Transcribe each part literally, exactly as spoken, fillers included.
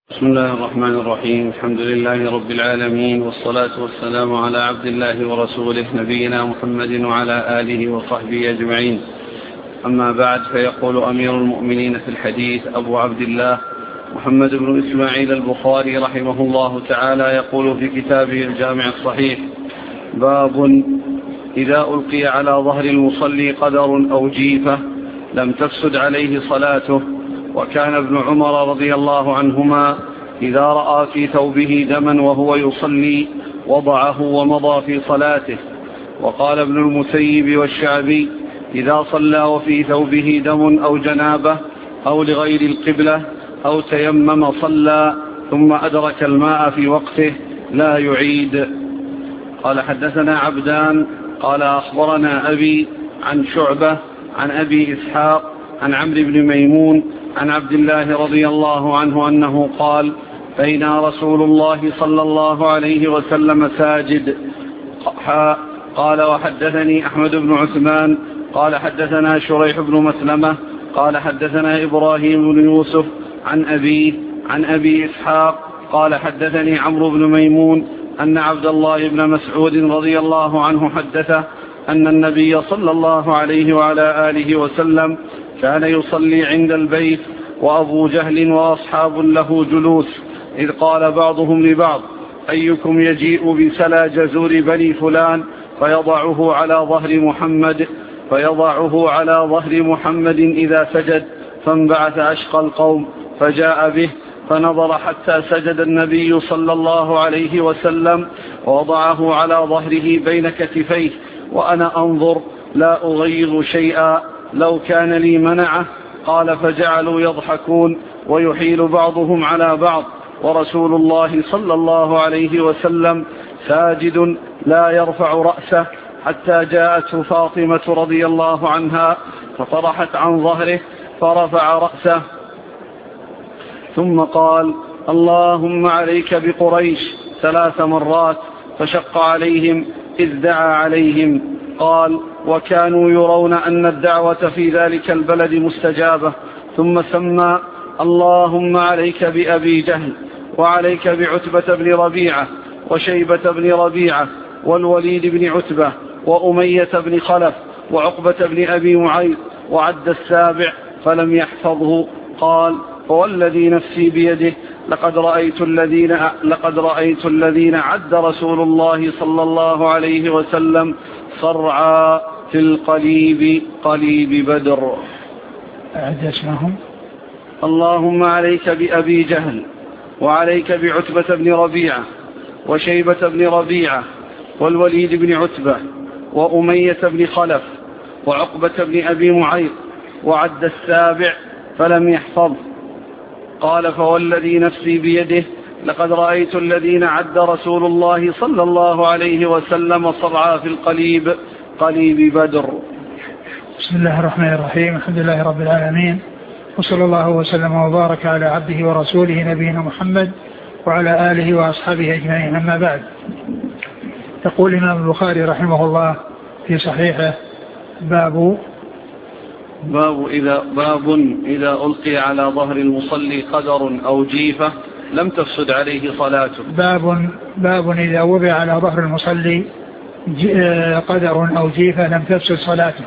بسم الله الرحمن الرحيم. الحمد لله رب العالمين، والصلاة والسلام على عبد الله ورسوله نبينا محمد وعلى آله وصحبه أجمعين. أما بعد، فيقول أمير المؤمنين في الحديث أبو عبد الله محمد بن إسماعيل البخاري رحمه الله تعالى، يقول في كتابه الجامع الصحيح: باب إذا ألقي على ظهر المصلي قدر أو جيفة لم تفسد عليه صلاته. وكان ابن عمر رضي الله عنهما إذا رأى في ثوبه دما وهو يصلي وضعه ومضى في صلاته. وقال ابن المسيب والشعبي: إذا صلى وفي ثوبه دم أو جنابة أو لغير القبلة أو تيمم صلى ثم أدرك الماء في وقته لا يعيد. قال: حدثنا عبدان قال أخبرنا أبي عن شعبة عن أبي إسحاق عن عمرو بن ميمون عن عبد الله رضي الله عنه أنه قال: بين رسول الله صلى الله عليه وسلم ساجد. قال: وحدثني أحمد بن عثمان قال حدثنا شريح بن مسلمة قال حدثنا إبراهيم بن يوسف عن أبيه عن أبي إسحاق قال حدثني عمرو بن ميمون أن عبد الله بن مسعود رضي الله عنه حدثه أن النبي صلى الله عليه وعلى آله وسلم كان يصلي عند البيت وأبو جهل وأصحاب له جلوس، إذ قال بعضهم لبعض: أيكم يجيء بسلا جزور بني فلان فيضعه على ظهر محمد فيضعه على ظهر محمد إذا سجد. فانبعث أشقى القوم فجاء به فنظر حتى سجد النبي صلى الله عليه وسلم ووضعه على ظهره بين كتفيه، وأنا أنظر لا أغيظ شيئا، لو كان لي منعه. قال: فجعلوا يضحكون ويحيل بعضهم على بعض، ورسول الله صلى الله عليه وسلم ساجد لا يرفع رأسه، حتى جاءته فاطمة رضي الله عنها فطرحت عن ظهره فرفع رأسه، ثم قال: اللهم عليك بقريش ثلاث مرات، فشق عليهم إذ دعا عليهم. قال: وكانوا يرون أن الدعوة في ذلك البلد مستجابة. ثم سمى: اللهم عليك بأبي جهل، وعليك بعتبة بن ربيعة، وشيبة بن ربيعة، والوليد بن عتبة، وأمية بن خلف، وعقبة بن أبي معيط، وعد السابع فلم يحفظه. قال: والذي نفسي بيده لقد رأيت الذين لقد رأيت الذين عد رسول الله صلى الله عليه وسلم صرعا في القليب قليب بدر. أعد اسمهم: اللهم عليك بأبي جهل، وعليك بعتبة بن ربيعة، وشيبة بن ربيعة، والوليد بن عتبة، وأمية بن خلف، وعقبة بن أبي معيط، وعد السابع فلم يحفظ. قال: فوالذي نفسي بيده لقد رأيت الذين عد رسول الله صلى الله عليه وسلم صرعا في القليب قليب بدر. بسم الله الرحمن الرحيم. الحمد لله رب العالمين، وصلى الله وسلم وبارك على عبده ورسوله نبينا محمد وعلى آله وأصحابه أجمعين. أما بعد، يقول الإمام البخاري رحمه الله في صحيحه: باب باب إذا, باب إذا ألقي على ظهر المصلي قدر أو جيفة لم تفسد عليه صلاته. باب, باب إذا وضع على ظهر المصلي قدر أو جيفة لم تفسد صلاته.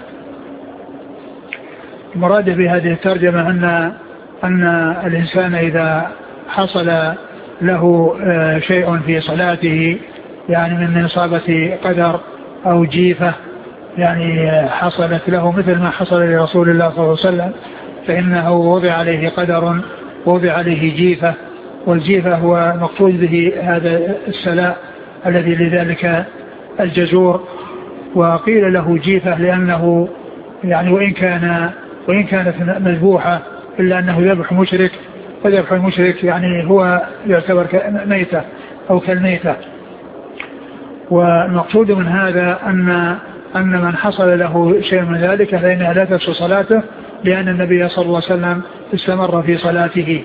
المراد بهذه الترجمة أن, أن الإنسان إذا حصل له شيء في صلاته، يعني من إصابة قدر أو جيفة، يعني حصلت له مثل ما حصل لرسول الله صلى الله عليه وسلم، فإنه وضع عليه قدر، وضع عليه جيفة. والجيفة هو مقصود به هذا السلاء الذي لذلك الجزور. وقيل له جيفة لأنه يعني وإن كان وإن كانت مذبوحة إلا أنه ذبح مشرك، وذبح المشرك يعني هو يعتبر ميتة أو كالميتة. والمقصود من هذا أن أن من حصل له شيء من ذلك فإنها لا تفسد صلاته، لأن النبي صلى الله عليه وسلم استمر في صلاته.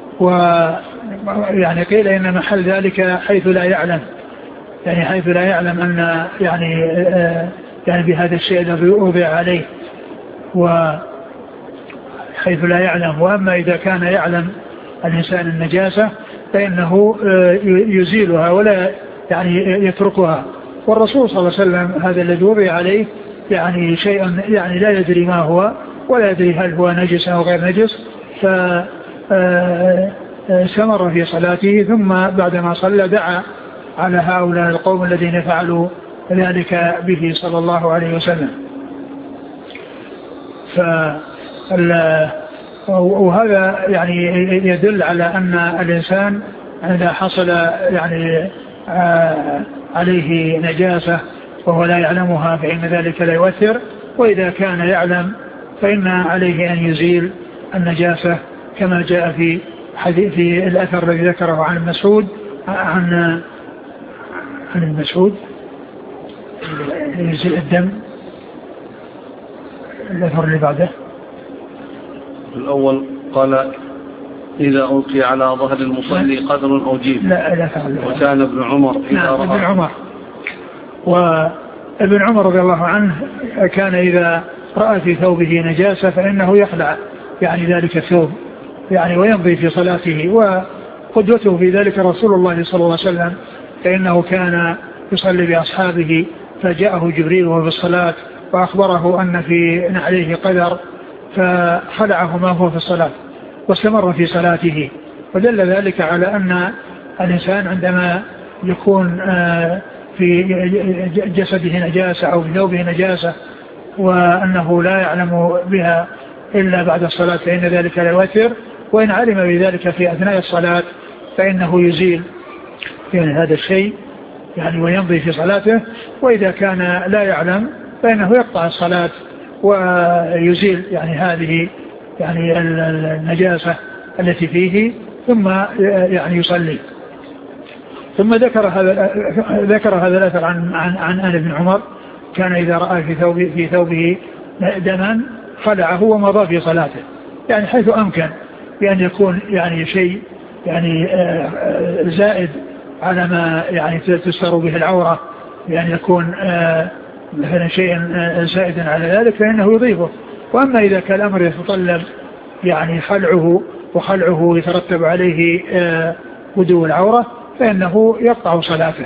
ويعني قيل إن محل ذلك حيث لا يعلم، يعني حيث لا يعلم أن يعني يعني بهذا الشيء الذي وضع عليه، وحيث لا يعلم. وأما إذا كان يعلم الإنسان النجاسة فإنه يزيلها ولا يعني يتركها. والرسول صلى الله عليه وسلم هذا الذي وضع عليه يعني شيء يعني لا يدري ما هو ولا يدري هل هو نجس أو غير نجس، فاستمر في صلاته، ثم بعدما صلى دعا على هؤلاء القوم الذين فعلوا ذلك به صلى الله عليه وسلم. وهذا يعني يدل على أن الإنسان إذا حصل يعني عليه نجاسة وهو لا يعلمها فإن ذلك لا يؤثر، وإذا كان يعلم فإن عليه أن يزيل النجاسة كما جاء في حديث في الأثر الذي ذكره عن مسعود عن عن المسعود يزيل الدم. الأثر اللي بعده الأول قال إذا ألقي على ظهر المصلي قدر أو جيب. لا لا وكان ابن عمر إذا نعم رأى ابن عمر وابن عمر رضي الله عنه كان إذا رأى في ثوبه نجاسة فإنه يخلع يعني ذلك الثوب يعني ويمضي في صلاته. وقدوته في ذلك رسول الله صلى الله عليه وسلم، فإنه كان يصلي بأصحابه فجاءه جبريل وهو في الصلاة وأخبره أن في نعليه قدر فخلعه ما هو في الصلاة واستمر في صلاته. ودل ذلك على أن الإنسان عندما يكون في جسده نجاسة أو في ثوبه نجاسة وأنه لا يعلم بها إلا بعد الصلاة فإن ذلك لا يؤثر، وإن علم بذلك في أثناء الصلاة فإنه يزيل يعني هذا الشيء يعني ويمضي في صلاته. وإذا كان لا يعلم فإنه يقطع الصلاة ويزيل يعني هذه يعني النجاسة التي فيه ثم يعني يصلي. ثم ذكر هذا ذكر هذا الأثر عن عن عن آل بن عمر كان إذا رأى في ثوبه في ثوبه دما خلعه ومضى في صلاته، يعني حيث أمكن بأن يكون يعني شيء يعني زائد على ما يعني تستر به العورة، بأن يكون مثلا شيء زائدا على ذلك فإنه يضيفه. وأما إذا كان الأمر يتطلب يعني خلعه وخلعه يترتب عليه بدو العورة فإنه يقطع صلاته.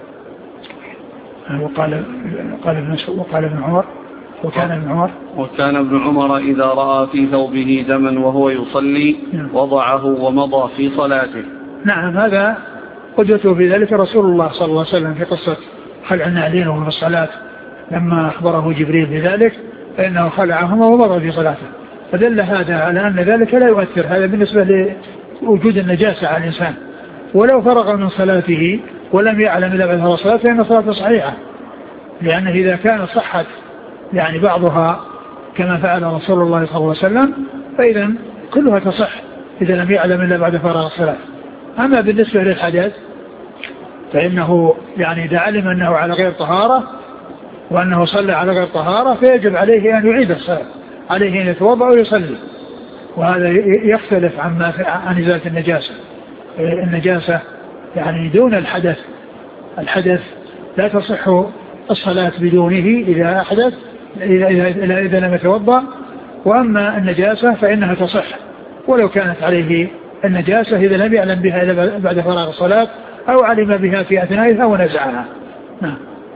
وقال قال ابن وقال ابن عمر وكان ابن عمر وكان ابن عمر إذا رأى في ثوبه دما وهو يصلي وضعه ومضى في صلاته. نعم هذا قدوته في ذلك رسول الله صلى الله عليه وسلم في قصة خلع النعلين وهو في الصلاة لما أخبره جبريل بذلك فإنه خلعهما ومضى في صلاته. فدل هذا على أن ذلك لا يؤثر. هذا بالنسبة لوجود النجاسة على الإنسان، ولو فرغ من صلاته ولم يعلم إلا بعد الصلاة فإن صلاته صحيحة، لأنه إذا كان صحت يعني بعضها كما فعل رسول الله صلى الله عليه وسلم فإذا كلها تصح إذا لم يعلم إلا بعد فرغ الصلاة. أما بالنسبة للحدث فإنه يعني إذا علم أنه على غير طهارة وأنه صلى على غير طهارة فيجب عليه أن يعيد الصلاة، عليه أن يتوضأ ويصلي. وهذا يختلف عن عن إزالة النجاسة. النجاسة يعني دون الحدث، الحدث لا تصح الصلاة بدونه إذا أحدث إذا, إذا, إذا لم يتوضأ. وأما النجاسة فإنها تصح ولو كانت عليه النجاسة إذا لم يعلم بها إلا بعد فراغ الصلاة أو علم بها في أثنائها ونزعها. نعم.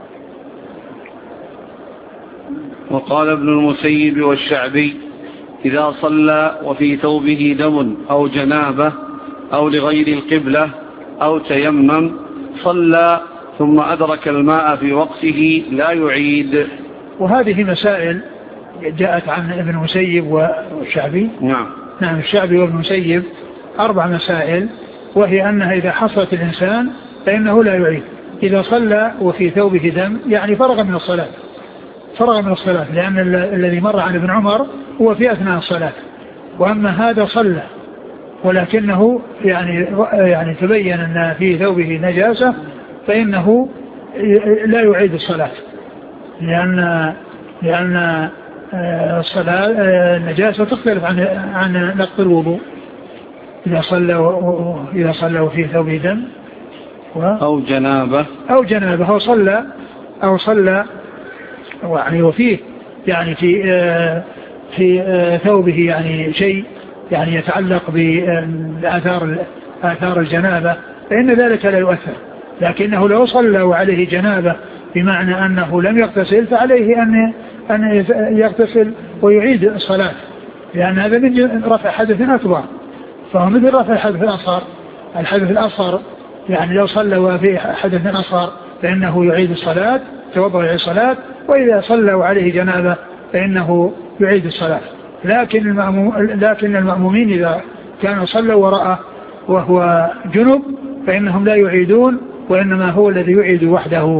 وقال ابن المسيب والشعبي إذا صلى وفي ثوبه دم أو جنابة أو لغير القبلة أو تيمم صلى ثم أدرك الماء في وقته لا يعيد. وهذه مسائل جاءت عن ابن المسيب والشعبي. نعم نعم الشعبي وابن المسيب أربع مسائل، وهي أنها إذا حصلت الإنسان فإنه لا يعيد. إذا صلى وفي ثوبه دم يعني فرغ من الصلاة، فرغ من الصلاة، لأن الذي مر عن ابن عمر هو في أثناء الصلاة. وأما هذا صلى ولكنه يعني يعني تبين أن في ثوبه نجاسة فإنه لا يعيد الصلاة، لأن لأن الصلاة النجاسة تختلف عن عن نقض الوضوء. إذا صلى إذا صلى وفي ثوبه دم أو جنابة أو جنابة أو صلى أو صلى يعني وفيه يعني في في ثوبه يعني شيء يعني يتعلق بآثار آثار الجنابة فإن ذلك لا يؤثر. لكنه لو صلى وعليه جنابة بمعنى أنه لم يغتسل فعليه أن أن يغتسل ويعيد الصلاة، لأن هذا من رفع حدث أكبر، فهو مثل رفع الحدث الأصغر. الحدث الأصغر يعني لو صلى وفي حدث أصغر فإنه يعيد الصلاة، توضأ ويعيد الصلاة، وإذا صلى وعليه جنابة فإنه يعيد الصلاة. لكن المأموم لكن المأمومين إذا كانوا صلوا وراءه وهو جنب فإنهم لا يعيدون، وإنما هو الذي يعيد وحده.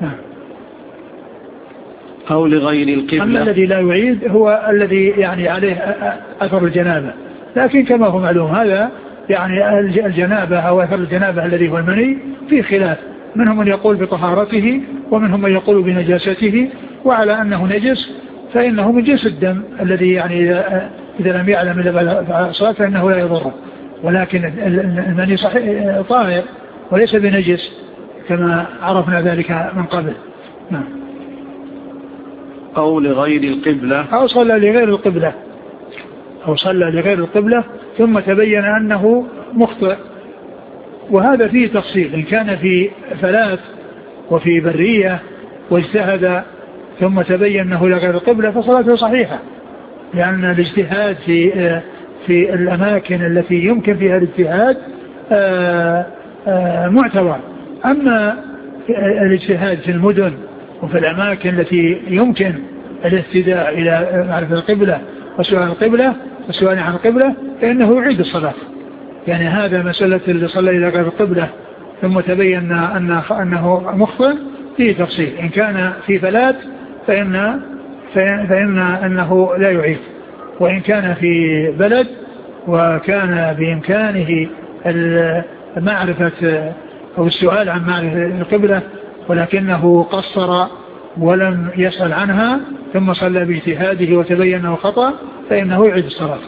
أو لغير القبلة. أما الذي لا يعيد هو الذي يعني عليه أثر الجنابة. لكن كما هو معلوم هذا يعني الجنابة أو أثر الجنابة الذي هو المني في خلاف، منهم من يقول بطهارته ومنهم من يقول بنجاسته، وعلى أنه نجس فإنه من جنس الدم الذي يعني إذا لم يعلم إلا الصلاة فإنه لا يضره، ولكن المني صحيح طاهر وليس بنجس كما عرفنا ذلك من قبل. نعم. أو لغير القبلة، أو صلى لغير القبلة أو صلى لغير القبلة ثم تبين أنه مخطئ، وهذا فيه تفصيل. إن كان في فلات وفي برية واجتهد ثم تبين أنه لغير القبلة فصلاته صحيحة، لأن الاجتهاد في في الأماكن التي يمكن فيها الاجتهاد معتبر. أما الاجتهاد في المدن وفي الأماكن التي يمكن الاهتداء إلى معرفة القبلة وسؤال القبلة والسؤال عن القبلة فإنه يعيد الصلاة. يعني هذا مسألة اللي صلى إلى غير القبلة ثم تبين أن أنه مخطئ فيه تفصيل. إن كان في فلات فإن فإن أنه لا يعيد، وإن كان في بلد وكان بإمكانه معرفة أو السؤال عن معرفة القبلة ولكنه قصر ولم يسأل عنها ثم صلى باجتهاده وتبين أنه خطأ فإنه يعيد الصلاة.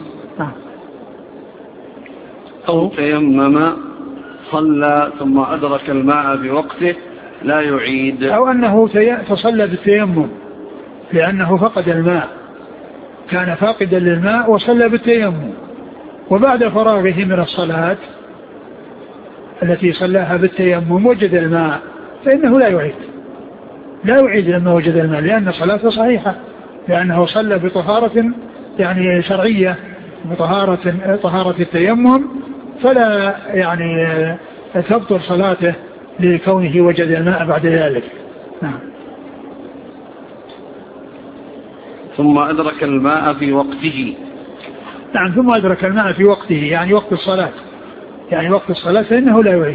أو تيمم صلى ثم أدرك الماء بوقته لا يعيد، أو أنه تصلى بالتيمم لأنه فقد الماء، كان فاقدا للماء وصلى بالتيمم، وبعد فراغه من الصلاة التي صلاها بالتيمم وجد الماء فإنه لا يعيد لا يعيد لما وجد الماء، لأن صلاته صحيحة، لأنه صلى بطهارة يعني شرعية، بطهارة طهارة التيمم، فلا يعني تبطل صلاته لكونه وجد الماء بعد ذلك. نعم. ثم أدرك الماء في وقته. نعم، ثم أدرك الماء في وقته يعني وقت الصلاة، يعني وقت الصلاة فإنه لا يعيد.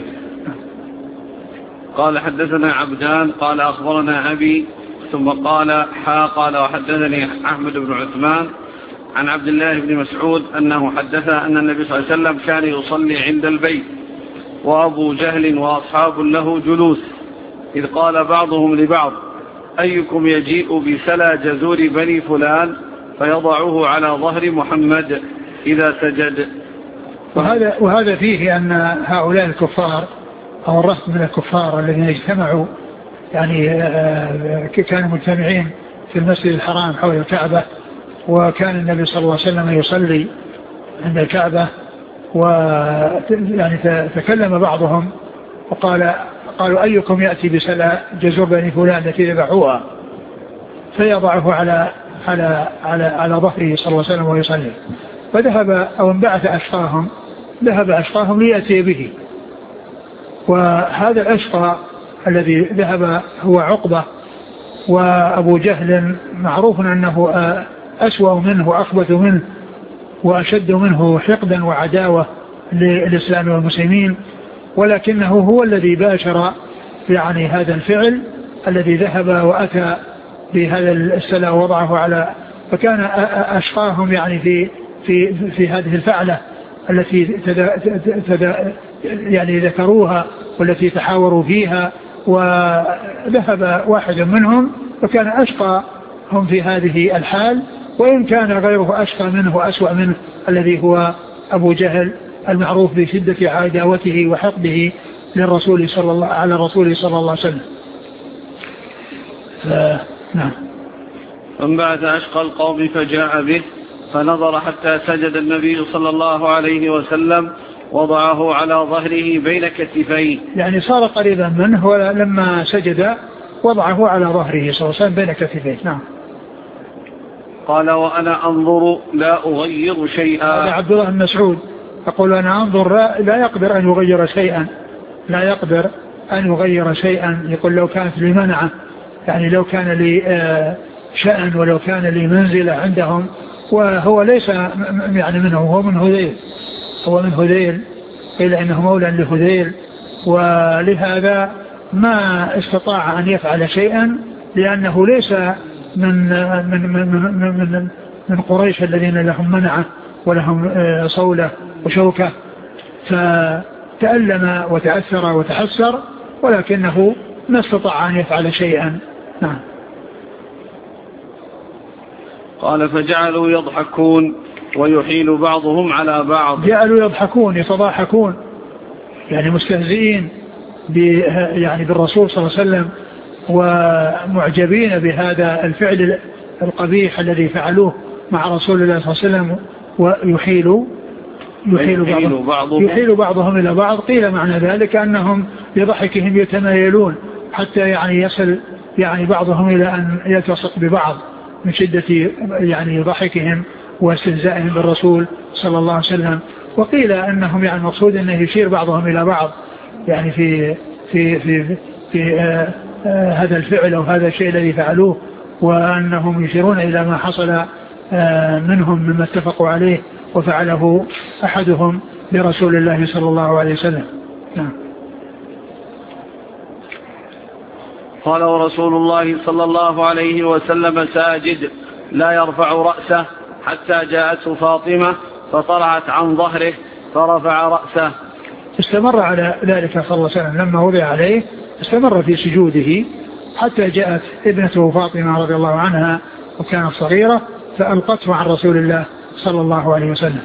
قال حدثنا عبدان قال أخبرنا أبي ثم قال حا قال وحدثني أحمد بن عثمان عن عبد الله بن مسعود أنه حدث أن النبي صلى الله عليه وسلم كان يصلي عند البيت وأبو جهل وأصحاب له جلوس، إذ قال بعضهم لبعض أيكم يجيء بسلى جزور بني فلان فيضعه على ظهر محمد إذا سجد. وهذا, وهذا فيه أن هؤلاء الكفار أو الرهط من الكفار الذين اجتمعوا يعني كانوا مجتمعين في المسجد الحرام حول الكعبة، وكان النبي صلى الله عليه وسلم يصلي عند الكعبة، ويعني تكلم بعضهم وقال قالوا أيكم يأتي بسلى جزور بني فلان التي ذبحوها فيضعه على على على على ظهره صلى الله عليه وسلم ويصلي، فذهب أو انبعث أشقاهم ذهب أشقاهم ليأتي به. وهذا الأشقى الذي ذهب هو عقبة، وأبو جهل معروف أنه أسوأ منه وأخبث منه وأشد منه حقدا وعداوة للإسلام والمسلمين، ولكنه هو الذي باشر يعني هذا الفعل الذي ذهب وأتى بهذا السلى ووضعه على، فكان أشقاهم يعني في في في هذه الفعلة التي تدا تدا يعني ذكروها والتي تحاوروا فيها، وذهب واحد منهم فكان أشقى هم في هذه الحال، وإن كان غيره أشقى منه وأسوأ منه الذي هو أبو جهل المعروف بشدة عداوته وحقده للرسول صلى الله على الرسول صلى الله عليه وسلم. نعم. فانبعث أشقى القوم فجاء به فنظر حتى سجد النبي صلى الله عليه وسلم وضعه على ظهره بين كتفيه، يعني صار قريبا منه ولما سجد وضعه على ظهره صلى الله عليه وسلم بين كتفيه. نعم. قال وأنا أنظر لا أغير شيئا. هذا عبد الله بن مسعود يقول أنا أنظر لا يقدر أن يغير شيئا، لا يقدر أن يغير شيئا. يقول لو كانت لي منعة، يعني لو كان لي شأن ولو كان لي منزلة عندهم، وهو ليس يعني منه، هو من هذيل، هو من هذيل، قيل إنه مولى لهذيل، ولهذا ما استطاع أن يفعل شيئا لأنه ليس من من من من, من, من قريش الذين لهم منعة ولهم صولة وشوكة، فتألم وتأثر وتحسر ولكنه ما استطاع أن يفعل شيئا. نعم. قال فجعلوا يضحكون ويحيل بعضهم على بعض. جعلوا يضحكون يتضاحكون يعني مستهزئين يعني بالرسول صلى الله عليه وسلم ومعجبين بهذا الفعل القبيح الذي فعلوه مع رسول الله صلى الله عليه وسلم، ويحيل يحيل بعضهم, يحيل بعضهم إلى بعض. قيل معنى ذلك أنهم بضحكهم يتمايلون حتى يعني يصل يعني بعضهم إلى أن يلتصق ببعض من شدة يعني ضحكهم واستهزائهم بالرسول صلى الله عليه وسلم. وقيل أنهم يعني مقصود أنه يشير بعضهم إلى بعض يعني في في في في, في آه آه هذا الفعل أو هذا الشيء الذي فعلوه، وأنهم يشيرون إلى ما حصل آه منهم مما اتفقوا عليه وفعله أحدهم لرسول الله صلى الله عليه وسلم. نعم. قال ورسول الله صلى الله عليه وسلم ساجد لا يرفع رأسه حتى جاءته فاطمة فطلعت عن ظهره فرفع رأسه. استمر على ذلك صلى الله عليه وسلم لما وضع عليه، استمر في سجوده حتى جاءت ابنته فاطمة رضي الله عنها وكانت صغيرة فألقته عن رسول الله صلى الله عليه وسلم.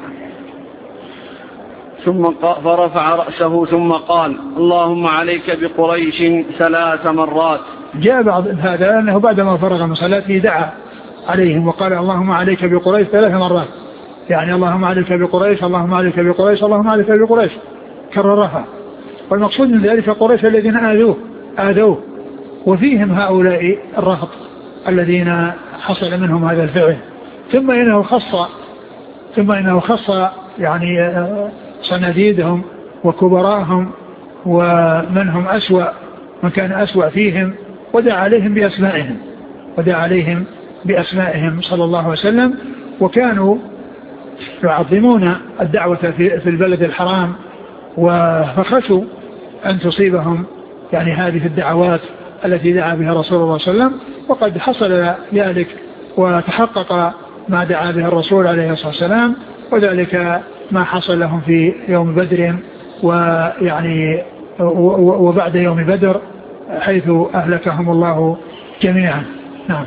ثم فرفع رأسه ثم قال اللهم عليك بقريش ثلاث مرات. جاء بعض هذا أنه بعدما فرغ من صلاته دعا عليهم وقال اللهم عليك بقريش ثلاث مرات، يعني اللهم عليك بقريش اللهم عليك بقريش اللهم عليك بقريش كررها. والمقصود من ذلك قريش الذين آذوه آذوه وفيهم هؤلاء الرهط الذين حصل منهم هذا الفعل. ثم إنه خص ثم إنه خص يعني صناديدهم وكبراءهم ومنهم أسوأ من كان أسوأ فيهم، ودعا عليهم بأسمائهم ودعا عليهم بأسمائهم صلى الله عليه وسلم. وكانوا يعظمون الدعوة في البلد الحرام وفخشوا أن تصيبهم يعني هذه الدعوات التي دعا بها رسول الله صلى الله عليه وسلم، وقد حصل ذلك وتحقق ما دعا به الرسول عليه الصلاة والسلام، وذلك ما حصل لهم في يوم بدر ويعني وبعد يوم بدر حيث أهلكهم الله جميعا. نعم.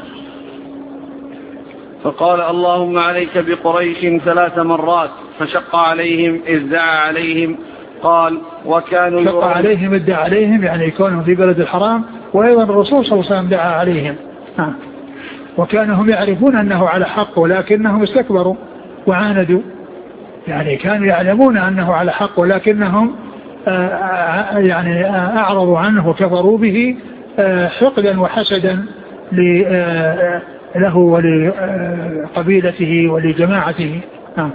فقال اللهم عليك بقريش ثلاث مرات فشق عليهم إذ دعا عليهم. قال وكانوا شق عليهم إذ دعا عليهم يعني يكونوا في بلد الحرام، وأيضا الرسول صلى الله عليه وسلم دعا عليهم. نعم. وكانهم يعرفون أنه على حق ولكنهم استكبروا وعاندوا، يعني كانوا يعلمون أنه على حق ولكنهم آآ يعني أعرضوا عنه وكفروا به حقدا وحسدا له ولقبيلته ولجماعته. نعم.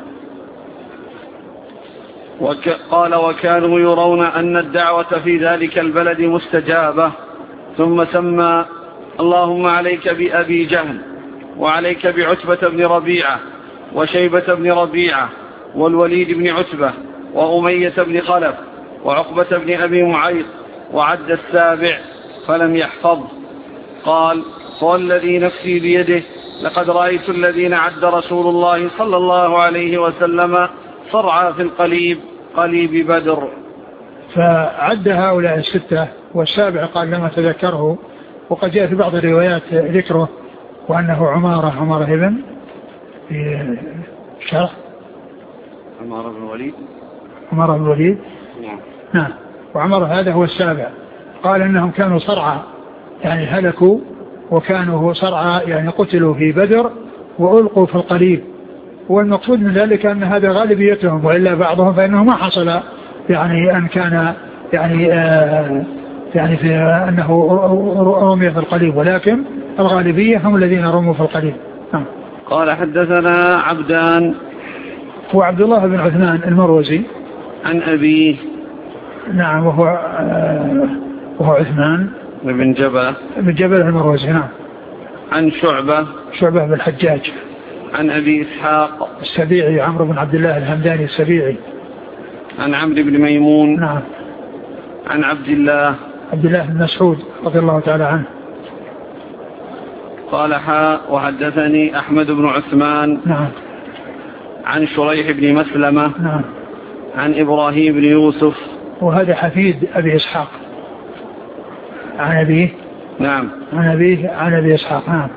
قال وكانوا يرون أن الدعوة في ذلك البلد مستجابة. ثم سمى اللهم عليك بأبي جهل وعليك بعتبة بن ربيعة وشيبة بن ربيعة والوليد بن عتبة وأمية بن خلف وعقبة بن أبي معيط وعد السابع فلم يحفظ. قال والذي نفسي بيده لقد رأيت الذين عد رسول الله صلى الله عليه وسلم صرعى في القليب قليب بدر. فعد هؤلاء الستة والسابع قال لما تذكره، وقد جاء في بعض الروايات ذكره وأنه عمارة عمارة ابن في شرح عمارة بن الوليد عمارة بن الوليد نعم نعم وعمارة هذا هو السابع. قال إنهم كانوا صرعى يعني هلكوا، وكانوا صرعى يعني قتلوا في بدر وألقوا في القليب والمقصود من ذلك أن هذا غالبيتهم، وإلا بعضهم فإنه ما حصل يعني أن كان يعني آه يعني في أنه رمي في القليب، ولكن الغالبية هم الذين رموا في القليب. نعم. قال حدثنا عبدان، هو عبد الله بن عثمان المروزي عن أبيه نعم وهو آه وهو عثمان بن جبل بن جبل المروزي. نعم. عن شعبة شعبة بن الحجاج عن أبي إسحاق السبيعي عمرو بن عبد الله الهمداني السبيعي عن عمرو بن ميمون نعم عن عبد الله عبد الله بن مسعود رضي الله تعالى عنه. قال حاء وحدثني أحمد بن عثمان نعم عن شريح بن مسلمة نعم عن إبراهيم بن يوسف، وهذا حفيد أبي إسحاق عن أبيه نعم عن أبيه عن أبي إسحاق نعم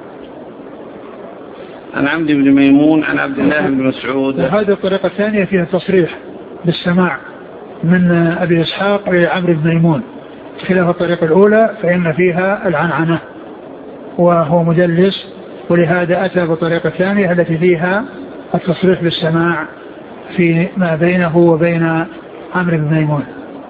عن عمرو بن ميمون عن عبد الله بن مسعود. وهذه الطريقة الثانية فيها تصريح بالسماع من أبي إسحاق لعمرو بن ميمون، خلاف الطريقة الأولى فإن فيها العنعنة وهو مدلس، ولهذا أتى بالطريقة الثانية التي فيها التصريح بالسماع في ما بينه وبين عمرو بن ميمون.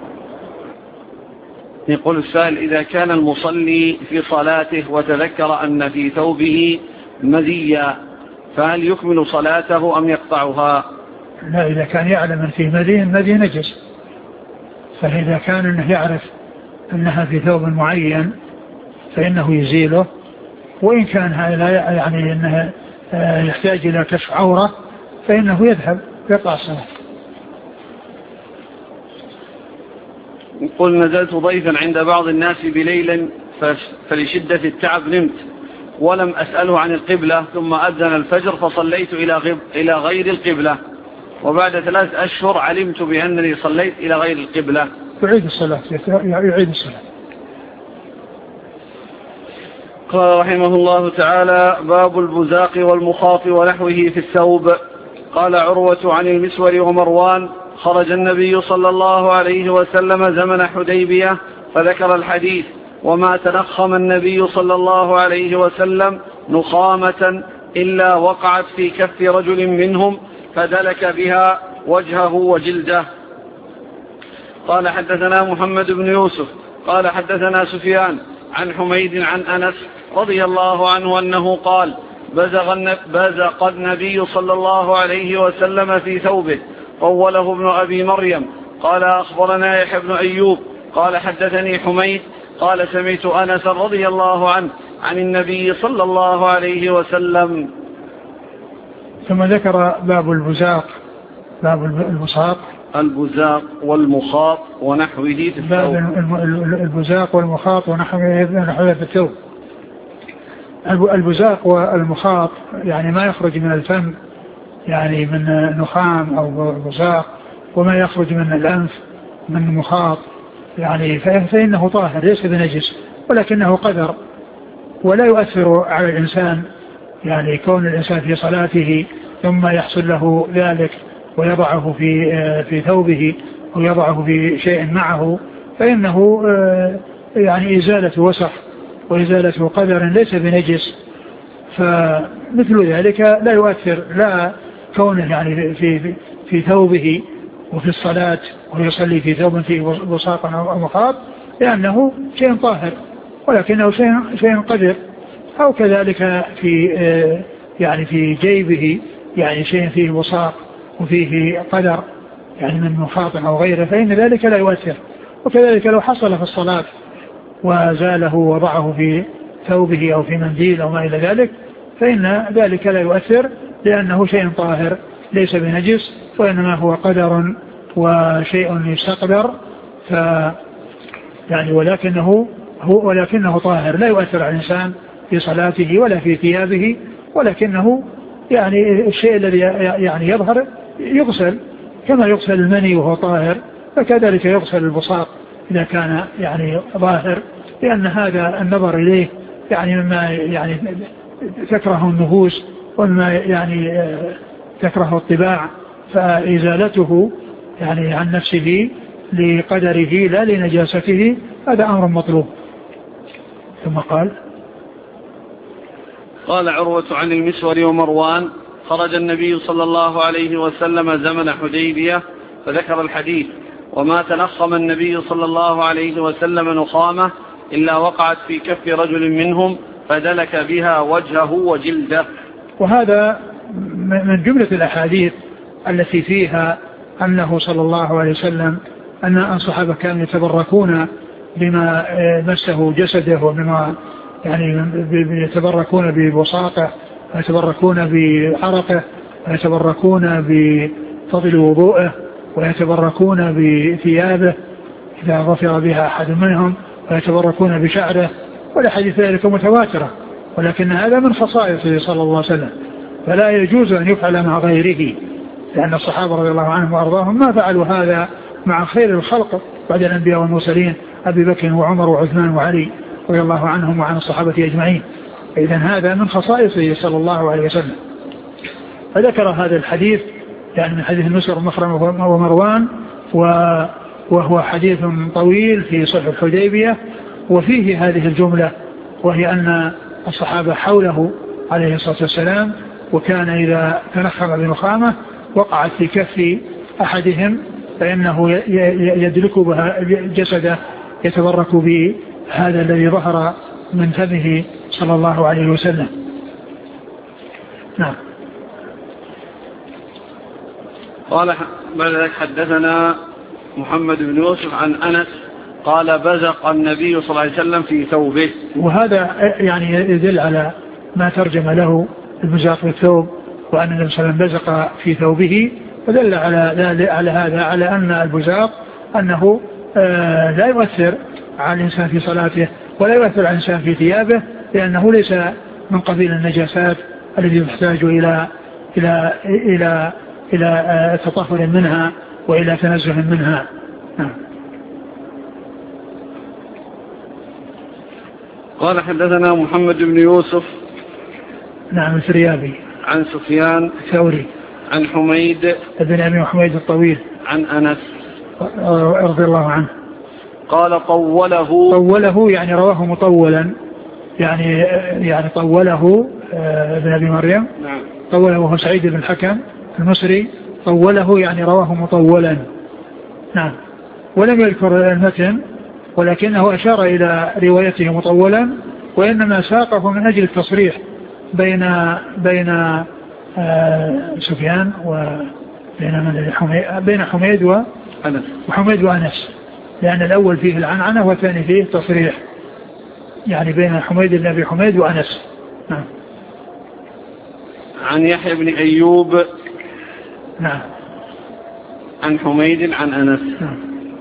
يقول السائل: إذا كان المصلي في صلاته وتذكر أن في ثوبه مذيا فهل يكمل صلاته أم يقطعها؟ لا، إذا كان يعلم أن فيه مذي مذي نجس، فإذا كان أنه يعرف أنها في ثوب معين فإنه يزيله، وإن كان هذا يعني أنه يحتاج إلى كشف عورة فإنه يذهب يقطع الصلاة. يقول: نزلت ضيفا عند بعض الناس بليل فلشدة التعب نمت ولم أسأله عن القبلة، ثم أذن الفجر فصليت إلى غير القبلة، وبعد ثلاث أشهر علمت بأنني صليت إلى غير القبلة. يعيد الصلاة يعيد الصلاة. قال رحمه الله تعالى: باب البزاق والمخاط ونحوه في الثوب. قال عروة عن المسور ومروان: خرج النبي صلى الله عليه وسلم زمن حديبية فذكر الحديث: وما تنخم النبي صلى الله عليه وسلم نخامة إلا وقعت في كف رجل منهم فدلك بها وجهه وجلده. قال حدثنا محمد بن يوسف قال حدثنا سفيان عن حميد عن أنس رضي الله عنه أنه قال: بزق النبي صلى الله عليه وسلم في ثوبه، طوله ابن أبي مريم. قال أخبرنا يحيى بن أيوب قال حدثني حميد قال: سمعت أنس رضي الله عنه عن النبي صلى الله عليه وسلم. ثم ذكر باب البزاق باب البصاق البزاق والمخاط ونحوه في الثوب. باب البزاق والمخاط ونحوه في الثوب. البزاق والمخاط يعني ما يخرج من الفم يعني من نخام أو بزاق، وما يخرج من الأنف من مخاط يعني فإنه طاهر ليس بنجس، ولكنه قدر ولا يؤثر على الإنسان، يعني كون الإنسان في صلاته ثم يحصل له ذلك ويضعه في في ثوبه ويضعه في شيء معه فإنه يعني إزالة وسخ وإزالة قدر ليس بنجس، فمثل ذلك لا يؤثر لا كونه يعني في في, في ثوبه وفي الصلاة ويصلي في ثوب فيه بصاق أو مخاط لأنه شيء طاهر، ولكنه شيء شيء قدر. أو كذلك في يعني في جيبه يعني شيء فيه بصاق وفيه قدر يعني من مخاط أو غيره فإن ذلك لا يؤثر. وكذلك لو حصل في الصلاة وزاله وضعه في ثوبه أو في منديل أو ما إلى ذلك فإن ذلك لا يؤثر لأنه شيء طاهر ليس بنجس، وإنما هو قدر وشيء يستقدر ف يعني ولكنه هو ولكنه طاهر لا يؤثر على الإنسان في صلاته ولا في ثيابه، ولكنه يعني الشيء الذي يعني يظهر يغسل كما يغسل المني وهو طاهر، فكذلك يغسل البصاق إذا كان يعني ظاهر، لأن هذا النظر إليه يعني مما يعني تكره النفوس ومما يعني تكره الطباع، فإزالته يعني عن نفسه لقدره لا لنجاسته هذا أمر مطلوب. ثم قال قال عروة عن المسور ومروان: خرج النبي صلى الله عليه وسلم زمن حديبية فذكر الحديث: وما تنخم النبي صلى الله عليه وسلم نخامة إلا وقعت في كف رجل منهم فدلك بها وجهه وجلده. وهذا من جملة الأحاديث التي فيها أنه صلى الله عليه وسلم أن الصحابة كانوا يتبركون بما مسه جسده وبما يعني يتبركون ببساطه ويتبركون بعرقه ويتبركون بفضل وضوءه ويتبركون بثيابه إذا ظفر بها أحد منهم ويتبركون بشعره، والحديث ذلك متواترة، ولكن هذا من خصائصه صلى الله عليه وسلم، فلا يجوز أن يفعل مع غيره، لأن الصحابة رضي الله عنهم وأرضاهم ما فعلوا هذا مع خير الخلق بعد الأنبياء والمرسلين أبي بكر وعمر وعثمان وعلي رضي الله عنهم وعن الصحابة أجمعين. إذن هذا من خصائصه صلى الله عليه وسلم. فذكر هذا الحديث يعني من حديث النسر ومخرم ومروان، وهو حديث طويل في صلح الحديبية، وفيه هذه الجملة وهي أن الصحابة حوله عليه الصلاة والسلام، وكان إذا تنخم بنخامة وقعت في كف أحدهم فإنه يدلك بها جسده يتبرك بهذا الذي ظهر من فمه صلى الله عليه وسلم. نعم. قال بعد ذلك حدثنا محمد بن يوسف عن أنس قال بزق النبي صلى الله عليه وسلم في ثوبه. وهذا يعني يدل على ما ترجم له البزاق في الثوب، وأن النبي صلى الله عليه وسلم بزق في ثوبه، فدل على على هذا على أن البزاق أنه آه لا يؤثر على الإنسان في صلاته ولا يؤثر على الإنسان في ثيابه، لأنه ليس من قبيل النجاسات التي تحتاج إلى إلى إلى إلى تطهر منها وإلى تنزه منها. نعم. قال حدثنا محمد بن يوسف نعم الفريابي عن سفيان الثوري عن حميد بن أبي حميد الطويل عن أنس رضي الله عنه قال طوله طوله يعني رواه مطولا، يعني يعني طوله ابن أبي مريم. نعم. طوله وهو سعيد بن الحكم المصري، طوله يعني رواه مطولا. نعم. ولم يذكر المتن، ولكنه أشار إلى روايته مطولا، وإنما ساقه من أجل التصريح بين بين آه سفيان وبين من حميد بين حميد وأنس وحميد وأنس، لأن الأول فيه العنعنة والثاني فيه تصريح، يعني بين حميد بن أبي حميد وأنس. نعم. عن يحيى بن أيوب نعم عن حميد عن أنس. نعم.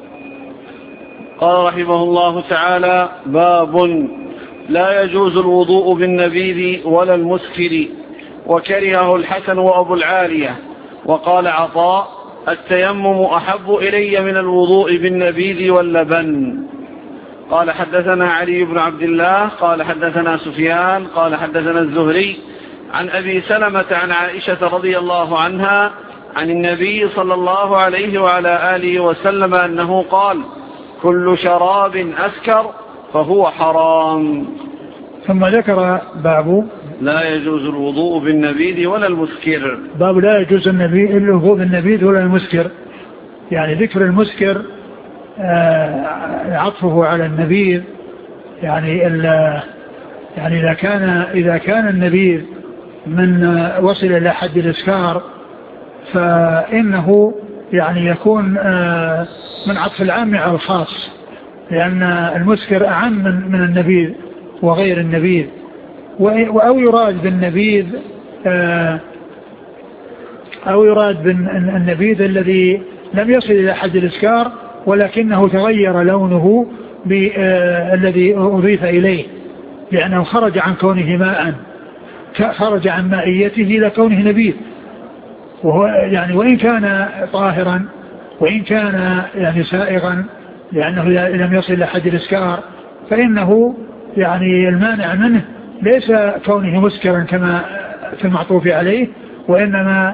قال رحمه الله تعالى: باب لا يجوز الوضوء بالنبيذ ولا المسكر، وكرهه الحسن وأبو العالية. وقال عطاء: التيمم أحب إلي من الوضوء بالنبيذ واللبن. قال حدثنا علي بن عبد الله قال حدثنا سفيان قال حدثنا الزهري عن أبي سلمة عن عائشة رضي الله عنها عن النبي صلى الله عليه وعلى آله وسلم أنه قال: كل شراب أسكر فهو حرام. ثم ذكر باب لا يجوز الوضوء بالنبيذ ولا المسكر. باب لا يجوز الوضوء بالنبيذ ولا المسكر، يعني ذكر المسكر آه عطفه على النبيذ، يعني يعني إذا كان إذا كان النبيذ من وصل إلى حد الإسكار فإنه يعني يكون آه من عطف العام على الخاص، لأن المسكر أعم من, من النبيذ وغير النبيذ، أو يراد بالنبيذ آه أو يراد بالنبيذ الذي لم يصل إلى حد الإسكار ولكنه تغير لونه بالذي أضيف إليه، لأنه خرج عن كونه ماء، خرج عن مائيته إلى كونه نبيذ، وهو يعني وإن كان طاهرا وإن كان يعني سائغا، لأنه لم يصل إلى حد الإسكار، فإنه يعني المانع منه ليس كونه مسكرا كما في المعطوف عليه، وإنما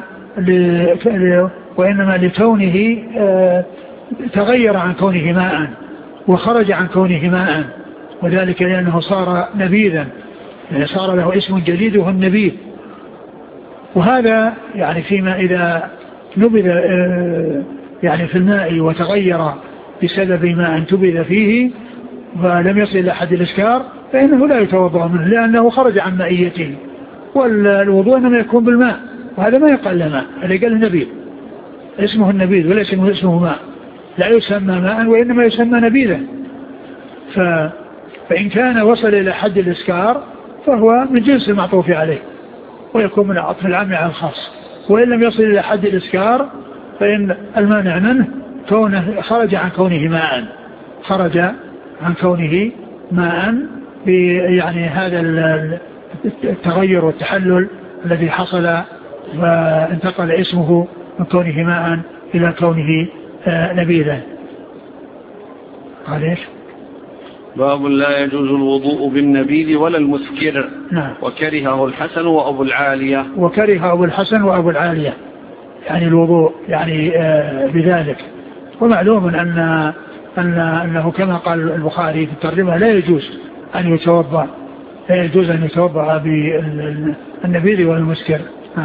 وإنما لكونه تغير عن كونه ماء وخرج عن كونه ماء، وذلك لأنه صار نبيذا، يعني صار له اسم جديد وهو النبيذ. وهذا يعني فيما إذا نبذ يعني في الماء وتغير بسبب ما انتبذ فيه ولم يصل إلى حد الإسكار فإنه لا يتوضأ منه لأنه خرج عن مائيته، والوضوء إنما يكون بالماء، وهذا ما يقال له ماء، هذا قال النبيذ، اسمه النبيذ وليس اسمه ماء، لا يسمى ماء وإنما يسمى نبيذا. ف... فإن كان وصل إلى حد الإسكار فهو من جنس المعطوف عليه ويكون من عطف العام على الخاص، وإن لم يصل إلى حد الإسكار فإن المانع منه كونه خرج عن كونه ماء، خرج عن كونه ماء يعني هذا التغير والتحلل الذي حصل وانتقل اسمه من كونه ماء إلى كونه نبيذا. قال ايش؟ باب لا يجوز الوضوء بالنبيذ ولا المسكر. نعم. وكرهه الحسن وأبو العالية. وكره أبو الحسن وأبو العالية يعني الوضوء يعني بذلك. ومعلوم أن أن أنه كما قال البخاري في الترجمة لا يجوز أن يتوضأ لا يجوز أن يتوضأ بالنبيذ والمسكر.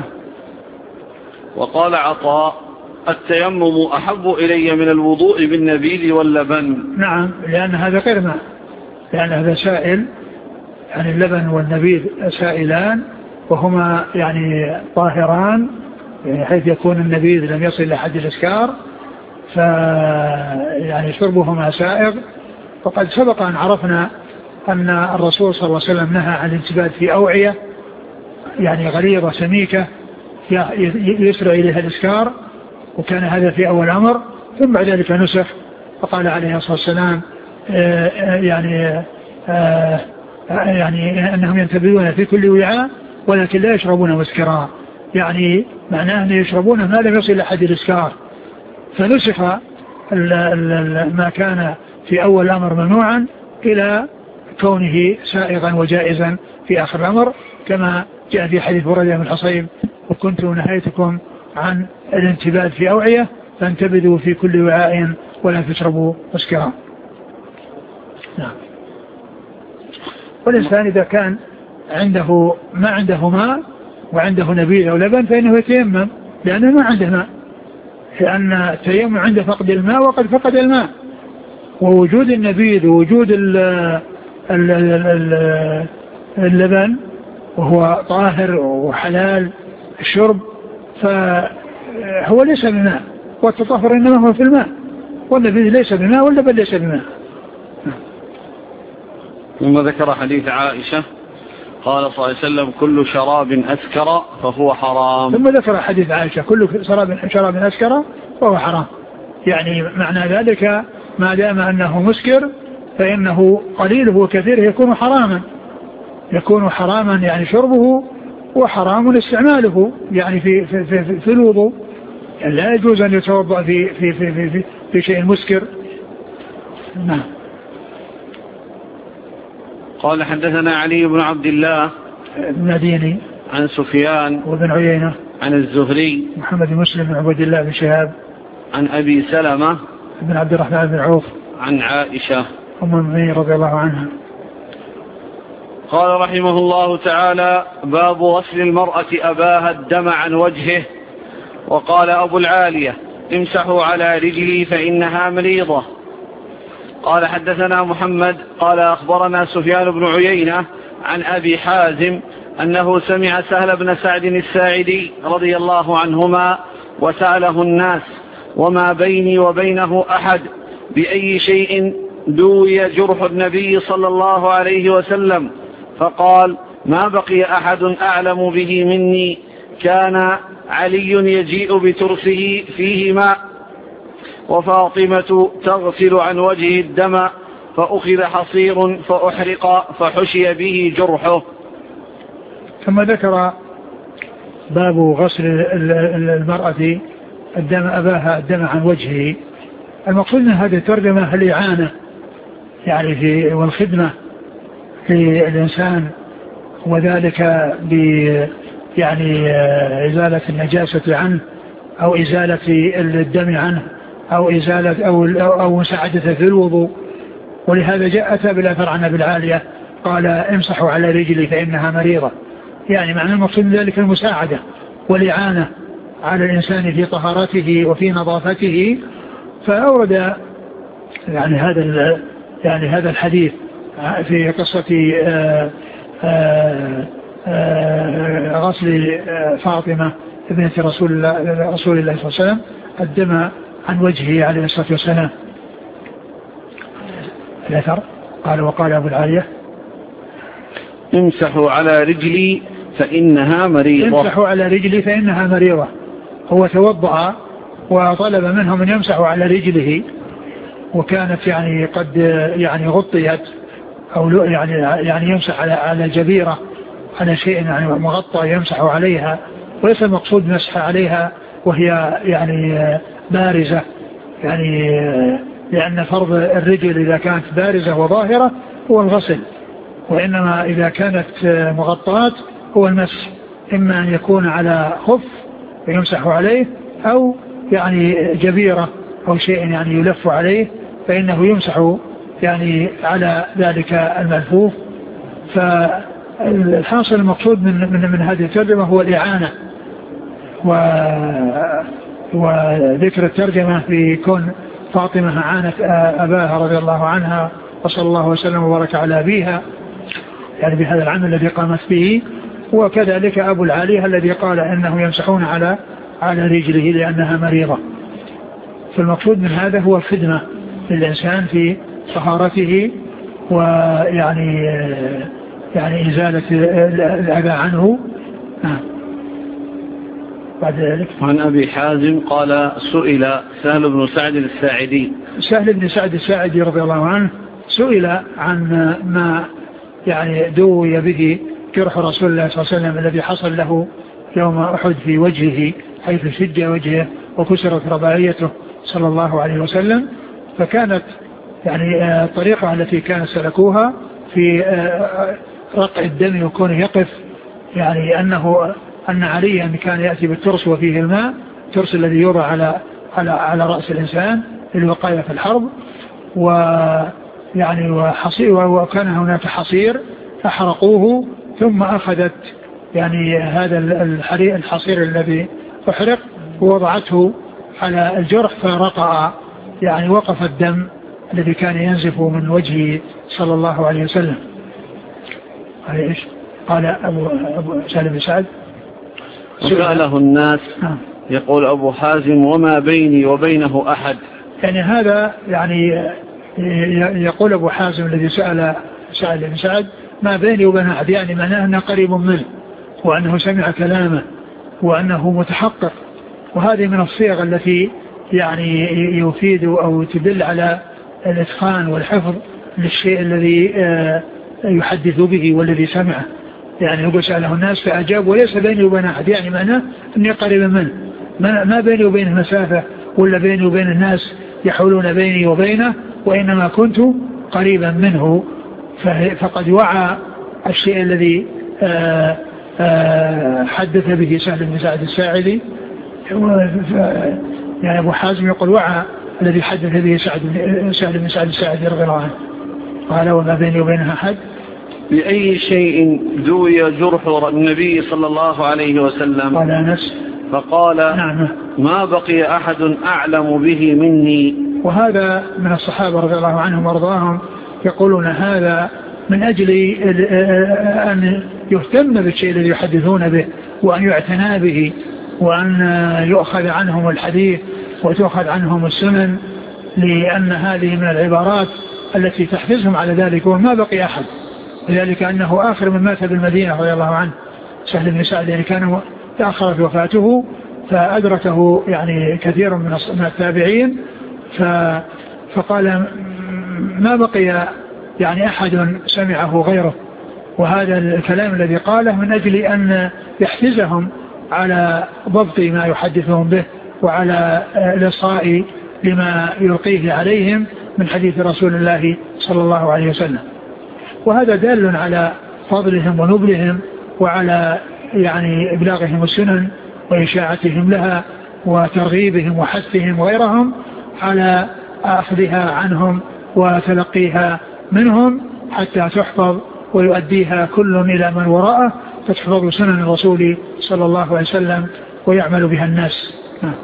وقال عطاء التيمم أحب إلي من الوضوء بالنبيذ واللبن. نعم، لأن هذا غير ماء، لأن هذا سائل، يعني اللبن والنبيذ سائلان وهما يعني طاهران، يعني حيث يكون النبيذ لم يصل لحد الإسكار ف يعني شربهما سائغ. وقد سبق أن عرفنا أن الرسول صلى الله عليه وسلم نهى عن الانتباد في أوعية يعني غليظة سميكة يسرع إليها الإسكار، وكان هذا في أول أمر، ثم بعد ذلك نسخ فقال عليه الصلاة والسلام يعني يعني أنهم ينتبهون في كل وعاء ولكن لا يشربون مسكرا، يعني معناه أن يشربون ما لم يصل إلى حد الإسكار، فنسخ ما كان في أول الأمر ممنوعا إلى كونه سائغا وجائزا في آخر الأمر، كما جاء في حديث بريدة بن الحصيب وكنت نهيتكم عن الانتباد في أوعية فانتبذوا في كل وعاء ولا تشربوا مسكرا. نعم. والإنسان إذا كان عنده ما عنده ماء وعنده نبيذ أو لبن فإنه يتيمم لأنه ما عنده ماء، لأن التيمم عنده فقد الماء وقد فقد الماء، ووجود النبيذ ووجود اللبن وهو طاهر وحلال الشرب فهو ليس بماء، والتطهر إنما هو في الماء، والنبيذ ليس بماء واللبن ليس بماء. ثم ذكر حديث عائشة قال صلى الله عليه وسلم كل شراب أسكر فهو حرام. ثم ذكر حديث عائشة كل شراب شراب أسكر فهو حرام، يعني معنى ذلك ما دام أنه مسكر فإنه قليله وكثيره يكون حراما، يكون حراما يعني شربه وحرام استعماله يعني في في في, في الوضوء، يعني لا يجوز أن يتوضأ في في في في, في, في شيء مسكر. نعم. قال حدثنا علي بن عبد الله المديني عن سفيان وابن عيينة عن الزهري محمد بن مسلم بن عبد الله بن شهاب عن أبي سلمة بن عبد الرحمن بن عوف عن عائشة أم المؤمنين رضي الله عنها. قال رحمه الله تعالى باب غسل المرأة أباها الدم عن وجهه. وقال أبو العالية امسحوا على رجلي فإنها مريضة. قال حدثنا محمد قال أخبرنا سفيان بن عيينة عن أبي حازم أنه سمع سهل بن سعد الساعدي رضي الله عنهما وسأله الناس وما بيني وبينه أحد بأي شيء دوي جرح النبي صلى الله عليه وسلم، فقال ما بقي أحد أعلم به مني، كان علي يجيء بترسه فيه ماء وفاطمة تغسل عن وجه الدم فأخذ حصير فأحرق فحشي به جرحه. ثم ذكر باب غسل المرأة الدم أباها الدم عن وجهه. المقصود من هذه الترجمة الإعانة يعني في والخدمة للإنسان، وذلك ب يعني إزالة النجاسة عنه أو إزالة الدم عنه أو إزالة أو أو مساعدته في الوضوء. ولهذا جاء أتى بالأثر عن أبي العالية قال امسحوا على رجلي فإنها مريضة، يعني معنى المقصود من ذلك المساعدة والإعانة على الإنسان في طهارته وفي نظافته. فأورد يعني هذا يعني هذا الحديث في قصة آآ آآ آآ غسل فاطمة ابنة رسول الله رسول الله صلى الله عليه وسلم الدم عن وجهه عليه الصلاة والسلام. الأثر قال وقال أبو العالية امسحوا على رجلي فإنها مريضة. امسحوا على رجلي فإنها مريضة. هو توضأ وطلب منهم أن يمسحوا على رجله، وكانت يعني قد يعني غطيت أو يعني يعني يمسح على على الجبيرة على شيء يعني مغطى يمسح عليها، وليس المقصود مسح عليها وهي يعني بارزة، يعني لأن فرض الرجل إذا كانت بارزة وظاهرة هو الغسل، وإنما إذا كانت مغطاة هو المسح، إما أن يكون على خف ويمسح عليه أو يعني جبيرة أو شيء يعني يلف عليه فإنه يمسح يعني على ذلك الملفوف. فالحاصل المقصود من, من, من هذه الترجمة هو الإعانة، وذكر الترجمة في كون فاطمة عانت أباها رضي الله عنها وصلى الله وسلم وبارك على أبيها يعني بهذا العمل الذي قامت به، وكذلك أبو العالية الذي قال إنه يمسحون على على رجله لأنها مريضة. فالمقصود من هذا هو الخدمة للإنسان في طهارته ويعني يعني إزالة الأذى عنه. بعد ذلك عن أبي حازم قال سئل سهل بن سعد الساعدي سهل بن سعد الساعدي رضي الله عنه سئل عن ما يعني دوي به جرح رسول الله صلى الله عليه وسلم الذي حصل له يوم أحد في وجهه حيث شج وجهه وكسرت رباعيته صلى الله عليه وسلم. فكانت يعني الطريقة التي كانت سلكوها في رقع الدم وكونه يقف، يعني أنه أن عليا كان يأتي بالترس وفيه الماء، الترس الذي يوضع على على على رأس الإنسان للوقاية في الحرب، ويعني وحصير وكان هناك حصير أحرقوه ثم أخذت يعني هذا الحصير الذي أحرق ووضعته على الجرح فرقع، يعني وقف الدم الذي كان ينزف من وجهه صلى الله عليه وسلم. قال أبو, أبو سالم بن سعد سأله الناس يقول أبو حازم وما بيني وبينه أحد، يعني هذا يعني يقول أبو حازم الذي سأل سأل بن سعد ما بيني وبينه أحد، يعني معناه أنه قريب منه وأنه سمع كلامه وأنه متحقق. وهذه من الصيغ التي يعني يفيد أو تدل على الإتقان والحفظ للشيء الذي يحدث به والذي سمعه. يعني هو سأله الناس فأجاب وليس بيني وبين أحد، يعني معناه أني قريب منه، ما بيني وبينه مسافة ولا بيني وبين الناس يحولون بيني وبينه، وإنما كنت قريبا منه. فقد وعى الشيء الذي آآ آآ حدث به سهل بن سعد الساعدي، يعني أبو حازم يقول وعى الذي حدث به سهل بن سعد الساعدي رضي الله عنه. قال وما بيني وبينها أحد. بأي شيء دوي جرح النبي صلى الله عليه وسلم؟ قال أنس فقال نعم ما بقي أحد أعلم به مني. وهذا من الصحابة رضي الله عنهم وارضاهم يقولون هذا من أجل أن يهتم بالشيء الذي يحدثون به وأن يعتنى به وأن يؤخذ عنهم الحديث وتؤخذ عنهم السنن، لأن هذه من العبارات التي تحفزهم على ذلك. وما بقي أحد، لذلك أنه آخر من مات بالمدينة رضي الله عنه سهل بن سعد، يعني كان تأخرت وفاته فأدركه يعني كثير من التابعين، فقال ما بقي يعني أحد سمعه غيره. وهذا الكلام الذي قاله من أجل أن يحفزهم على ضبط ما يحدثهم به وعلى الإصغاء لما يلقيه عليهم من حديث رسول الله صلى الله عليه وسلم. وهذا دال على فضلهم ونبلهم وعلى يعني إبلاغهم السنن وإشاعتهم لها وترغيبهم وحثهم وغيرهم على أخذها عنهم وتلقيها منهم حتى تحفظ ويؤديها كل إلى من وراءه فتحفظ سنن الرسول صلى الله عليه وسلم ويعمل بها الناس.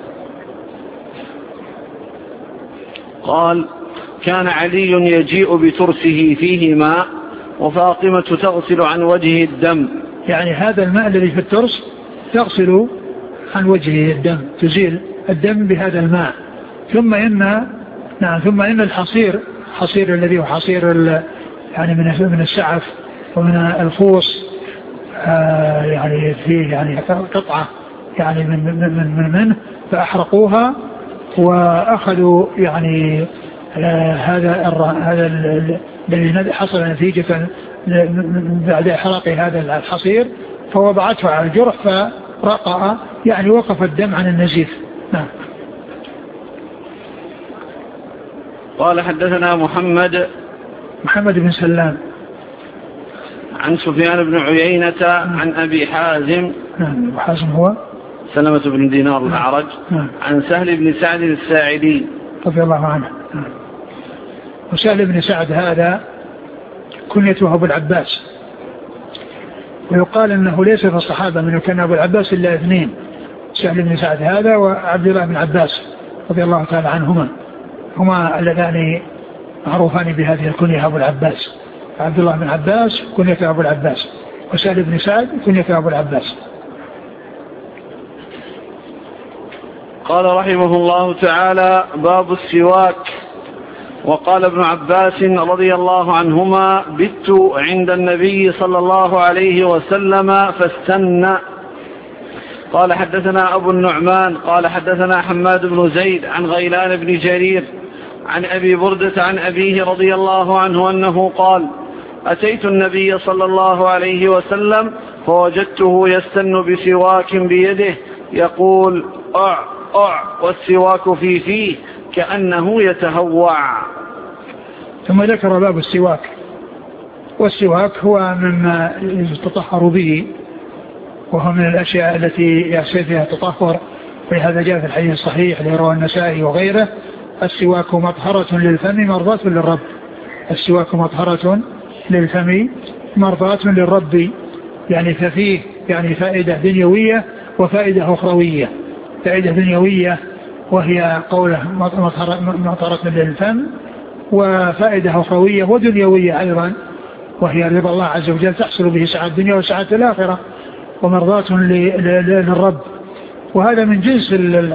قال كان علي يجيء بترسه فيه ماء وفاطمة تغسل عن وجهه الدم. يعني هذا الماء الذي في الترس تغسل عن وجهه الدم، تزيل الدم بهذا الماء. ثم إن نعم ثم إن الحصير، حصير الذي هو حصير يعني من من السعف ومن الخوص، آه يعني فيه يعني قطعة يعني من من من منه فأحرقوها وأخذوا يعني آه هذا هذا الذي حصل نتيجة بعد إحراق هذا الحصير، فوضعته على الجرح فرقع يعني وقف الدم عن النزيف. نعم. قال حدثنا محمد محمد بن سلام عن سفيان بن عيينة عن أبي حازم. نعم. أبو حازم هو سلمة بن دينار الأعرج. نعم. عن سهل بن سعد الساعدي رضي الله عنه. نعم. وسهل بن سعد هذا كنيته أبو العباس، ويقال أنه ليس في الصحابة من كان أبو العباس إلا اثنين، سهل بن سعد هذا وعبد الله بن عباس رضي الله تعالى عنهما، هما اللذان معروفان بهذه الكنية أبو العباس. عبد الله بن عباس كنيته أبو العباس، وسهل بن سعد كنيته أبو العباس. قال رحمه الله تعالى باب السواك. وقال ابن عباس رضي الله عنهما بت عند النبي صلى الله عليه وسلم فاستنى. قال حدثنا أبو النعمان قال حدثنا حماد بن زيد عن غيلان بن جرير عن أبي بردة عن أبيه رضي الله عنه أنه قال أتيت النبي صلى الله عليه وسلم فوجدته يستن بسواك بيده يقول أع أع والسواك في فيه كأنه يتهوع. ثم ذكر باب السواك. والسواك هو مما يتطهر به، وهو من الأشياء التي يحصل فيها التطهر، ولهذا جاء في الحديث الصحيح اللي رواه النسائي وغيره السواك مطهرة للفم مرضاة للرب. السواك مطهرة للفم مرضاة للرب، يعني ففيه يعني فائدة دنيوية وفائدة أخروية. فائدة دنيوية وهي قوله مطهرة للفم، وفائدة أخروية ودنيوية أيضا وهي رضا الله عز وجل تحصل به سعادة الدنيا وسعادة الآخرة ومرضاة للرب. وهذا من جنس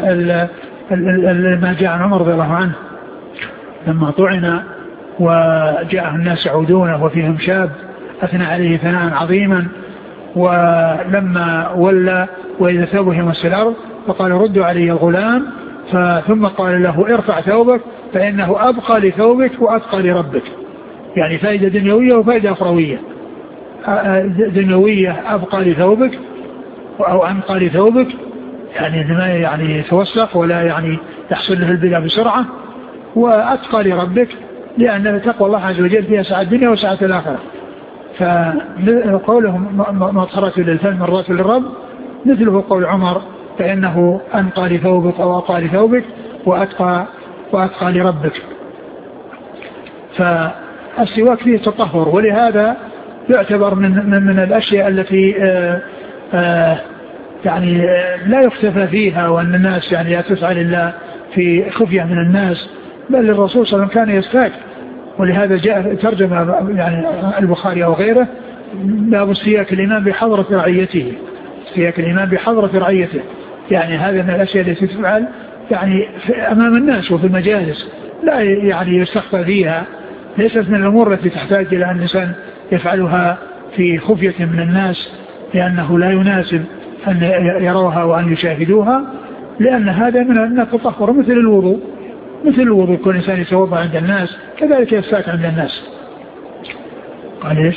ما جاء عن عمر رضي الله عنه لما طعن وجاء الناس يعودونه وفيهم شاب أثنى عليه ثناء عظيما، ولما ولى وإذا ثوبه يمس الأرض فقال ردوا علي الغلام، ثم قال له ارفع ثوبك فإنه أبقى لثوبك وأتقى لربك. يعني فائدة دنيوية وفائدة أخروية. دنيوية أبقى لثوبك أو أنقى لثوبك، يعني ما يعني يتوسخ ولا يعني يحصل له البلاء بسرعة، وأتقى لربك لأن تقوى الله عز وجل فيها سعادة الدنيا وسعادة الآخرة. فقولهم مطهرة للفم مرضاة للرب مثله قول عمر فإنه أنقى لثوبك أو أقى لثوبك وأتقى, وأتقى لربك. فالسواك فيه تطهر، ولهذا يعتبر من, من, من الأشياء التي آآ آآ يعني لا يختفى فيها، وأن الناس يعني لا تفعل إلا في خفية من الناس، بل الرسول صلى الله عليه وسلم كان يستاك. ولهذا جاء ترجمة يعني البخاري أو غيره باب السياك الإمام بحضرة رعيته. سياك الإمام بحضرة رعيته، يعني هذا من الأشياء التي تفعل يعني أمام الناس وفي المجالس، لا يعني يستخفى فيها، ليست من الأمور التي تحتاج إلى أن الإنسان يفعلها في خفية من الناس، لأنه لا يناسب أن يروها وأن يشاهدوها، لأن هذا من التطهر مثل الوضوء. مثل الوضوء كل إنسان يتوضأ عند الناس كذلك يستاك عند الناس. قال إيش؟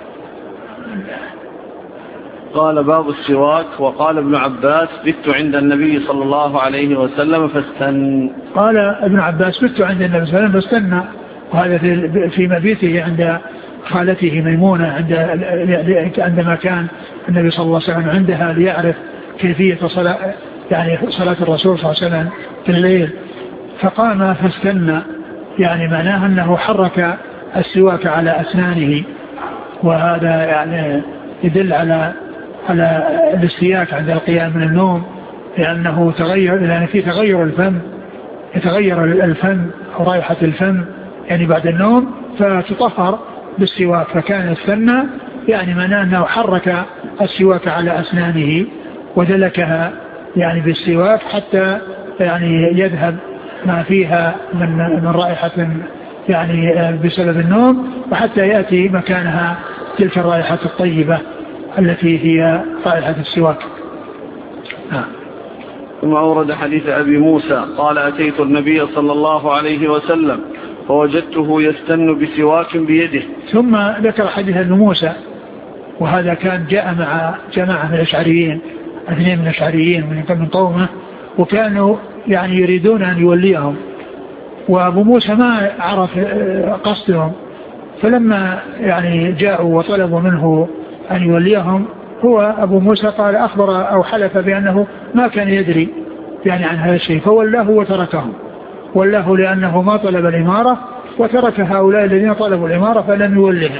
قال باب السواك. وقال ابن عباس بت عند النبي صلى الله عليه وسلم فاستن. قال ابن عباس بت عند النبي صلى الله عليه وسلم فاستنى، وهذا في مبيته عند خالته ميمونة عند عندما كان النبي صلى الله عليه وسلم عندها ليعرف كيفية صلاة يعني صلاة الرسول صلى الله عليه وسلم في الليل، فقام فاستنى، يعني معناه أنه حرك السواك على أسنانه، وهذا يعني يدل على على الاستياك عند القيام من النوم، لأنه تغير، لأن في تغير الفم، يتغير الفم أو رائحة الفم يعني بعد النوم، فتطهر بالسواك. فكان السنة يعني معناه أنه حرك السواك على أسنانه ودلكها يعني بالسواك حتى يعني يذهب ما فيها من من رائحة يعني بسبب النوم، وحتى يأتي مكانها تلك الرائحة الطيبة التي هي رائحة السواك. آه. ثم أورد حديث أبي موسى قال أتيت النبي صلى الله عليه وسلم فوجدته يستن بسواك بيده. ثم ذكر حديث أبي موسى، وهذا كان جاء مع جماعة من الأشعريين، اثنين من الأشعريين من من قومه، وكانوا يعني يريدون أن يوليهم، وأبو موسى ما عرف قصدهم، فلما يعني جاءوا وطلبوا منه أن يوليهم، هو أبو موسى قال أخبر أو حلف بأنه ما كان يدري يعني عن هذا الشيء، فولاه وتركهم، ولاه لأنه ما طلب الإمارة، وترك هؤلاء الذين طلبوا الإمارة فلم يولهم.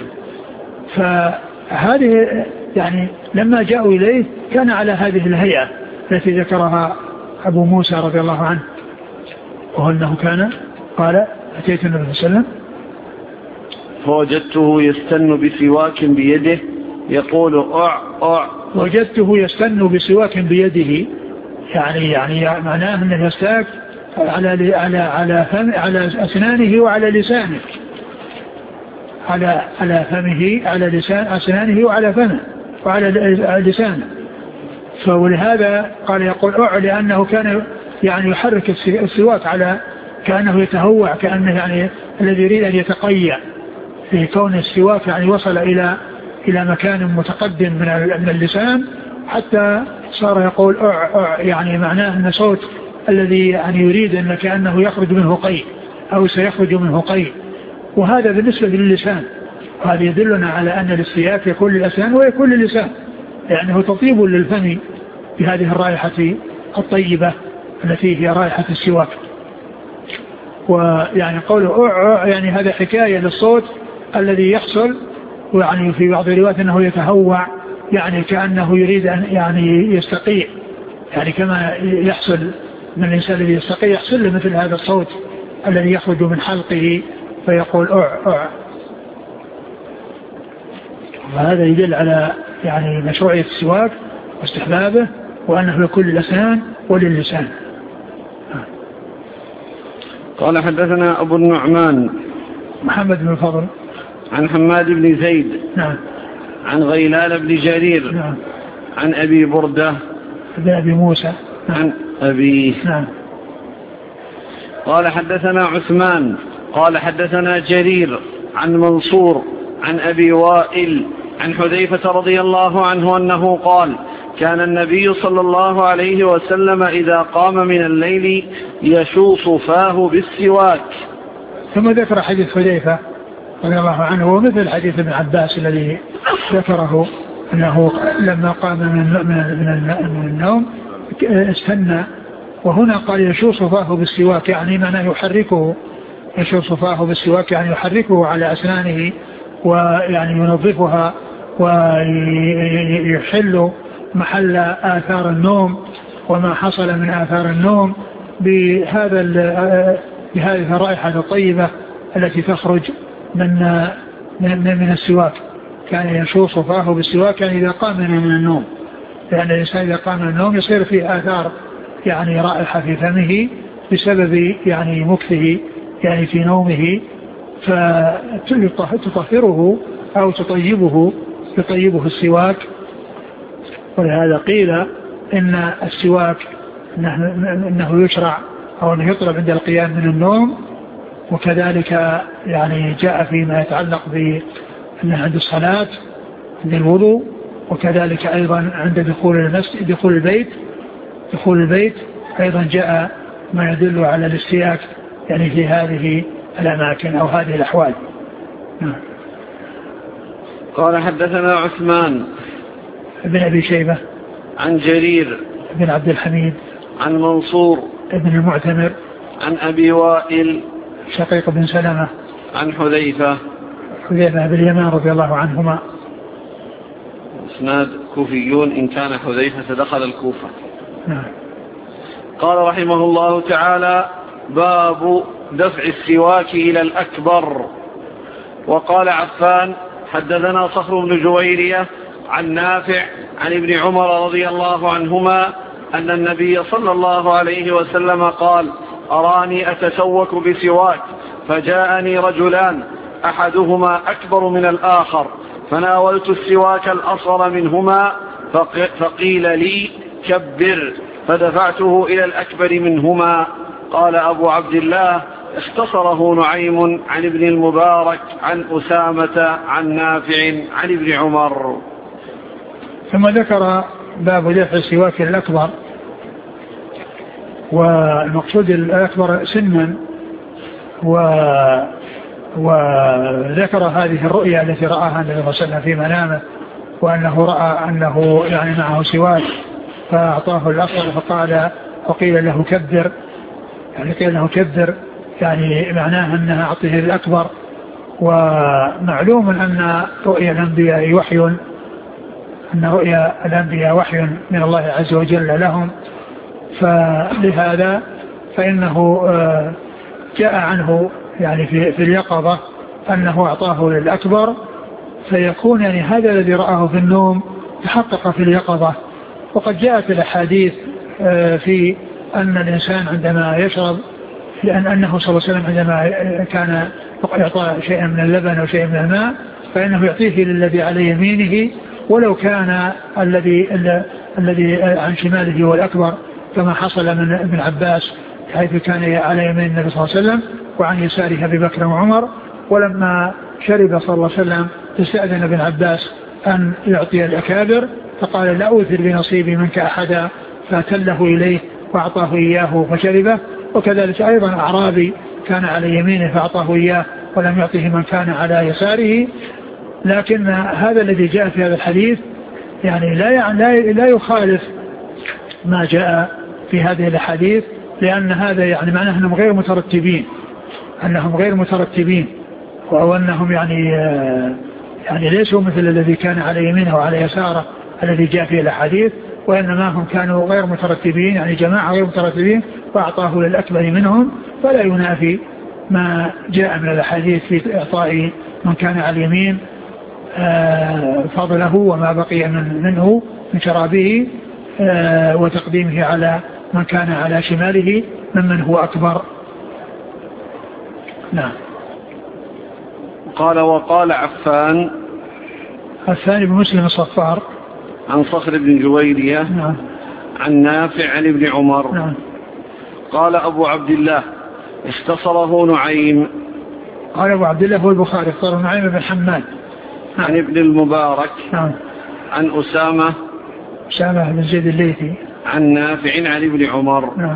فهذه يعني لما جاءوا إليه كان على هذه الهيئة التي ذكرها أبو موسى رضي الله عنه، وهو أنه كان قال أتيت النبي صلى الله عليه وسلم فوجدته يستن بسواك بيده يقول أع أع. وجدته يستن بسواك بيده يعني يعني معناه أنه يستاك على على على فم على أسنانه وعلى لسانه، على على فمه على لسان أسنانه وعلى فمه وعلى لسانه. فولهذا قال يقول أع لأنه كان يعني يحرك السواك على كأنه يتهوع، كأنه يعني الذي يريد أن يتقيأ في كون السواك يعني وصل إلى إلى مكان متقدم من من اللسان، حتى صار يقول أع أع يعني معناه أن صوت الذي يعني يريد أن كأنه يخرج منه قيء أو سيخرج منه قيء. وهذا بالنسبة للسان، وهذا يدلنا على أن الاستياك يكون للأسنان ويكون للسان، لأنه تطيب للفم بهذه الرائحة الطيبة التي هي رائحة السواك. ويعني قوله أع يعني هذا حكاية للصوت الذي يحصل، ويعني في بعض الروايات أنه يتهوع يعني كأنه يريد أن يعني يستقيع، يعني كما يحصل من الإنسان الذي يستقيع يحصل له مثل هذا الصوت الذي يخرج من حلقه فيقول أع أع. وهذا يدل على يعني مشروعية السواك واستحبابه، وأنه لكل الأسنان وللسان. قال حدثنا أبو النعمان محمد بن الفضل عن حماد بن زيد نعم عن غيلان بن جرير نعم عن أبي بردة بن أبي موسى نعم. عن أبيه نعم. قال حدثنا عثمان قال حدثنا جرير عن منصور عن أبي وائل عن حذيفة رضي الله عنه أنه قال كان النبي صلى الله عليه وسلم إذا قام من الليل يشوص فاه بالسواك. ثم ذكر حديث حذيفة رضي الله عنه ومثل حديث ابن عباس الذي ذكره أنه لما قام من, من, من النوم استنى، وهنا قال يشوص فاه بالسواك يعني معناه يحركه، يشوص فاه بالسواك يعني يحركه على أسنانه ويعني ينظفها ويحل محل آثار النوم وما حصل من آثار النوم بهذا بهذه الرائحة الطيبة التي تخرج من من من السواك. كان يشوص فاه بالسواك يعني إذا قام من النوم، لأن الإنسان إذا قام من النوم يصير فيه آثار يعني رائحة في فمه بسبب يعني مكثه يعني في نومه، فتطهره أو تطيبه يطيبه السواك. ولهذا قيل إن السواك إنه يشرع أو أنه يطلب عند القيام من النوم، وكذلك يعني جاء فيما يتعلق بأنه عند الصلاة عند الوضوء، وكذلك أيضا عند دخول المسجد دخول البيت دخول البيت أيضا جاء ما يدل على الاستياك يعني في هذه الأماكن أو هذه الأحوال. قال حدثنا عثمان ابن أبي شيبة عن جرير بن عبد الحميد عن منصور ابن المعتمر عن أبي وائل شقيق بن سلمة عن حذيفة حذيفة بن اليمان رضي الله عنهما. الإسناد كوفيون إن كان حذيفة دخل الكوفة. نعم. قال رحمه الله تعالى: باب دفع السواك إلى الأكبر. وقال عفان: حدثنا صخر بن جويرية عن نافع عن ابن عمر رضي الله عنهما أن النبي صلى الله عليه وسلم قال: أراني أتسوك بسواك، فجاءني رجلان أحدهما أكبر من الآخر، فناولت السواك الأصغر منهما فقيل لي: كبر، فدفعته إلى الأكبر منهما. قال أبو عبد الله: اختصره نعيم عن ابن المبارك عن أسامة عن نافع عن ابن عمر. ثم ذكر باب دفع السواك الأكبر، والمقصود الأكبر سنا، و وذكر هذه الرؤيا التي رآها النبي صلى الله عليه وسلم في منامه، وأنه رأى أنه يعني معه سواك فأعطاه الأصغر فقال وقيل له كبر، يعني قيل له كبر يعني معناه أنها أعطيه الأكبر. ومعلوم أن رؤيا الأنبياء وحي، أن رؤيا الأنبياء وحي من الله عز وجل لهم، فلهذا فإنه جاء عنه يعني في, في اليقظة أنه أعطاه للأكبر، فيكون يعني هذا الذي رآه في النوم تحقق في اليقظة. وقد جاءت الأحاديث في أن الإنسان عندما يشرب، لأن أنه صلى الله عليه وسلم عندما كان يعطى شيئا من اللبن أو شيئا من الماء فإنه يعطيه للذي على يمينه، ولو كان الذي الذي عن شماله هو الأكبر، كما حصل من ابن عباس حيث كان على يمين النبي صلى الله عليه وسلم وعن يساره أبي بكر وعمر. ولما شرب صلى الله عليه وسلم استأذن ابن عباس أن يعطي الأكابر، فقال: لا أوثر بنصيبي منك أحدا، فأتله إليه وأعطاه إياه فشربه. وكذلك أيضا أعرابي كان على يمينه فأعطاه إياه ولم يعطيه من كان على يساره. لكن هذا الذي جاء في هذا الحديث يعني لا يعني لا يخالف ما جاء في هذه الحديث، لأن هذا يعني معناه أنهم غير مترتبين أنهم غير مترتبين وهو أنهم يعني يعني ليسوا مثل الذي كان على يمينه وعلى يساره الذي جاء فيه الحديث، وإنما هم كانوا غير مترتبين، يعني جماعة غير مترتبين، فأعطاه للأكبر منهم، فلا ينافي ما جاء من الحديث في إعطاء من كان على اليمين فضله وما بقي من منه من شرابه وتقديمه على من كان على شماله ممن هو أكبر. نعم. قال: وقال عفان الثاني بمسلم الصفار عن صخر بن جويرية نعم. عن نافع عن ابن عمر نعم. قال أبو عبد الله: اختصره نعيم. قال أبو عبد الله هو البخاري، اختصره نعيم بن حماد نعم. عن ابن المبارك نعم. عن أسامة أسامة بن زيد الليثي عن نافع عن ابن عمر نعم.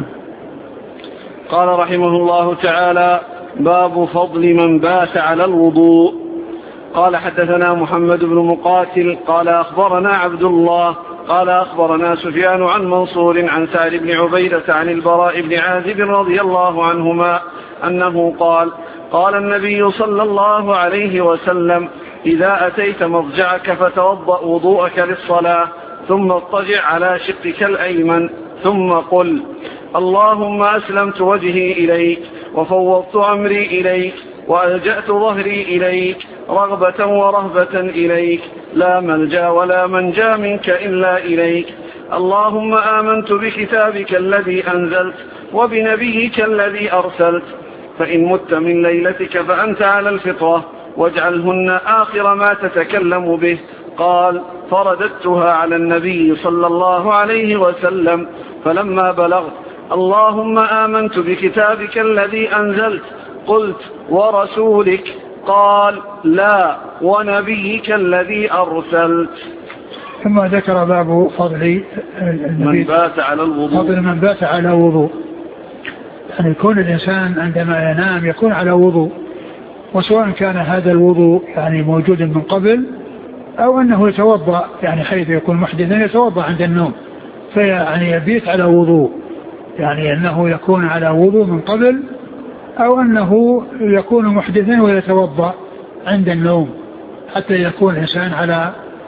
قال رحمه الله تعالى: باب فضل من بات على الوضوء. قال: حدثنا محمد بن مقاتل قال أخبرنا عبد الله قال أخبرنا سفيان عن منصور عن سعد بن عبيدة عن البراء بن عازب رضي الله عنهما أنه قال: قال النبي صلى الله عليه وسلم: إذا أتيت مضجعك فتوضأ وضوءك للصلاة، ثم اضطجع على شقك الأيمن، ثم قل: اللهم أسلمت وجهي إليك وفوضت أمري إليك وألجأت ظهري إليك رغبة ورهبة إليك، لا ملجأ ولا منجا منك إلا إليك. اللهم آمنت بكتابك الذي أنزلت وبنبيك الذي أرسلت، فإن مت من ليلتك فأنت على الفطرة، واجعلهن آخر ما تتكلم به. قال: فرددتها على النبي صلى الله عليه وسلم، فلما بلغت اللهم آمنت بكتابك الذي أنزلت قلت: ورسولك؟ قال: لا، ونبيك الذي أرسلت. ثم ذكر باب فضل من بات على الوضوء. فضل من بات على وضوء، يعني يكون الإنسان عندما ينام يكون على وضوء، وسواء كان هذا الوضوء يعني موجود من قبل أو أنه يتوضأ، يعني حيث يكون محدثا يتوضأ عند النوم، فيعني يبيت على وضوء، يعني أنه يكون على وضوء من قبل أو أنه يكون محدثا ويتوضأ عند النوم، حتى يكون الإنسان على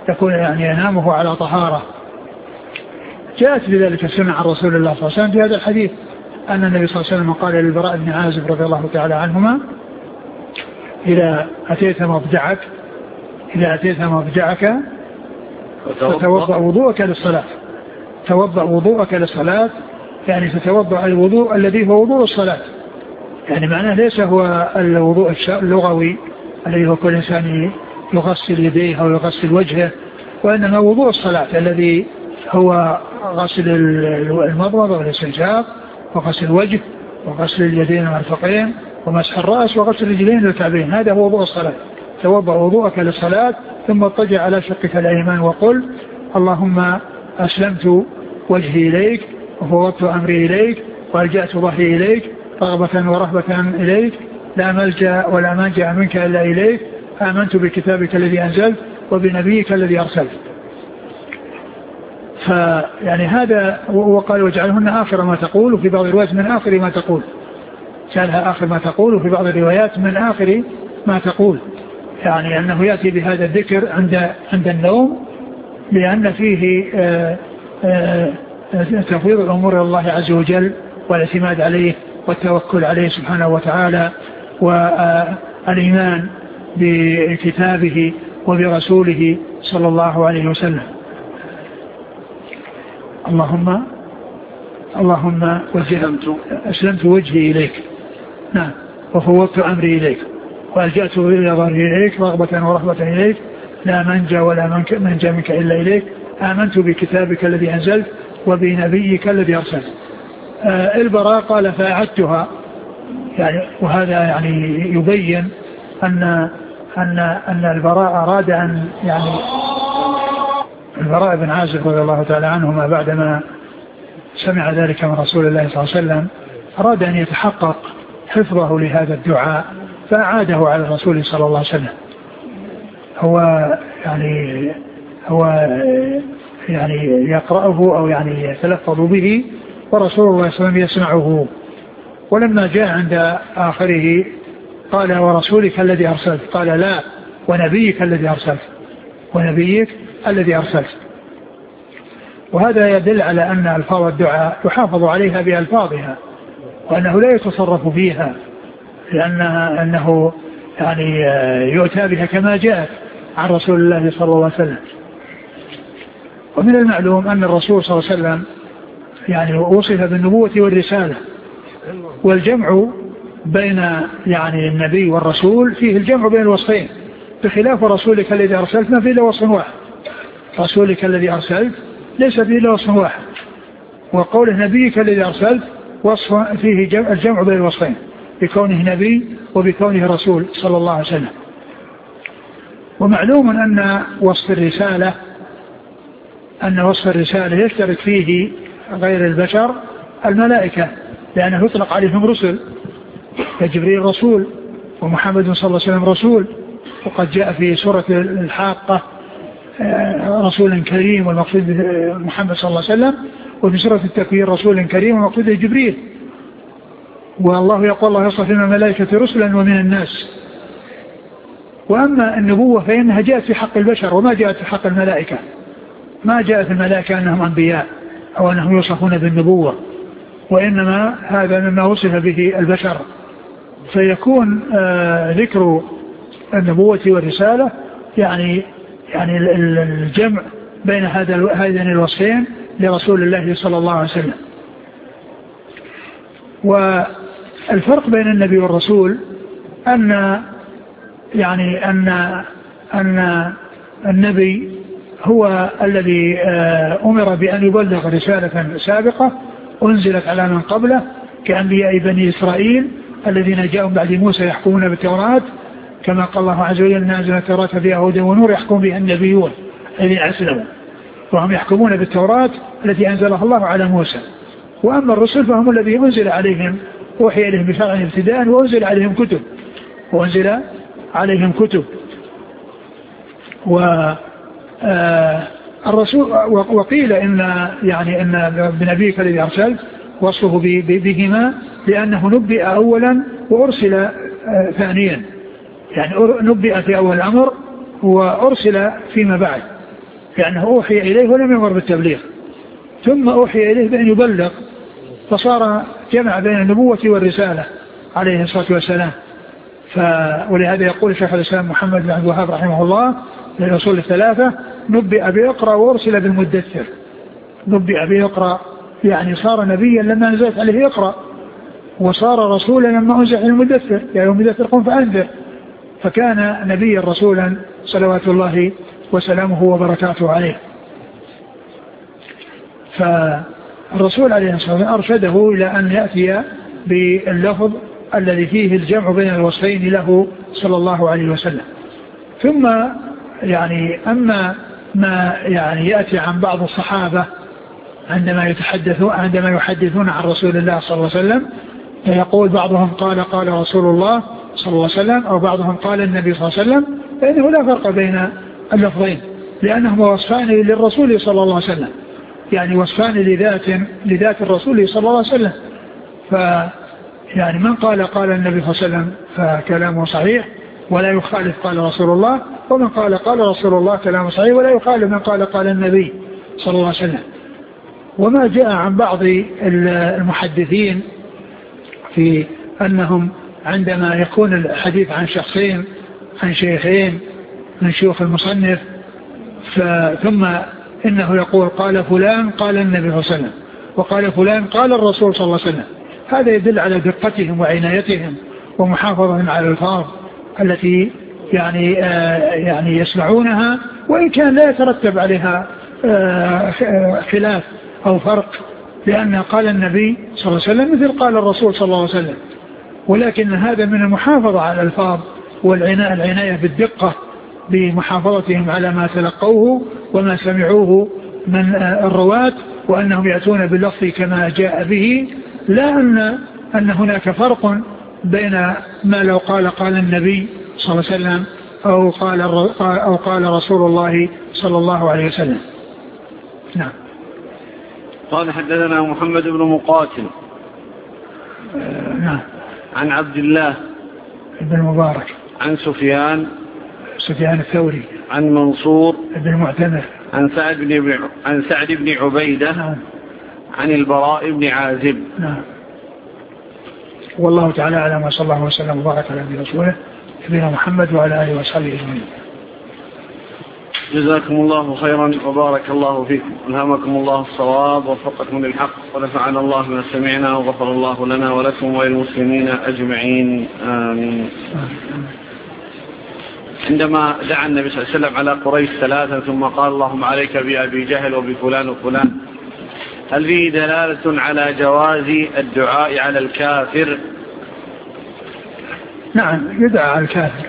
يكون يعني ينامه على طهارة. جاءت بذلك السنة عن رسول الله صلى الله عليه وسلم في هذا الحديث أن النبي صلى الله عليه وسلم قال للبراء بن عازب رضي الله تعالى عنهما: إذا أتيت مضجعك إذا أتيت مضجعك فتوضأ وضوءك للصلاة توضأ وضوءك للصلاة يعني تتوضأ الوضوء الذي هو وضوء الصلاة، يعني معناه ليس هو الوضوء اللغوي الذي هو كل إنسان يغسل يديه أو يغسل وجهه، وإنما وضوء الصلاة الذي هو غسل المضمضة والاستنشاق وغسل الوجه وغسل اليدين والمرفقين ومسح الرأس وغسل الرجلين والكعبين، هذا هو وضوء الصلاة. توضأ وضوءك للصلاة ثم اضطجع على شقك الأيمن وقل: اللهم أسلمت وجهي إليك وفوضت أمري إليك وألجأت ظهري إليك رغبة ورهبة إليك، لا ملجأ ولا منجأ منك إلا إليك، آمنت بكتابك الذي أنزلت وبنبيك الذي أرسلت. فيعني هذا، وقال: واجعلهن آخر ما تقول، وفي بعض الروايات من آخر ما تقول، جعلها آخر ما تقول، وفي بعض الروايات من آخر ما تقول، يعني أنه يأتي بهذا الذكر عند عند النوم، لأن فيه آآ آآ تفويض الأمور إلى الله عز وجل والاعتماد عليه والتوكل عليه سبحانه وتعالى والإيمان بكتابه وبرسوله صلى الله عليه وسلم. اللهم اللهم وجهت أسلمت وجهي إليك، نعم، وفوضت أمري إليك وألجأت إلى ظهري إليك رغبة ورهبة إليك، لا منجا ولا منجا منك إلا إليك، آمنت بكتابك الذي أنزلت وبنبيك الذي أرسلت. آه البراء قال: فأعدتها، يعني وهذا يعني يبين أن أن أن البراء أراد أن يعني البراء بن عازب رضي الله تعالى عنهما بعدما سمع ذلك من رسول الله صلى الله عليه وسلم أراد أن يتحقق حفظه لهذا الدعاء فأعاده على الرسول صلى الله عليه وسلم. هو يعني هو يعني يقرأه أو يعني يتلفظ به ورسول الله صلى الله عليه وسلم يسمعه. ولما جاء عند آخره قال: ورسولك الذي أرسلت، قال: لا، ونبيك الذي أرسلت ونبيك الذي أرسلت. وهذا يدل على أن ألفاظ الدعاء يحافظ عليها بألفاظها، وأنه لا يتصرف فيها، لأنها أنه يعني يؤتى بها كما جاءت عن رسول الله صلى الله عليه وسلم. ومن المعلوم أن الرسول صلى الله عليه وسلم يعني وصف بالنبوة والرسالة، والجمع بين يعني النبي والرسول فيه الجمع بين الوصفين، بخلاف رسولك الذي أرسلت ما فيه إلا وصف واحد. رسولك الذي أرسلت ليس فيه إلا وصف واحد، وقوله نبيك الذي أرسلت وصف فيه جمع الجمع بين الوصفين، بكونه نبي وبكونه رسول صلى الله عليه وسلم. ومعلوم أن وصف الرسالة أن وصف الرسالة يشترك فيه غير البشر الملائكة، لأنه يطلق عليهم رسل، فجبريل رسول ومحمد صلى الله عليه وسلم رسول، وقد جاء في سورة الحاقة رسول كريم والمقصود محمد صلى الله عليه وسلم، وفي سورة التكوير رسول كريم والمقصود جبريل. والله يقول: الله يصطفي من الملائكة رسلا ومن الناس. وأما النبوة فإنها جاءت في حق البشر وما جاءت في حق الملائكة، ما جاءت الملائكة أنهم أنبياء أو أنهم يوصفون بالنبوة، وإنما هذا مما وصف به البشر. فيكون آه ذكر النبوة والرسالة يعني يعني الجمع بين هذا هذين الوصفين لرسول الله صلى الله عليه وسلم. والفرق بين النبي والرسول أن يعني أن أن النبي هو الذي أمر بأن يبلغ رسالة سابقة أنزلت على من قبله كأنبياء بني إسرائيل الذين جاءوا بعد موسى يحكمون بالتوراة، كما قال الله عز وجل: نازل التوراة فيها هدى ونور يحكم بها النبيون الذين أسلموا، وهم يحكمون بالتوراة التي أنزلها الله على موسى. وأما الرسل فهم الذين أنزل عليهم وحي إليهم بشرع ابتداء، وأنزل عليهم كتب وأنزل عليهم كتب والرسول. وقيل إن يعني أن بنبيك الذي أرسلت وصفه بهما لأنه نبئ أولا وأرسل ثانيا، يعني نبئ في أول الأمر وأرسل فيما بعد، لأنه أوحي إليه ولم يمر بالتبليغ، ثم أوحي إليه بأن يبلغ، فصار جمع بين النبوة والرسالة عليه الصلاة والسلام. ولهذا يقول شيخ الإسلام محمد بن عبد الوهاب رحمه الله للأصول الثلاثة: نبئ بإقرأ وأرسل بالمدثر. نبئ بإقرأ يعني صار نبيا لما نزلت عليه إقرأ، وصار رسولا لما أنزل عليه المدثر، يا أيها المدثر قم فأنذر، فكان نبيا رسولا صلوات الله وسلامه وبركاته عليه. فالرسول عليه الصلاة والسلام أرشده إلى أن يأتي باللفظ الذي فيه الجمع بين الوصفين له صلى الله عليه وسلم. ثم يعني أما ما يعني يأتي عن بعض الصحابة عندما يتحدثون عندما يحدثون عن رسول الله صلى الله عليه وسلم، فيقول بعضهم قال قال رسول الله صلى الله عليه وسلم، أو بعضهم قال النبي صلى الله عليه وسلم، فإنه لا فرق بين اللفظين، لأنهما وصفان للرسول صلى الله عليه وسلم، يعني وصفان لذات لذات الرسول صلى الله عليه وسلم. ف يعني من قال قال النبي صلى الله عليه وسلم فكلامه صحيح ولا يخالف قال رسول الله، ومن قال قال رسول الله كلامه صحيح ولا يخالف من قال قال النبي صلى الله عليه وسلم. وما جاء عن بعض المحدثين في أنهم عندما يكون الحديث عن شخصين عن شيخين من شيوخ المصنف ثم إنه يقول قال فلان قال النبي صلى الله عليه وسلم وقال فلان قال الرسول صلى الله عليه وسلم، هذا يدل على دقتهم وعنايتهم ومحافظتهم على الألفاظ التي يعني آه يعني يسمعونها، وإن كان لا يترتب عليها آه خلاف أو فرق، لأن قال النبي صلى الله عليه وسلم مثل قال الرسول صلى الله عليه وسلم، ولكن هذا من المحافظة على الألفاظ والعناية العناية بالدقة بمحافظتهم على ما تلقوه وما سمعوه من الرواة، وأنهم يأتون باللفظ كما جاء به، لا أن, أن هناك فرق بين ما لو قال قال النبي صلى الله عليه وسلم أو قال, أو قال رسول الله صلى الله عليه وسلم. نعم. قال حدثنا محمد بن مقاتل آه نعم عن عبد الله بن مبارك عن سفيان سفيان الثوري عن منصور بن معتمر عن سعد بن عن سعد بن عبيدة نعم. عن البراء بن عازب. نعم. والله تعالى على ما صلى الله وسلم وبارك على نبينا رسوله نبينا محمد وعلى آله وصحبه أجمعين. جزاكم الله خيرا وبارك الله فيكم، ألهمكم الله الصواب ووفقكم للحق، ونفعنا الله ما سمعنا، وغفر الله لنا ولكم وللمسلمين أجمعين، آمين. عندما دعا النبي صلى الله عليه وسلم على قريش ثلاثا ثم قال اللهم عليك بأبي جهل وبفلان وفلان، هل فيه دلالة على جواز الدعاء على الكافر؟ نعم، يدعى على الكافر،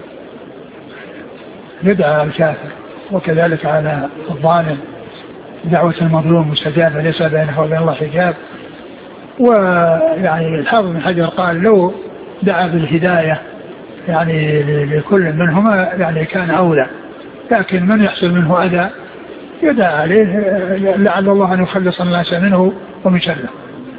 يدعى على الكافر، وكذلك على الظالم، دعوة المظلوم مستجابة ليس بينه وبين الله حجاب. ويعني الحافظ بن حجر قال لو دعا بالهداية يعني لكل منهما يعني كان أولى، لكن من يحصل منه أذى يدعى عليه لعل الله أن يخلص الناس منه ومن شره.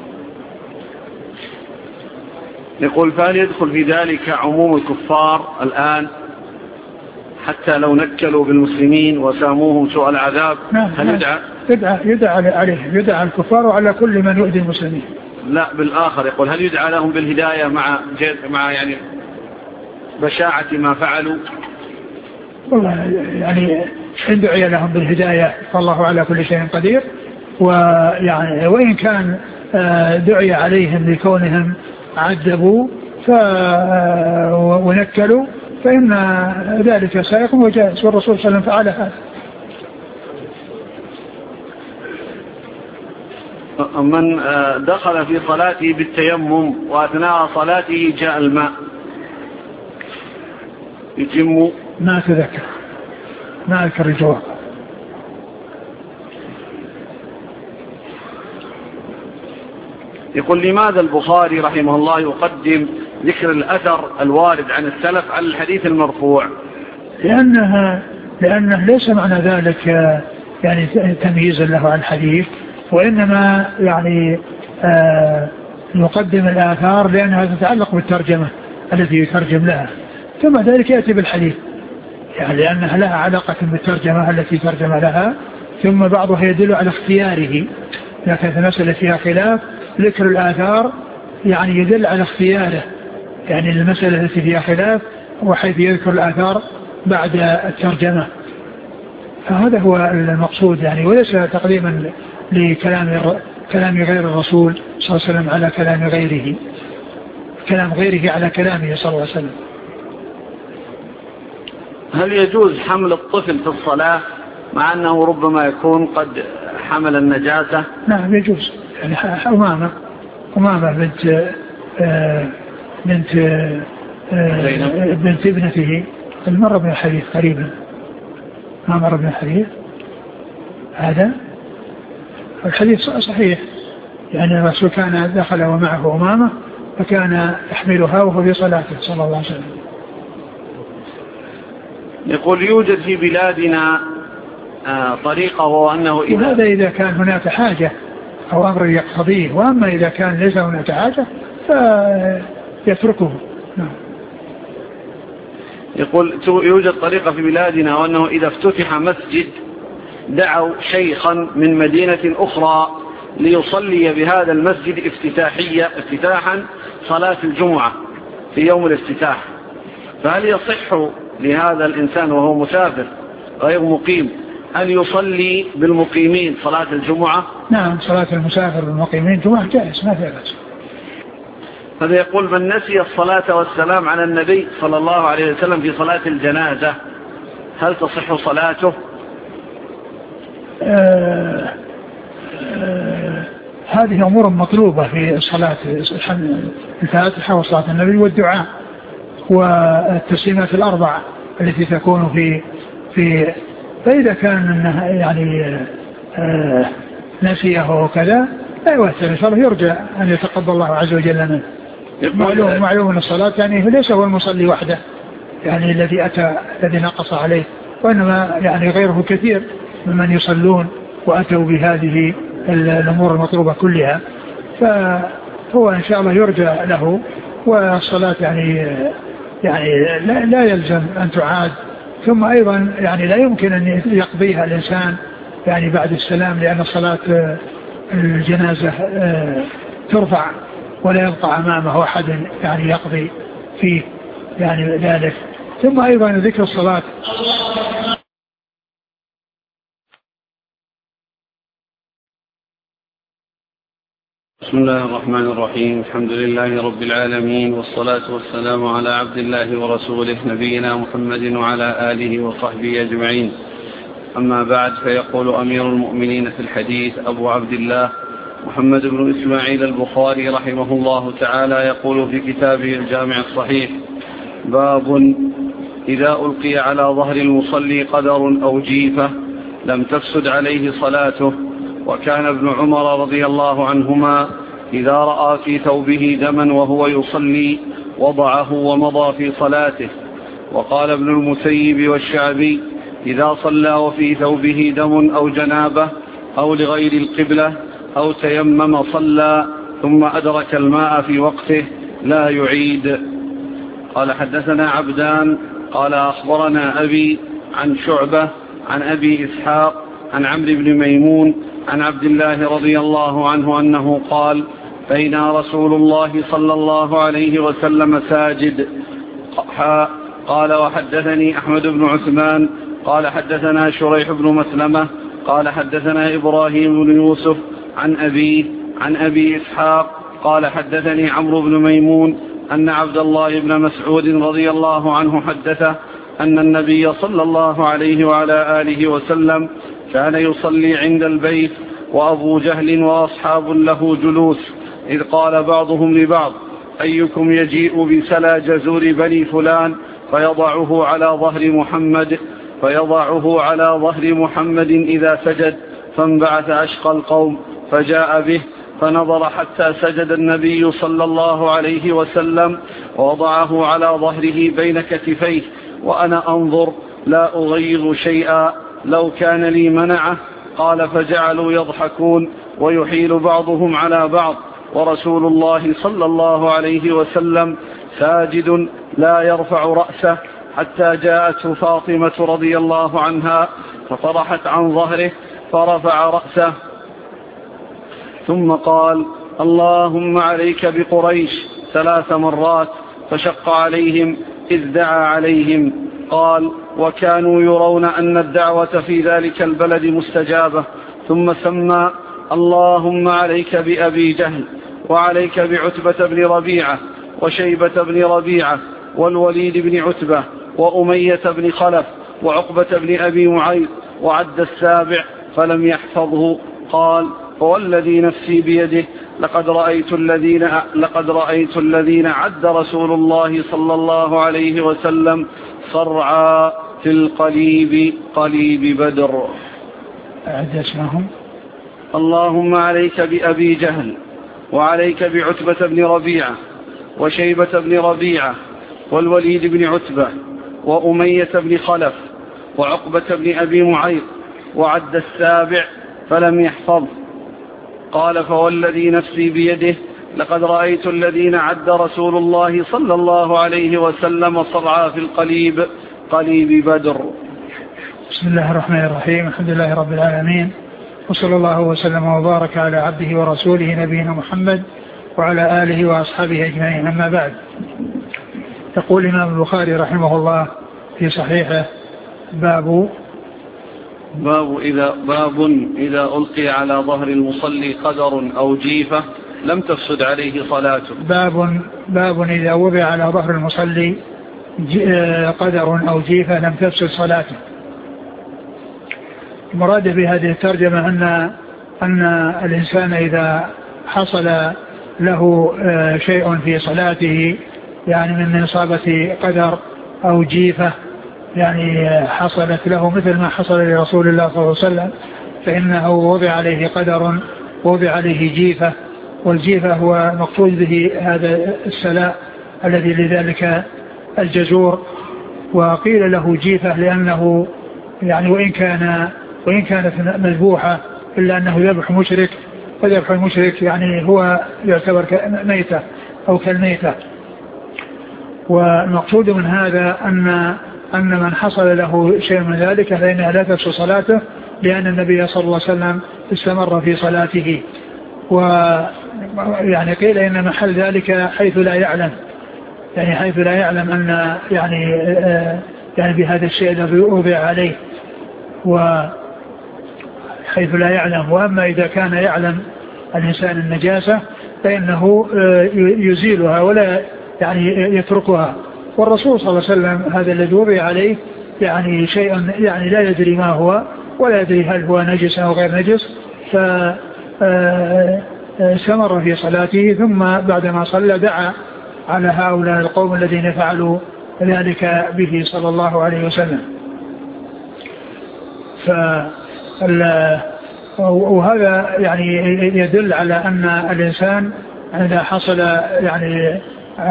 يقول فهل يدخل في ذلك عموم الكفار الآن حتى لو نكلوا بالمسلمين وساموهم سوء العذاب؟ نعم. هل يدعى؟ يدعى, يدعى عليه، يدعى الكفار وعلى كل من يؤذي المسلمين. لا بالآخر، يقول هل يدعى لهم بالهداية مع مع يعني بشاعة ما فعلوا؟ والله يعني إن دعي لهم بالهداية فالله على كل شيء قدير، ويعني وإن كان دعي عليهم لكونهم عذبوا ونكلوا فإن ذلك سائق وجائز، والرسول صلى الله عليه وسلم فعل هذا. من دخل في صلاته بالتيمم وأثناء صلاته جاء الماء يتم؟ ما أتذكر، ما أذكر الجواب. يقول لماذا البخاري رحمه الله يقدم ذكر الأثر الوارد عن السلف على الحديث المرفوع؟ لأنها لأنه ليس معنى ذلك يعني تمييزا له عن الحديث، وإنما يعني آه يقدم الآثار لأنها تتعلق بالترجمة التي يترجم لها، ثم ذلك يأتي بالحديث. يعني لأنها لها علاقة بالترجمة التي ترجم لها، ثم بعضها يدل على اختياره، لكن المسألة فيها خلاف. ذكر الآثار يعني يدل على اختياره، يعني المسألة التي فيها خلاف وحيث يذكر الآثار بعد الترجمة، فهذا هو المقصود يعني، وليس تقديما لكلام كلام غير الرسول صلى الله عليه وسلم على كلام غيره، كلام غيره على كلامه صلى الله عليه وسلم. هل يجوز حمل الطفل في الصلاة مع أنه ربما يكون قد حمل النجاسة؟ نعم يجوز. يعني أمامة أمامة بنت آه بنت آه بنت ابنته المرة بن الحديث قريبا، ما مر بن الحديث هذا الحديث صحيح، يعني الرسول كان دخل ومعه أمامة فكان يحملها وهو في صلاته صلى الله عليه وسلم. يقول يوجد في بلادنا طريقة هو أنه إذا هذا إذا كان هناك حاجة أو أمر يقتضيه، وأما إذا كان ليس هناك حاجة فيتركه. نعم. يقول يوجد طريقة في بلادنا وأنه إذا افتتح مسجد دعوا شيخا من مدينة أخرى ليصلي بهذا المسجد افتتاحية افتتاحا صلاة الجمعة في يوم الافتتاح، فهل يصح لهذا الإنسان وهو مسافر غير مقيم أن يصلي بالمقيمين صلاة الجمعة؟ نعم، صلاة المسافر بالمقيمين جمعة جائز ما فيها بأس. هذا يقول من نسي الصلاة والسلام على النبي صلى الله عليه وسلم في صلاة الجنازة هل تصح صلاته؟ آه آه هذه أمور مطلوبة في الصلاة، الفاتحة وصلاة النبي والدعاء والتسليمات الأربع التي تكون في في فإذا كان يعني آه نسيه وكذا لا يؤثر، إن شاء الله يرجى أن يتقبل الله عز وجل منه. معلوم معلوم أن الصلاة يعني ليس هو المصلي وحده يعني الذي أتى الذي نقص عليه، وإنما يعني غيره كثير ممن يصلون وأتوا بهذه الأمور المطلوبة كلها، فهو إن شاء الله يرجى له. والصلاة يعني يعني لا, لا يلزم أن تعاد، ثم أيضا يعني لا يمكن أن يقضيها الإنسان يعني بعد السلام، لأن صلاة الجنازة ترفع ولا يبقى أمامه أحد يعني يقضي فيه يعني ذلك. ثم أيضا ذكر الصلاة. بسم الله الرحمن الرحيم، الحمد لله رب العالمين، والصلاة والسلام على عبد الله ورسوله نبينا محمد وعلى آله وصحبه أجمعين. أما بعد، فيقول أمير المؤمنين في الحديث أبو عبد الله محمد بن إسماعيل البخاري رحمه الله تعالى يقول في كتابه الجامع الصحيح: باب إذا ألقي على ظهر المصلي قدر أو جيفة لم تفسد عليه صلاته. وكان ابن عمر رضي الله عنهما إذا رأى في ثوبه دما وهو يصلي وضعه ومضى في صلاته. وقال ابن المسيب والشعبي: إذا صلى وفي ثوبه دم أو جنابة أو لغير القبلة أو تيمم صلى ثم أدرك الماء في وقته لا يعيد. قال حدثنا عبدان قال أخبرنا أبي عن شعبة عن أبي إسحاق عن عمرو بن ميمون عن عبد الله رضي الله عنه أنه قال: بين رسول الله صلى الله عليه وسلم ساجد. قال وحدثني أحمد بن عثمان قال حدثنا شريح بن مسلمة قال حدثنا إبراهيم بن يوسف عن أبيه عن أبي إسحاق قال حدثني عمرو بن ميمون أن عبد الله بن مسعود رضي الله عنه حدثه أن النبي صلى الله عليه وعلى آله وسلم كان يصلي عند البيت وأبو جهل وأصحاب له جلوس، إذ قال بعضهم لبعض: أيكم يجيء بسلا جزور بني فلان فيضعه على ظهر محمد فيضعه على ظهر محمد إذا سجد. فانبعث أشقى القوم فجاء به فنظر حتى سجد النبي صلى الله عليه وسلم ووضعه على ظهره بين كتفيه، وأنا أنظر لا أغيظ شيئا، لو كان لي منعه. قال فجعلوا يضحكون ويحيل بعضهم على بعض، ورسول الله صلى الله عليه وسلم ساجد لا يرفع رأسه حتى جاءته فاطمة رضي الله عنها فطرحت عن ظهره فرفع رأسه ثم قال: اللهم عليك بقريش ثلاث مرات، فشق عليهم إذ دعا عليهم. قال: وكانوا يرون أن الدعوة في ذلك البلد مستجابة. ثم سمى: اللهم عليك بأبي جهل، وعليك بعتبة بن ربيعة، وشيبة بن ربيعة، والوليد بن عتبة، وأمية بن خلف، وعقبة بن أبي معيط، وعد السابع فلم يحفظه. قال: والذي نفسي بيده لقد رأيت الذين لقد رأيت الذين عد رسول الله صلى الله عليه وسلم صرعى في القليب قليب بدر. أعد اسمهم: اللهم عليك بأبي جهل، وعليك بعتبة بن ربيعة، وشيبة بن ربيعة، والوليد بن عتبة، وأمية بن خلف، وعقبة بن أبي معيط، وعد السابع فلم يحفظ. قال: فوالذي نفسي بيده لقد رأيت الذين عد رسول الله صلى الله عليه وسلم صرعى في القليب قليب بدر. بسم الله الرحمن الرحيم. الحمد لله رب العالمين، وصلى الله وسلم وبارك على عبده ورسوله نبينا محمد وعلى آله وأصحابه أجمعين. أما بعد، يقول الإمام البخاري رحمه الله في صحيحه: باب باب إذا, باب إذا ألقي على ظهر المصلي قدر أو جيفة لم تفسد عليه صلاته. باب, باب إذا وضع على ظهر المصلي قدر أو جيفة لم تفسد صلاته. المراد بهذه الترجمة أن, أن الإنسان إذا حصل له شيء في صلاته، يعني من إصابة قدر أو جيفة، يعني حصلت له مثل ما حصل لرسول الله صلى الله عليه وسلم، فإنه وضع عليه قدر، وضع عليه جيفة. والجيفة هو مقصود به هذا السلاء الذي لذلك الجزور. وقيل له جيفة لأنه يعني وإن كان وإن كانت مذبوحة إلا أنه ذبح مشرك، وذبح المشرك يعني هو يعتبر ميتة أو كالميتة. والمقصود من هذا أن أن من حصل له شيء من ذلك فإنها لا تفسد صلاته، لأن النبي صلى الله عليه وسلم استمر في صلاته. ويعني قيل إن محل ذلك حيث لا يعلم، يعني حيث لا يعلم أن يعني يعني بهذا الشيء الذي وضع عليه، وحيث لا يعلم. وأما إذا كان يعلم الإنسان النجاسة فإنه يزيلها ولا يعني يتركها. والرسول صلى الله عليه وسلم هذا الذي وضع عليه يعني شيء يعني لا يدري ما هو، ولا يدري هل هو نجس أو غير نجس، فاستمر في صلاته. ثم بعدما صلى دعا على هؤلاء القوم الذين فعلوا ذلك به صلى الله عليه وسلم. وهذا يعني يدل على أن الإنسان إذا حصل يعني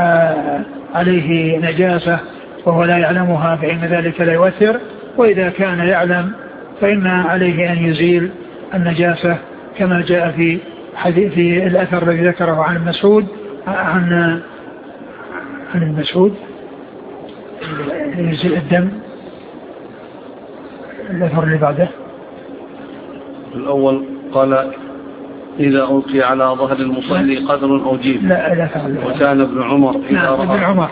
عليه نجاسة وهو لا يعلمها فإن ذلك لا يؤثر، وإذا كان يعلم فإن عليه أن يزيل النجاسة، كما جاء في حديث في الأثر الذي ذكره عن مسعود عن عن المسعود يزيل الدم. الأثر اللي بعده الأول قال: إذا ألقي على ظهر المصلي قدر أو جيف. لا لا وكان ابن عمر إذا رأى ابن عمر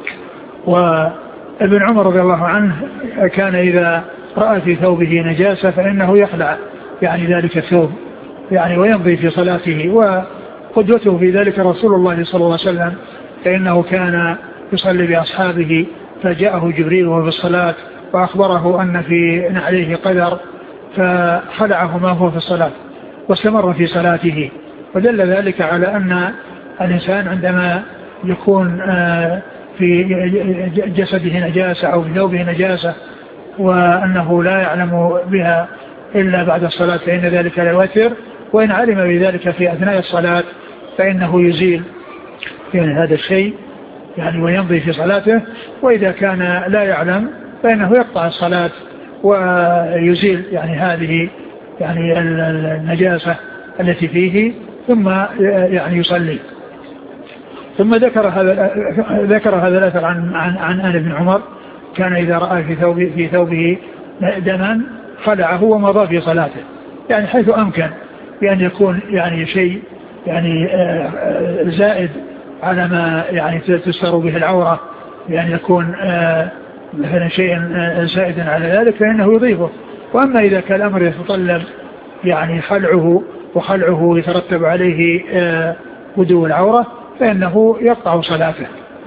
وابن عمر رضي الله عنه كان إذا رأى في ثوبه نجاسة فإنه يخلع يعني ذلك الثوب يعني ويمضي في صلاته. وقدوته في ذلك رسول الله صلى الله عليه وسلم، فإنه كان يصلي بأصحابه فجاءه جبريل وهو في الصلاة وأخبره أن في نعليه قدر، فخلعه ما هو في الصلاة واستمر في صلاته. ودل ذلك على أن الإنسان عندما يكون في جسده نجاسة أو في ثوبه نجاسة وأنه لا يعلم بها إلا بعد الصلاة فإن ذلك لا يؤثر، وإن علم بذلك في أثناء الصلاة فإنه يزيل يعني هذا الشيء يعني ويمضي في صلاته. وإذا كان لا يعلم فإنه يقطع الصلاة ويزيل يعني هذه يعني النجاسة التي فيه ثم يعني يصلي. ثم ذكر هذا ذكر هذا الأثر عن عن عن آل بن عمر كان إذا رأى في ثوبه, في ثوبه دما خلعه ومضى في صلاته، يعني حيث أمكن بأن يكون يعني شيء يعني زائد على ما يعني تستر به العورة، بأن يكون مثلا شيء زائدا على ذلك فإنه يضيفه. وأما إذا كان الأمر يتطلب يعني خلعه وخلعه يترتب عليه بدو العورة فإنه يقطع صلاته.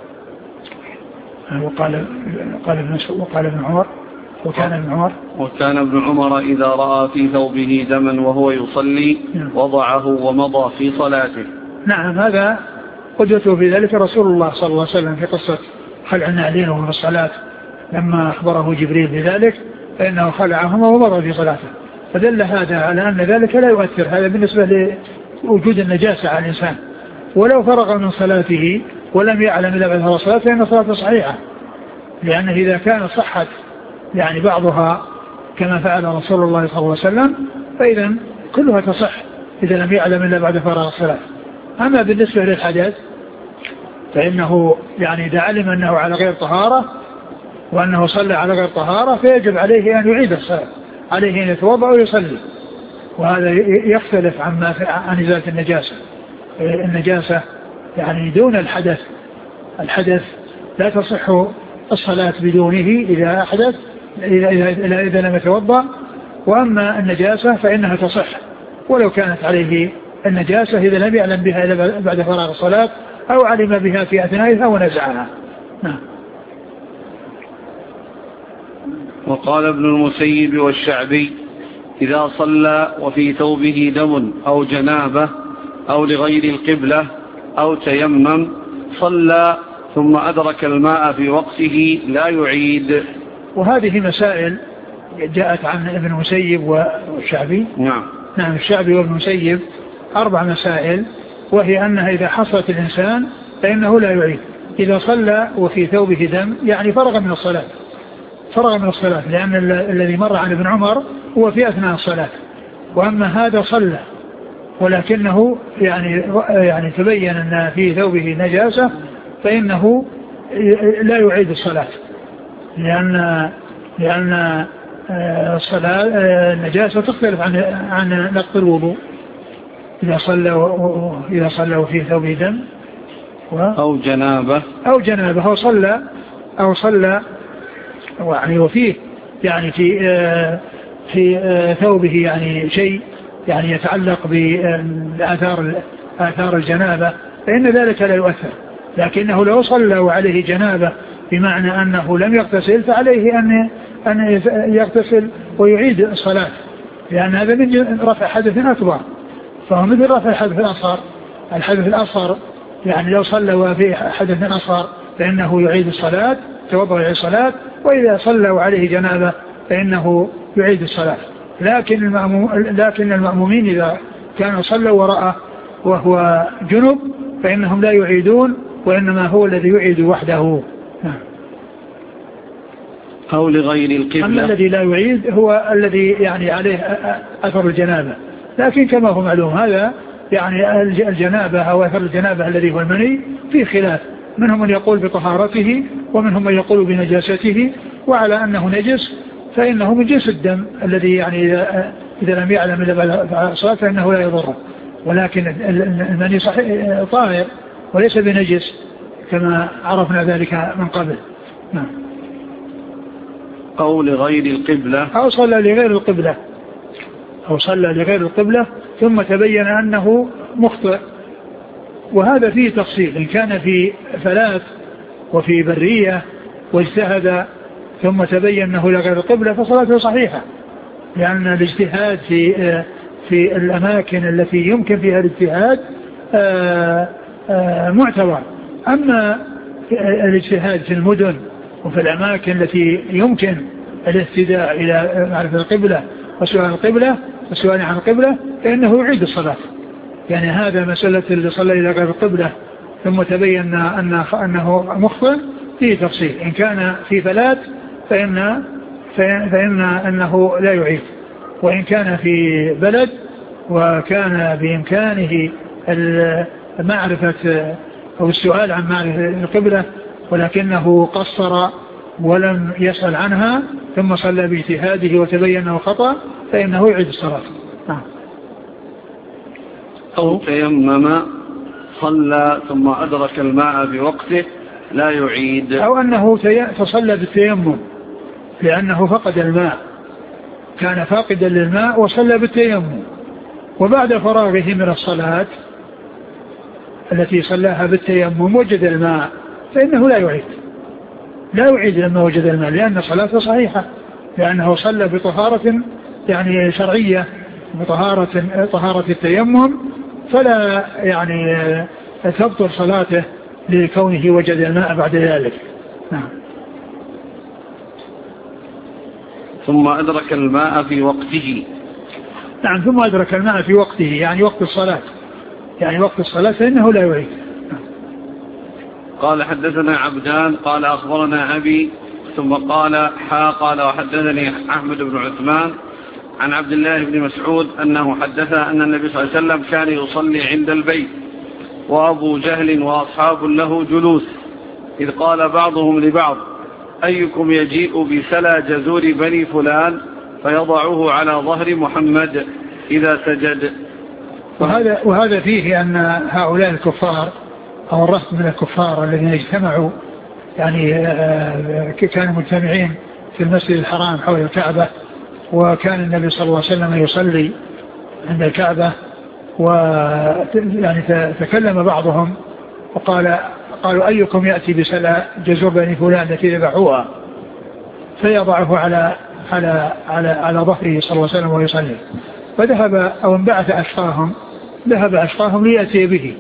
وقال قال ابن وقال ابن عمر وكان ابن عمر وكان ابن عمر إذا رأى في ثوبه دما وهو يصلي وضعه ومضى في صلاته. نعم، هذا قدوته في ذلك رسول الله صلى الله عليه وسلم في قصة خلع النعلين وهو في الصلاة لما أخبره جبريل بذلك فإنه خلعهما ومضى في صلاته، فدل هذا على أن ذلك لا يؤثر. هذا بالنسبة لوجود النجاسة على الإنسان، ولو فرغ من صلاته ولم يعلم إلا بعد صلاته فإن صلاته صحيحة، لأنه إذا كان صحت يعني بعضها كما فعل رسول الله صلى الله عليه وسلم فإذا كلها تصح إذا لم يعلم إلا بعد فرغ الصلاة. أما بالنسبة للحدث فإنه يعني إذا علم أنه على غير طهارة وأنه صلى على غير طهارة فيجب عليه أن يعيد الصلاة، عليه أن يتوضأ ويصلي، وهذا يختلف عما عن إزالة النجاسة. النجاسة يعني دون الحدث، الحدث لا تصح الصلاة بدونه إذا أحدث إذا, إذا, إذا لم يتوضأ، وأما النجاسة فإنها تصح ولو كانت عليه النجاسة إذا لم يعلم بها إلا بعد فراغ الصلاة أو علم بها في أثنائها ونزعها. نعم. وقال ابن المسيب والشعبي إذا صلى وفي ثوبه دم أو جنابة أو لغير القبلة أو تيمم صلى ثم أدرك الماء في وقته لا يعيد. وهذه مسائل جاءت عن ابن المسيب والشعبي. نعم نعم الشعبي وابن المسيب أربع مسائل، وهي أنها إذا حصلت الإنسان فإنه لا يعيد. إذا صلى وفي ثوبه دم يعني فرغ من الصلاة، فرغ من الصلاة، لأن الذي مر عن ابن عمر هو في أثناء الصلاة، وأما هذا صلى ولكنه يعني يعني تبين أن في ثوبه نجاسة فإنه لا يعيد الصلاة، لأن لأن الصلاة النجاسة تختلف عن عن نقض الوضوء. إذا صلى إذا صلى وفي ثوبه دم أو جنابة أو جنابة أو صلى أو صلى يعني وفيه يعني في في ثوبه يعني شيء يعني يتعلق بآثار آثار الجنابة فإن ذلك لا يؤثر، لكنه لو صلى وعليه جنابة بمعنى أنه لم يغتسل فعليه أن أن يغتسل ويعيد الصلاة، لأن هذا من رفع حدث أكبر، فهو مثل رفع الحدث الأصغر. الحدث الأصغر يعني لو صلى وفي حدث أصغر فإنه يعيد الصلاة، توضأ يعيد الصلاة، وإذا صلى وعليه جنابة فإنه يعيد الصلاة. لكن المأموم لكن المأمومين إذا كانوا صلوا وراءه وهو جنب فإنهم لا يعيدون، وإنما هو الذي يعيد وحده. أو لغير القبلة. أما الذي لا يعيد هو الذي يعني عليه أثر الجنابة، لكن كما هو معلوم هذا يعني الجنابة أو أثر الجنابة الذي هو المني في خلاف، منهم من يقول بطهارته ومنهم من يقول بنجاسته، وعلى أنه نجس فإنه من جنس الدم الذي يعني إذا لم يعلم إلا بعد الصلاة فإنه لا يضره، ولكن المني صحيح طاهر وليس بنجس كما عرفنا ذلك من قبل. نعم. أو لغير القبلة أو صلى لغير القبلة أو صلى لغير القبلة ثم تبين أنه مخطئ، وهذا فيه تفصيل، إن كان في فلات وفي برية واجتهد ثم تبين أنه لغير القبلة فصلاته صحيحة، لأن الاجتهاد في في الأماكن التي يمكن فيها الاجتهاد معتبر. أما الاجتهاد في المدن وفي الأماكن التي يمكن الاهتداء إلى معرفة القبلة وسؤال القبلة والسؤال عن القبلة فإنه يعيد الصلاة. يعني هذا مسألة اللي صلى إلى غير القبلة ثم تبين أن أنه مخطئ فيه تفصيل، إن كان في فلات فإن, فإن أنه لا يعيد، وإن كان في بلد وكان بإمكانه معرفة أو السؤال عن معرفة القبلة ولكنه قصر ولم يسأل عنها ثم صلى باجتهاده وتبين أنه خطأ فإنه يعيد الصلاة. نعم. أو تيمم صلى ثم أدرك الماء بوقته لا يعيد. أو أنه تصلى بالتيمم لأنه فقد الماء، كان فاقدا للماء وصلى بالتيمم، وبعد فراغه من الصلاة التي صلاها بالتيمم وجد الماء فإنه لا يعيد لا يعيد لما وجد الماء، لأن صلاته صحيحة، لأنه صلى بطهارة يعني شرعية، بطهارة طهارة التيمم، فلا يعني تبطل صلاته لكونه وجد الماء بعد ذلك. نعم. ثم أدرك الماء في وقته. نعم، ثم أدرك الماء في وقته يعني وقت الصلاة، يعني وقت الصلاة فإنه لا يعيد. قال حدثنا عبدان قال أخبرنا أبي ثم قال حا قال وحدثني أحمد بن عثمان عن عبد الله بن مسعود أنه حدث أن النبي صلى الله عليه وسلم كان يصلي عند البيت وأبو جهل وأصحاب له جلوس، إذ قال بعضهم لبعض أيكم يجيء بسلى جزور بني فلان فيضعه على ظهر محمد إذا سجد. وهذا, وهذا فيه أن هؤلاء الكفار أو الرهط من الكفار الذين اجتمعوا يعني كانوا مجتمعين في المسجد الحرام حول الكعبة، وكان النبي صلى الله عليه وسلم يصلي عند الكعبة، ويعني تكلم بعضهم وقال قالوا أيكم يأتي بسلى جزور بني فلان التي ذبحوها فيضعه على على على على ظهره صلى الله عليه وسلم ويصلي، فذهب أو انبعث أشقاهم ذهب أشقاهم ليأتي به،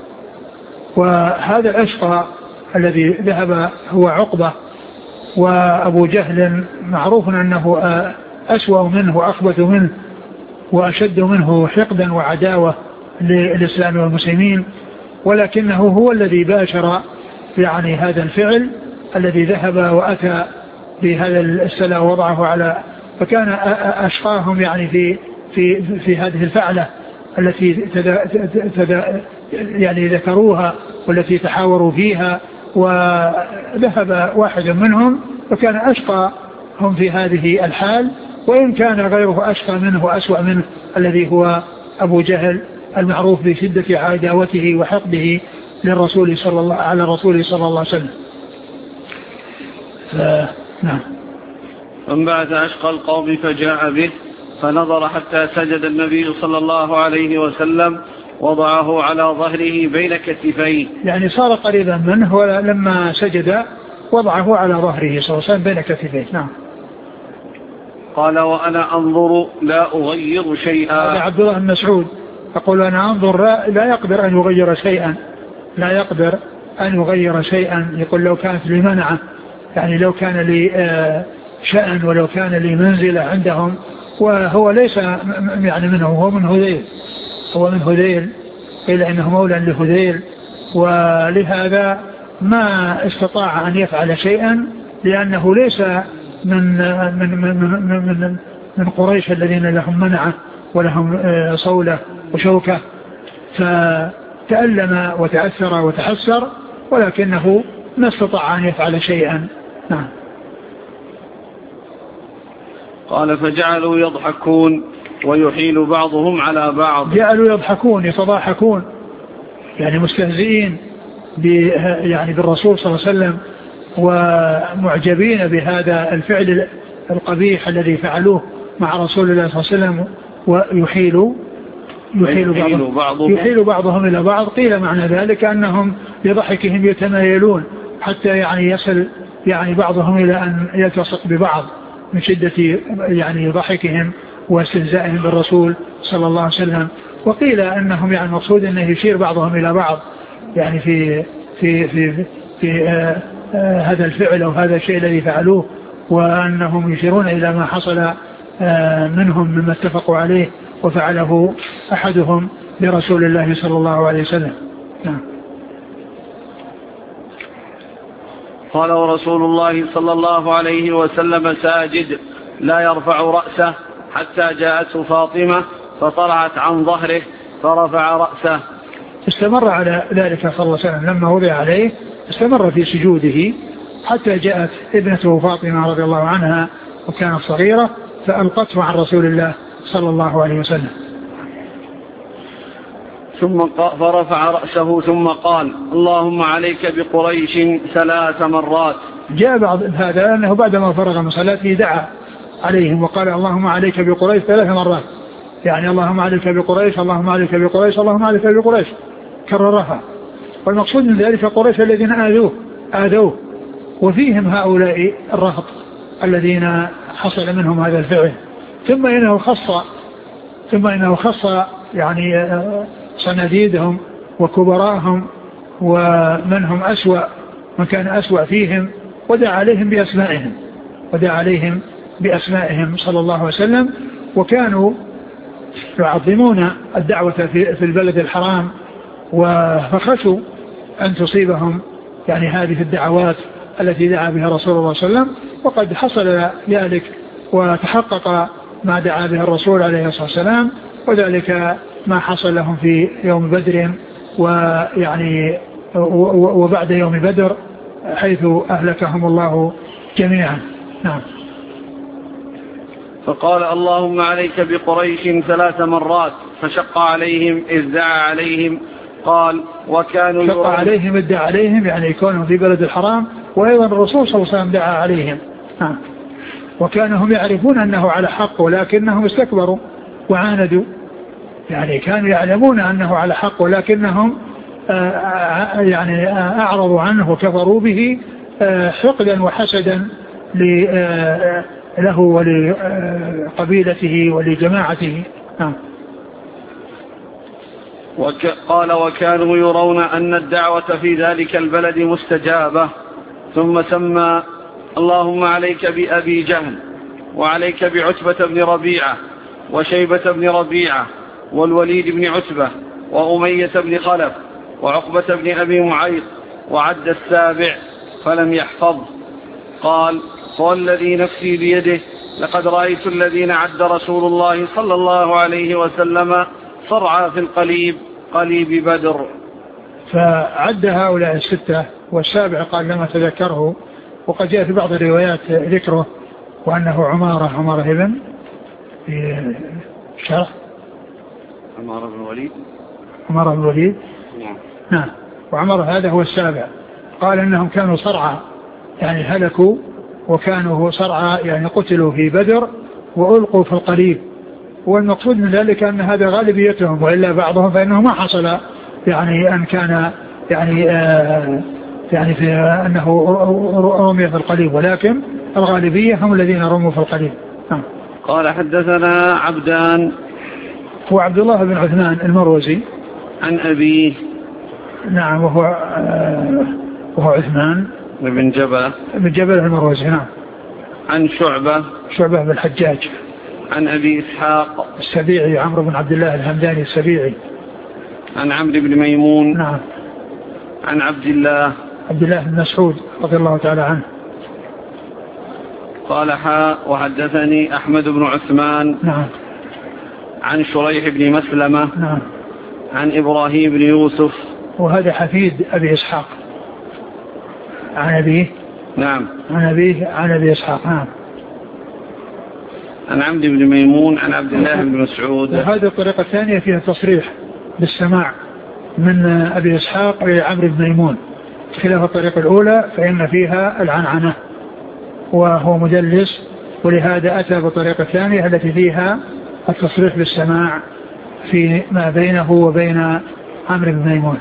وهذا الأشقى الذي ذهب هو عقبة، وأبو جهل معروف أنه أسوأ منه وأخبث منه وأشد منه حقدا وعداوة للإسلام والمسلمين، ولكنه هو الذي باشر يعني هذا الفعل الذي ذهب وأتى بهذا السلى ووضعه على، فكان أشقاهم يعني في في في هذه الفعلة التي تدا تدا يعني ذكروها والتي تحاوروا فيها، وذهب واحد منهم فكان أشقى هم في هذه الحال، وإن كان غيره أشقى منه وأسوأ منه الذي هو أبو جهل المعروف بشدة عداوته وحقده للرسول صلى الله على الرسول صلى الله عليه وسلم. نعم. فانبعث أشقى القوم فجاء به فنظر حتى سجد النبي صلى الله عليه وسلم وضعه على ظهره بين كتفيه، يعني صار قريبا منه، ولما سجد وضعه على ظهره صلى الله عليه وسلم بين كتفيه. نعم. قال وأنا أنظر لا أغير شيئا. هذا عبد الله بن مسعود يقول أنا أنظر لا يقدر أن يغير شيئا لا يقدر أن يغير شيئا يقول لو كانت لي منعة، يعني لو كان لي شأن ولو كان لي منزلة عندهم، وهو ليس يعني منه، هو من هذيل هو من هذيل قيل إنه مولى لهذيل، ولهذا ما استطاع أن يفعل شيئا لأنه ليس من من من من, من, من قريش الذين لهم منعة ولهم صولة وشوكة، فتألم وتأثر وتحسر ولكنه ما استطاع أن يفعل شيئا. نعم. قال فجعلوا يضحكون ويحيل بعضهم على بعض. جعلوا يضحكون يتضاحكون يعني مستهزئين يعني بالرسول صلى الله عليه وسلم ومعجبين بهذا الفعل القبيح الذي فعلوه مع رسول الله صلى الله عليه وسلم، ويحيل يحيل بعضهم, بعضهم يحيل بعضهم إلى بعض. قيل معنى ذلك أنهم بضحكهم يتمايلون حتى يعني يصل يعني بعضهم إلى أن يلتصق ببعض من شدة يعني ضحكهم واستهزائهم بالرسول صلى الله عليه وسلم. وقيل أنهم يعني مقصود أنه يشير بعضهم إلى بعض يعني في في في في, في آآ آآ هذا الفعل أو هذا الشيء الذي فعلوه، وأنهم يشيرون إلى ما حصل منهم مما اتفقوا عليه وفعله أحدهم لرسول الله صلى الله عليه وسلم. نعم. قال ورسول الله صلى الله عليه وسلم ساجد لا يرفع رأسه حتى جاءته فاطمة فطلعت عن ظهره فرفع رأسه. استمر على ذلك صلى الله عليه وسلم لما وضع عليه، استمر في سجوده حتى جاءت ابنته فاطمة رضي الله عنها وكانت صغيرة فألقته عن رسول الله صلى الله عليه وسلم. ثم فرفع رأسه ثم قال اللهم عليك بقريش ثلاث مرات. جاء بعض هذا أنه بعدما فرغ من صلاته دعا عليهم وقال اللهم عليك بقريش ثلاث مرات، يعني اللهم عليك بقريش اللهم عليك بقريش اللهم عليك بقريش كررها. والمقصود من ذلك قريش الذين آذوه آذوه وفيهم هؤلاء الرهط الذين حصل منهم هذا الفعل. ثم إنه خص ثم إنه خص يعني صناديدهم وكبراءهم ومن هم أسوأ من كان أسوأ فيهم ودعا عليهم بأسمائهم ودعا عليهم بأسمائهم صلى الله عليه وسلم. وكانوا يعظمون الدعوة في البلد الحرام وفخشوا أن تصيبهم يعني هذه الدعوات التي دعا بها رسول الله صلى الله عليه وسلم. وقد حصل ذلك وتحقق ما دعا به الرسول عليه الصلاة والسلام، وذلك ما حصل لهم في يوم بدر ويعني وبعد يوم بدر حيث أهلكهم الله جميعا. نعم. فقال اللهم عليك بقريش ثلاث مرات فشق عليهم إذ دعا عليهم. قال وكانوا شق عليهم إذ دعا عليهم يعني يكونوا في بلد الحرام، وأيضا الرسول صلى الله عليه وسلم دعا عليهم. نعم. وكانوا هم يعرفون أنه على حق ولكنهم استكبروا وعاندوا، يعني كانوا يعلمون أنه على حق ولكنهم آآ يعني أعرضوا عنه وكفروا به حقدا وحسدا له ولقبيلته ولجماعته. نعم. قال وكانوا يرون أن الدعوة في ذلك البلد مستجابة. ثم سمى اللهم عليك بأبي جهل وعليك بعتبة بن ربيعة وشيبة بن ربيعة والوليد بن عتبة وأمية بن خلف وعقبة بن أبي معيط وعد السابع فلم يحفظ. قال والذي نفسي بيده لقد رأيت الذين عد رسول الله صلى الله عليه وسلم صرعى في القليب قليب بدر. فعد هؤلاء الستة والسابع قال لما تذكره، وقد جاء في بعض الروايات ذكره وأنه عمارة عمارة ابن في شرح عمارة بن الوليد عمارة بن الوليد نعم نعم وعمارة هذا هو السابع. قال إنهم كانوا صرعى يعني هلكوا وكانوا صرعى يعني قتلوا في بدر وألقوا في القليب. والمقصود من ذلك أن هذا غالبيتهم، وإلا بعضهم فإنه ما حصل يعني أن كان يعني آه يعني في أنه رمي في القليب، ولكن الغالبية هم الذين رموا في القليب. نعم. قال حدثنا عبدان هو عبد الله بن عثمان المروزي عن أبيه نعم وهو آه وهو عثمان بن جبل بن جبل المروزي. نعم. عن شعبة شعبة بن الحجاج عن أبي إسحاق السبيعي عمرو بن عبد الله الهمداني السبيعي عن عمرو بن ميمون نعم عن عبد الله عبد الله بن مسعود رضي الله تعالى عنه. قال حاء وحدثني أحمد بن عثمان نعم عن شريح بن مسلمة نعم عن إبراهيم بن يوسف وهذا حفيد أبي إسحاق عن أبيه نعم عن أبيه عن أبي إسحاق. نعم. عن عمرو بن ميمون عن عبد الله بن مسعود. وهذه الطريقة الثانية فيها تصريح بالسماع من أبي إسحاق لعمرو بن ميمون، خلاف الطريقة الأولى فإن فيها العنعنة وهو مدلس، ولهذا أتى بالطريقة الثانية التي فيها التصريح بالسماع في ما بينه وبين عمرو بن ميمون.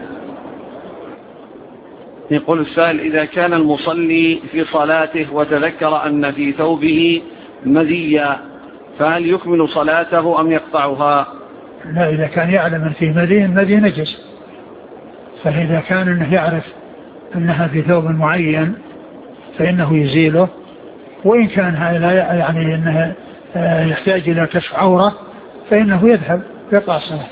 يقول السائل إذا كان المصلي في صلاته وتذكر أن في ثوبه مذيا فهل يكمل صلاته أم يقطعها؟ لا، إذا كان يعلم أن فيه مذي المذي نجس، فإذا كان أنه يعرف أنها في ثوب معين فإنه يزيله، وإن كان هذا يعني أنه يحتاج إلى كشف عورة فإنه يذهب يقطع الصلاة.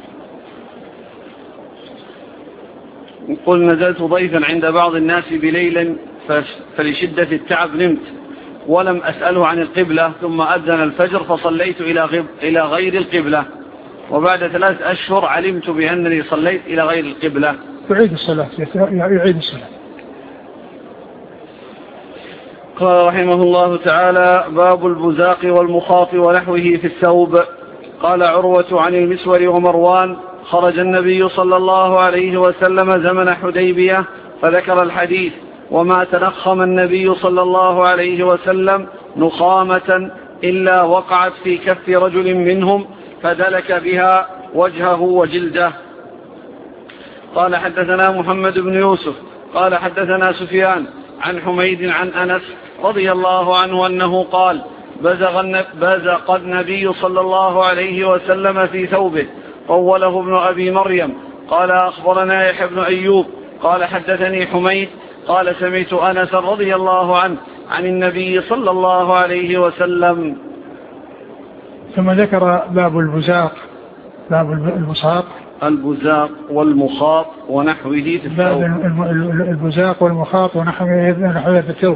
يقول نزلت ضيفا عند بعض الناس بليل فلشدة التعب نمت ولم أسأله عن القبلة، ثم أذن الفجر فصليت إلى غير القبلة، وبعد ثلاث أشهر علمت بأنني صليت إلى غير القبلة. يعيد الصلاة يعيد الصلاة قال رحمه الله تعالى: باب البزاق والمخاط ونحوه في الثوب. قال عروة عن المسور ومروان: خرج النبي صلى الله عليه وسلم زمن حديبية فذكر الحديث: وما تنخم النبي صلى الله عليه وسلم نخامة إلا وقعت في كف رجل منهم فدلك بها وجهه وجلده. قال حدثنا محمد بن يوسف قال حدثنا سفيان عن حميد عن أنس رضي الله عنه أنه قال: بزق النبي صلى الله عليه وسلم في ثوبه، طوله ابن أبي مريم. قال أخبرنا يحيى بن أيوب قال حدثني حميد قال: سمعت أنس رضي الله عنه عن النبي صلى الله عليه وسلم. ثم ذكر باب البزاق، باب البساط، البزاق والمخاط ونحوه في الثوب. باب البزاق والمخاط ونحوه في الثوب.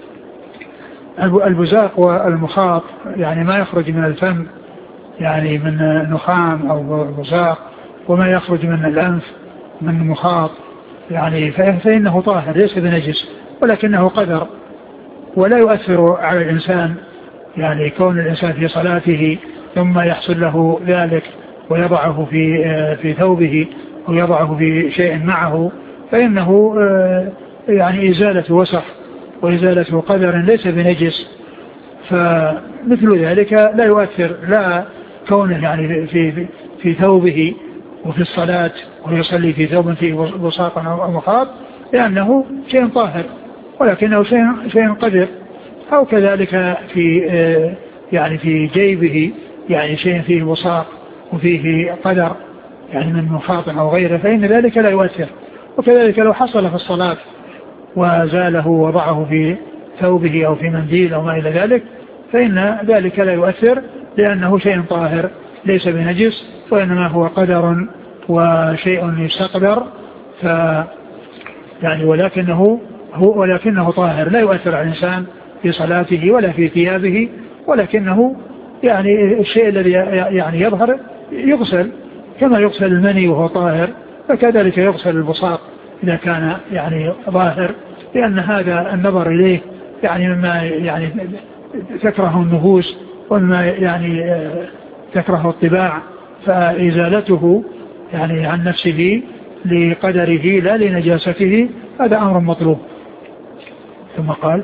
البزاق والمخاط يعني ما يخرج من الفم، يعني من نخام أو بزاق، وما يخرج من الأنف من مخاط، يعني فإنه طاهر ليس بنجس، ولكنه قدر ولا يؤثر على الإنسان. يعني كون الإنسان في صلاته ثم يحصل له ذلك ويضعه في في ثوبه أو يضعه في شيء معه، فإنه يعني إزالة وسخ وإزالة قدر ليس بنجس. فمثل ذلك لا يؤثر، لا كونه يعني في في, في ثوبه وفي الصلاة ويصلي في ثوب فيه بصاق أو مخاط، لأنه شيء طاهر ولكنه شيء شيء قدر. أو كذلك في يعني في جيبه يعني شيء فيه بصاق وفيه قدر يعني من مخاط أو غيره، فإن ذلك لا يؤثر. وكذلك لو حصل في الصلاة وزاله وضعه في ثوبه أو في منديل أو ما إلى ذلك، فإن ذلك لا يؤثر، لأنه شيء طاهر ليس بنجس، وإنما هو قدر وشيء يستقدر. ف يعني ولكنه هو ولكنه طاهر لا يؤثر على الإنسان في صلاته ولا في ثيابه، ولكنه يعني الشيء الذي يعني يظهر يغسل كما يغسل المني وهو طاهر، فكذلك يغسل البصاق إذا كان يعني ظاهر، لأن هذا النظر إليه يعني مما يعني تكره النفوس ومما يعني تكره الطباع، فإزالته يعني عن نفسه لقدره لا لنجاسته هذا أمر مطلوب. ثم قال: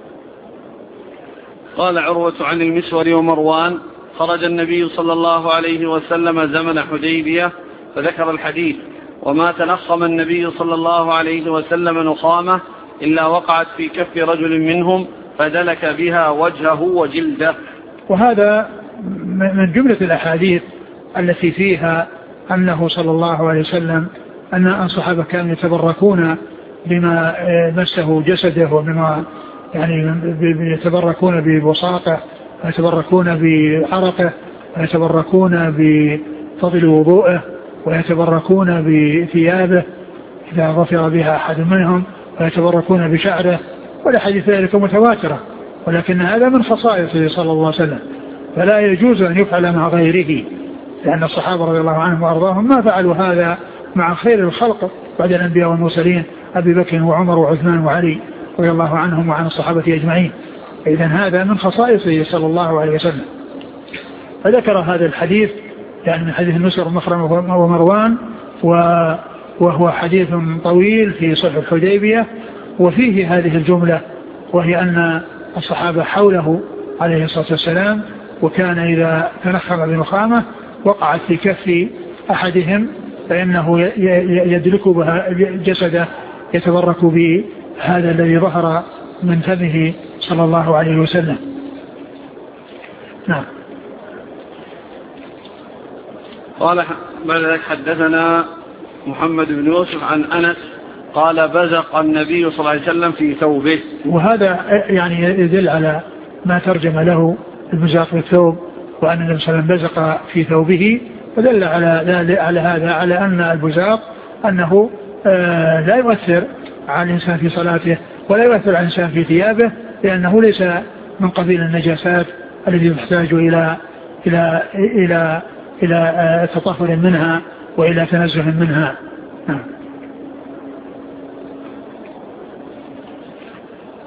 قال عروة عن المسور ومروان: خرج النبي صلى الله عليه وسلم زمن حديبية فذكر الحديث: وما تنخم النبي صلى الله عليه وسلم نخامة إلا وقعت في كف رجل منهم فدلك بها وجهه وجلده. وهذا من جملة الأحاديث التي فيها أنه صلى الله عليه وسلم أن الصحابة كانوا يتبركون بما مسه جسده وبما يعني يتبركون ببصاقه ويتبركون بعرقه ويتبركون بفضل وضوءه ويتبركون بثيابه إذا غفر بها أحد منهم ويتبركون بشعره، والحديث ذلك متواترة، ولكن هذا من خصائصه صلى الله عليه وسلم، فلا يجوز أن يفعل مع غيره، لأن الصحابة رضي الله عنهم وأرضاهم ما فعلوا هذا مع خير الخلق بعد الأنبياء والمرسلين أبي بكر وعمر وعثمان وعلي رضي الله عنهم وعن الصحابة أجمعين. إذن هذا من خصائصه صلى الله عليه وسلم. فذكر هذا الحديث يعني من حديث المسور ومروان، وهو حديث طويل في صلح الحديبية، وفيه هذه الجملة، وهي أن الصحابة حوله عليه الصلاة والسلام، وكان إذا تنخم بنخامة وقعت في كف أحدهم فإنه يدلك بها جسده يتبرك بهذا الذي ظهر من فمه صلى الله عليه وسلم. نعم. قال بعد ذلك حدثنا محمد بن يوسف عن أنس قال: بزق النبي صلى الله عليه وسلم في ثوبه. وهذا يعني يدل على ما ترجم له البزاق في الثوب، وأن النبي صلى الله عليه وسلم بزق في ثوبه، فدل على على هذا على أن البزاق أنه آه لا يؤثر على الإنسان في صلاته ولا يؤثر على الإنسان في ثيابه، لأنه ليس من قبيل النجاسات التي تحتاج إلى إلى إلى إلى تطهر منها وإلى تنزه منها.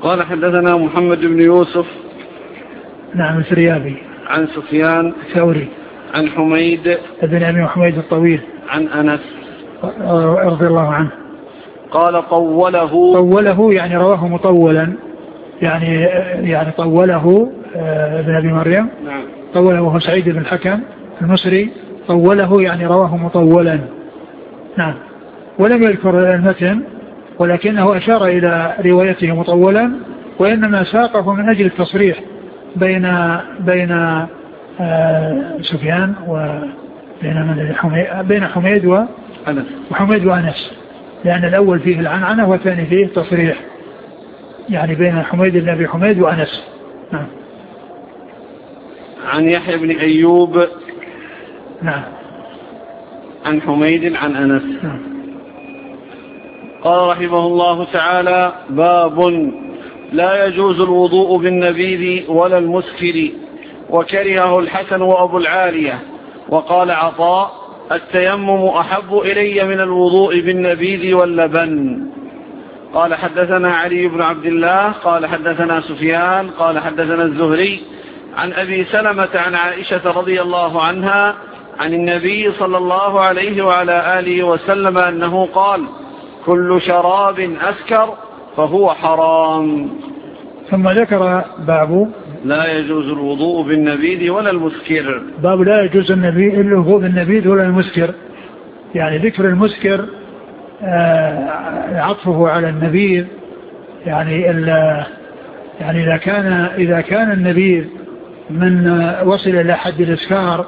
قال حدثنا محمد بن يوسف نعم الفريابي عن سفيان الثوري عن حميد بن أبي حميد الطويل عن أنس رضي الله عنه قال طوله طوله يعني رواه مطولا يعني يعني طوله ابن أبي مريم نعم طوله وهو سعيد بن الحكم المصري طوله يعني رواه مطولا نعم ولم يذكر المتن ولكنه أشار إلى روايته مطولا وإنما ساقه من أجل التصريح بين بين آه سفيان وبين من حميد بين حميد وأنس وحميد وأنس لأن الأول فيه العنعنة والثاني فيه تصريح يعني بين حميد بن أبي حميد وأنس نعم. عن يحيى بن أيوب نعم عن حميد عن أنس نعم. قال رحمه الله تعالى باب لا يجوز الوضوء بالنبيذ ولا المسكر وكرهه الحسن وأبو العالية. وقال عطاء التيمم أحب إلي من الوضوء بالنبيذ واللبن. قال حدثنا علي بن عبد الله قال حدثنا سفيان قال حدثنا الزهري عن أبي سلمة عن عائشة رضي الله عنها عن النبي صلى الله عليه وعلى آله وسلم أنه قال كل شراب أسكر فهو حرام. ثم ذكر باب لا يجوز الوضوء بالنبيذ ولا المسكر. باب لا يجوز الوضوء بالنبيذ ولا المسكر يعني ذكر المسكر آه عطفه على النبيذ يعني يعني إذا كان إذا كان النبيذ من وصل إلى حد الإسكار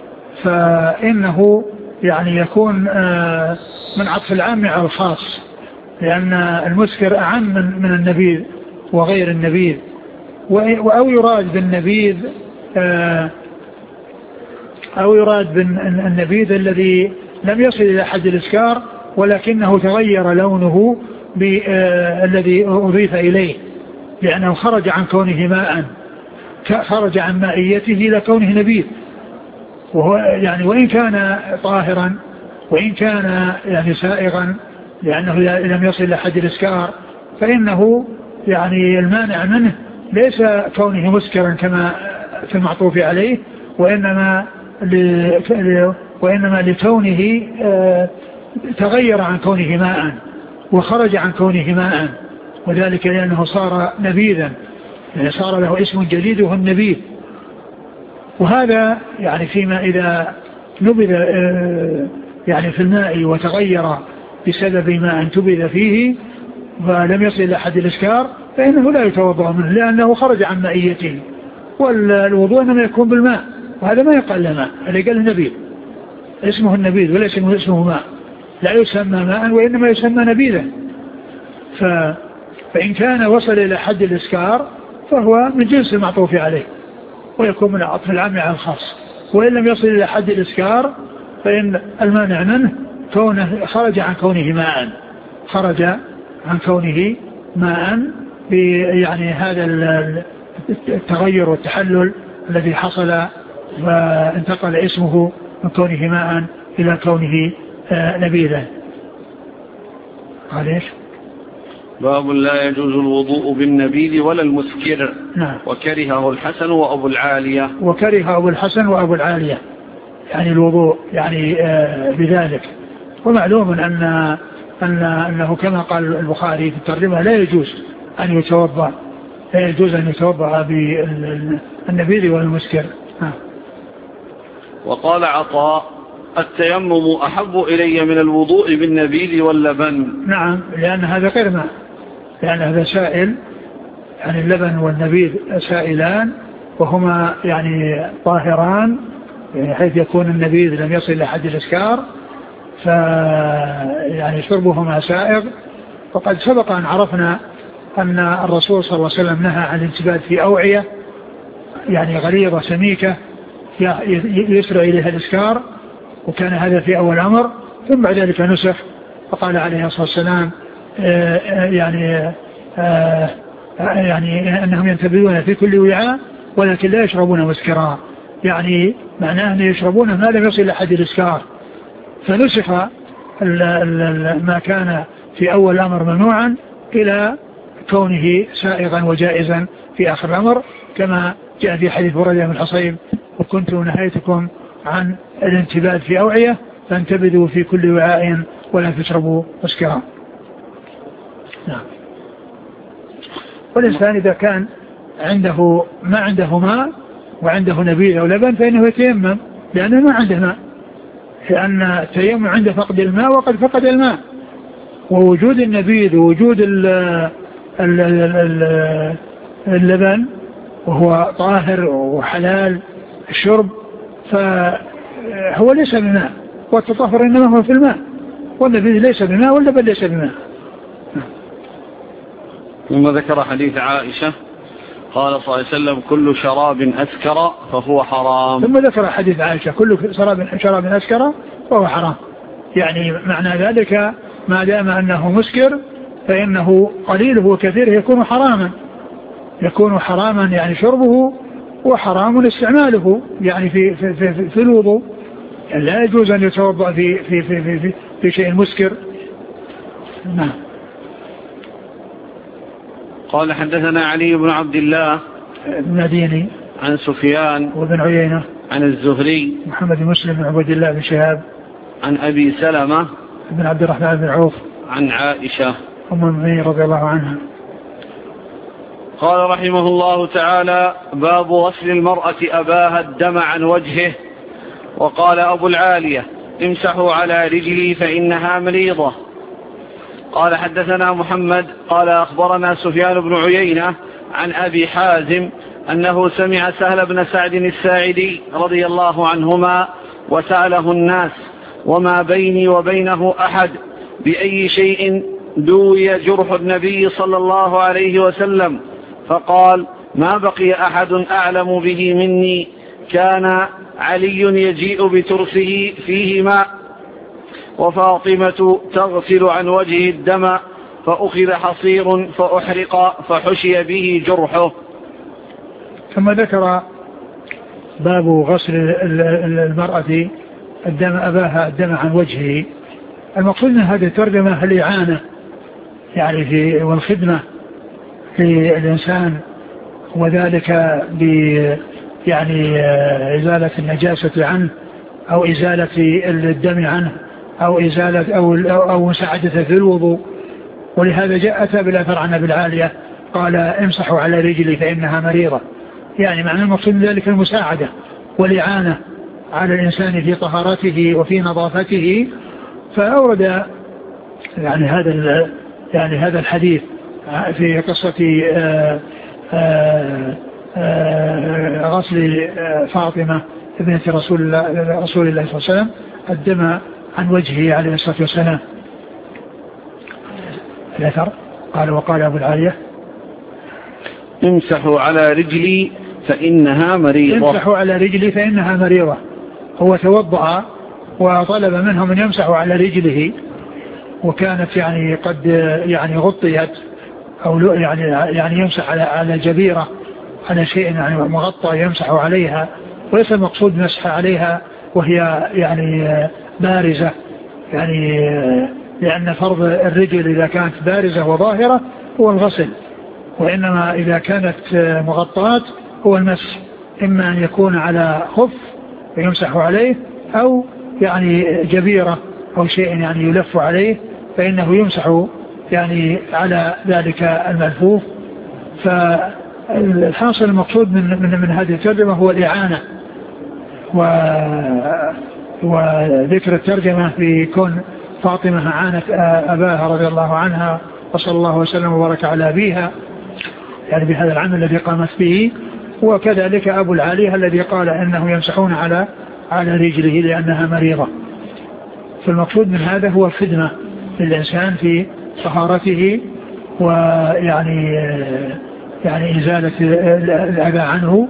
فإنه يعني يكون آه من عطف العام على الخاص لأن المسكر أعم من, من النبيذ وغير النبيذ أو يراد بالنبيذ آه أو يراد بالنبيذ الذي لم يصل إلى حد الإسكار ولكنه تغير لونه بالذي أضيف إليه لأنه خرج عن كونه ماء خرج عن مائيته إلى كونه نبيذ وهو يعني وإن كان طاهرا وإن كان يعني سائغا لأنه لم يصل إلى حد الإسكار فإنه يعني المانع منه ليس كونه مسكرا كما في المعطوف عليه وإنما وإنما لكونه تغير عن كونه ماء وخرج عن كونه ماء وذلك لأنه صار نبيذا يعني صار له اسم جديد وهو النبيذ. وهذا يعني فيما إذا نبذ يعني في الماء وتغير بسبب ما انتبذ فيه ولم يصل إلى حد الإسكار فإنه لا يتوضأ منه لأنه خرج عن مائيته والوضوء إنما يكون بالماء وهذا ما يقال له ماء اللي قال النبيذ اسمه النبيذ وليس اسمه ماء لا يسمى ماء وإنما يسمى نبيذا. ف... فإن كان وصل إلى حد الإسكار فهو من جنس المعطوف عليه ويكون من عطف العام على الخاص وإن لم يصل إلى حد الإسكار فإن المانع منه كونه خرج عن كونه ماء خرج عن كونه ماء يعني هذا التغير والتحلل الذي حصل وانتقل اسمه من كونه ماء إلى كونه نبيذا. عليش باب لا يجوز الوضوء بالنبيذ ولا المسكر. نعم. وكرهه الحسن وأبو العالية وكره أبو الحسن وأبو العالية يعني الوضوء يعني آه بذلك. ومعلوم أن أن أنه كما قال البخاري في الترجمة لا يجوز أن يتوضأ لا يجوز أن يتوضأ بالنبيذ والمسكر. ها. وقال عطاء التيمم أحب إلي من الوضوء بالنبيذ واللبن. نعم لأن هذا غير ماء لأن هذا سائل يعني اللبن والنبيذ سائلان وهما يعني طاهران يعني حيث يكون النبيذ لم يصل إلى حد الإسكار ف يعني شربهما سائغ. وقد سبق أن عرفنا أن الرسول صلى الله عليه وسلم نهى عن الانتباد في أوعية يعني غليظة سميكة يسرع إليها الإسكار وكان هذا في أول أمر ثم بعد ذلك نسخ فقال عليه الصلاة والسلام يعني يعني أنهم ينتبهون في كل وعاء ولكن لا يشربون مسكرا يعني معناه أن يشربون ما لم يصل إلى حد الإسكار فنسخ ما كان في أول أمر ممنوعا إلى كونه سائغا وجائزا في آخر الأمر، كما جاء في حديث بريدة بن الحصيب: وكنت نهيتكم عن الانتباد في أوعية فانتبذوا في كل وعاء ولا تشربوا مسكرا. نعم. والإنسان إذا كان عنده ما عنده ماء وعنده نبيذ أو لبن فإنه يتيمم، لأنه ما عنده ماء، لأن التيمم عند فقد الماء وقد فقد الماء، ووجود النبيذ ووجود ال ال ال اللبن وهو طاهر وحلال الشرب فهو ليس بماء، والتطهر إنما هو في الماء، والنبيذ ليس بماء واللبن ليس بماء. ثم ذكر حديث عائشة قال صلى الله عليه وسلم: كل شراب أسكر فهو حرام. ثم ذكر حديث عائشة: كل شراب شراب أسكر فهو حرام، يعني معنى ذلك ما دام أنه مسكر فإنه قليله وكثيره يكون حراما، يكون حراما يعني شربه، وحرام استعماله يعني في في في, في الوضوء، يعني لا يجوز أن يتوضأ في في في في, في, في شيء مسكر. نعم. قال: حدثنا علي بن عبد الله المديني عن سفيان وابن عيينة عن الزهري محمد بن مسلم بن عبد الله بن شهاب عن أبي سلمة بن عبد الرحمن بن عوف عن عائشة أم المؤمنين رضي الله عنها. قال رحمه الله تعالى: باب غسل المرأة أباها الدم عن وجهه. وقال أبو العالية: امسحوا على رجلي فإنها مريضة. قال: حدثنا محمد قال أخبرنا سفيان بن عيينة عن أبي حازم أنه سمع سهل بن سعد الساعدي رضي الله عنهما وسأله الناس: وما بيني وبينه أحد بأي شيء دوي جرح النبي صلى الله عليه وسلم؟ فقال: ما بقي أحد أعلم به مني. كان علي يجيء بترسه فيه ماء، وفاطمة تغسل عن وجه الدم، فأخذ حصير فأحرق فحشي به جرحه. ثم ذكر باب غسل المرأة الدم أباها الدم عن وجهه. المقصود من هذه الترجمة الإعانة يعني في والخدمة للإنسان، وذلك ب يعني إزالة النجاسة عنه أو إزالة الدم عنه أو إزالة أو أو مساعدته في الوضوء. ولهذا جاء أتى بالأثر عن أبي العالية قال: امسحوا على رجلي فإنها مريضة، يعني معنى المقصود من ذلك المساعدة والإعانة على الإنسان في طهارته وفي نظافته. فأورد يعني هذا يعني هذا الحديث في قصة آآ آآ آآ غسل فاطمة ابنة رسول الله رسول الله صلى الله عليه وسلم الدم عن وجهه عليه الصلاة والسلام. الأثر قال: وقال أبو العالية: امسحوا على رجلي فإنها مريضة. امسحوا على رجلي فإنها مريضة. هو توضأ وطلب منهم أن يمسحوا على رجله، وكانت يعني قد يعني غطيت أو يعني يعني يمسح على على جبيرة، على شيء يعني مغطى يمسح عليها، وليس المقصود مسح عليها وهي يعني بارزة، يعني لأن فرض الرجل إذا كانت بارزة وظاهرة هو الغسل، وإنما إذا كانت مغطاة هو المسح، إما أن يكون على خف ويمسح عليه أو يعني جبيرة أو شيء يعني يلف عليه فإنه يمسح يعني على ذلك الملفوف. فالحاصل المقصود من, من, من هذه الترجمة هو الإعانة، و وذكر الترجمة في كون فاطمة عانت أباها رضي الله عنها وصلى الله وسلم وبارك على أبيها يعني بهذا العمل الذي قامت به. وكذلك أبو العالية الذي قال إنه يمسحون على على رجله لأنها مريضة. فالمقصود من هذا هو الخدمة للإنسان في طهارته ويعني يعني إزالة الأذى عنه.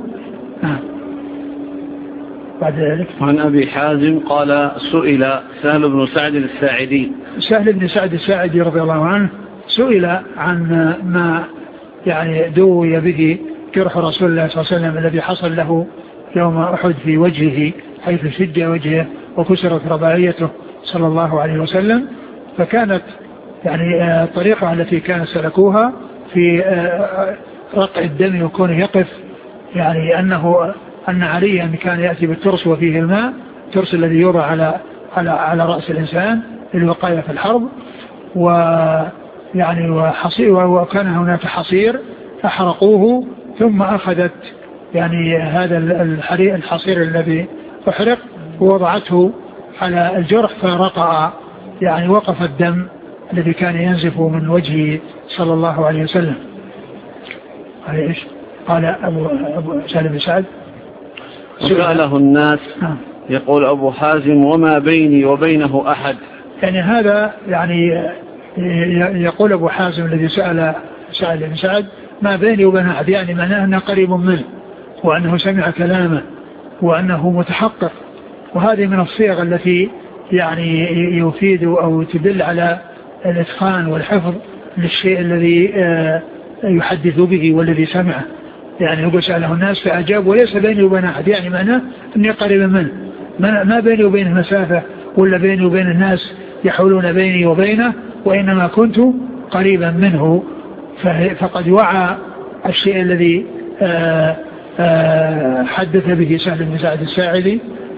بعد ذلك عن أبي حازم قال: سئل سهل بن سعد الساعدي سهل بن سعد الساعدي رضي الله عنه سئل عن ما يعني دوي به جرح رسول الله صلى الله عليه وسلم الذي حصل له يوم أحد في وجهه حيث شج وجهه وكسرت رباعيته صلى الله عليه وسلم. فكانت يعني الطريقة التي كانت سلكوها في رقع الدم وكونه يقف، يعني أنه أن عليا كان يأتي بالترس وفيه الماء، الترس الذي يوضع على على على رأس الإنسان للوقاية في الحرب، ويعني وحصير، وكان هناك حصير أحرقوه، ثم أخذت يعني هذا الحصير الذي أحرق ووضعته على الجرح فرقع، يعني وقف الدم الذي كان ينزف من وجهه صلى الله عليه وسلم. قال إيش؟ قال أبو, أبو سالم بن سعد سأله الناس يقول أبو حازم وما بيني وبينه أحد، يعني هذا يعني يقول أبو حازم الذي سأل سأل بن سعد ما بيني وبينه أحد، يعني معناه أنه قريب منه وأنه سمع كلامه وأنه متحقق. وهذه من الصيغ التي يعني يفيد أو تدل على الإتقان والحفظ للشيء الذي يحدث به والذي سمعه. يعني هو سأله الناس فأجاب وليس بيني وبين أحد، يعني معناه أني قريب منه، ما بيني وبينه مسافة ولا بيني وبين الناس يحولون بيني وبينه، وإنما كنت قريبا منه. فقد وعى الشيء الذي آآ آآ حدث به سهل بن سعد الساعدي،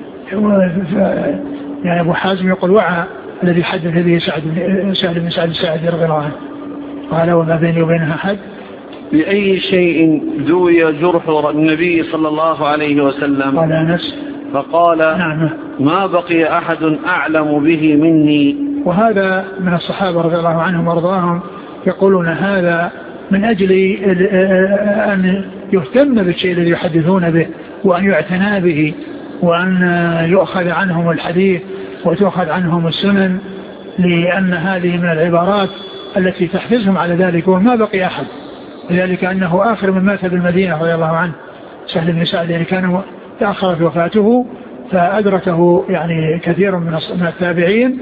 يعني أبو حازم يقول وعى الذي حدث به سهل بن سعد الساعدي رضي الله عنه. قال وما بيني وبينها أحد. بأي شيء دوي جرح النبي صلى الله عليه وسلم؟ قال أنس فقال نعم ما بقي أحد أعلم به مني. وهذا من الصحابة رضي الله عنهم وارضاهم يقولون هذا من أجل أن يهتم بالشيء الذي يحدثون به وأن يعتنى به وأن يؤخذ عنهم الحديث وتؤخذ عنهم السنن، لأن هذه من العبارات التي تحفزهم على ذلك. وما بقي أحد، لذلك أنه آخر من مات بالمدينة رضي الله عنه سهل بن سعد، يعني كان تأخرت وفاته فأدركه يعني كثير من التابعين،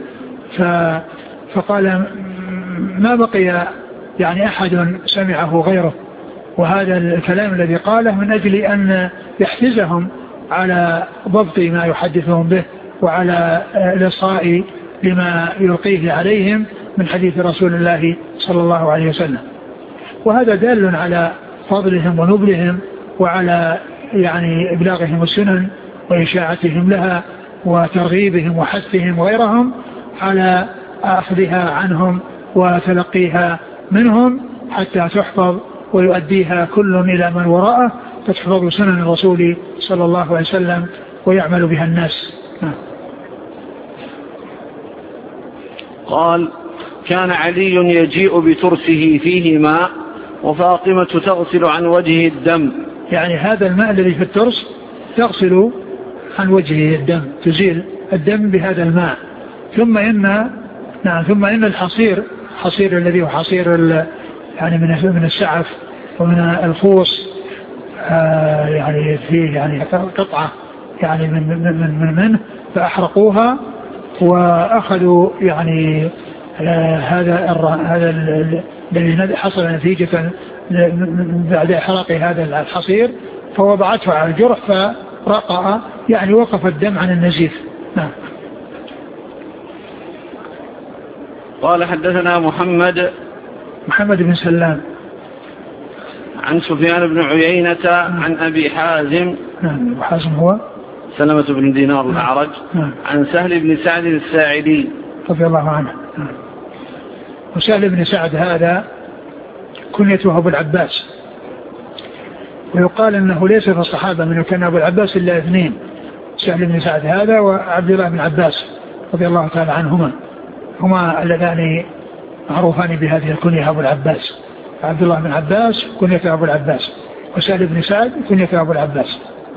فقال ما بقي يعني أحد سمعه غيره. وهذا الكلام الذي قاله من أجل أن يحفزهم على ضبط ما يحدثهم به وعلى الإصغاء لما يلقيه عليهم من حديث رسول الله صلى الله عليه وسلم. وهذا دال على فضلهم ونبلهم وعلى يعني إبلاغهم السنن وإشاعتهم لها وترغيبهم وحثهم وغيرهم على أخذها عنهم وتلقيها منهم حتى تحفظ ويؤديها كل إلى من وراءه، فتحفظ سنن الرسول صلى الله عليه وسلم ويعمل بها الناس. قال كان علي يجيء بترسه فيه ماء وفاطمة تغسل عن وجهه الدم. يعني هذا الماء الذي في الترس تغسل عن وجهه الدم، تزيل الدم بهذا الماء. ثم إن نعم ثم إن الحصير حصير الذي هو حصير يعني من من السعف ومن الخوص آه يعني فيه يعني قطعة يعني من من من منه فأحرقوها وأخذوا يعني آه هذا هذا الذي حصل نتيجة بعد إحراق هذا الحصير، فوضعته على الجرح فرقع، يعني وقف الدم عن النزيف. نعم. قال حدثنا محمد محمد بن سلام عن سفيان بن عيينة نعم. عن أبي حازم نعم. أبو حازم هو سلمة بن دينار الأعرج نعم. عن سهل بن سعد الساعدي رضي الله عنه. نعم. وسهل بن سعد هذا كنيته أبو العباس، ويقال أنه ليس في الصحابة من كان أبو العباس إلا اثنين، سهل بن سعد هذا وعبد الله بن عباس رضي الله تعالى عنهما، هما اللذان معروفان بهذه الكنية أبو العباس. عبد الله بن عباس كنية أبو العباس، وسهل بن سعد كنية أبو العباس.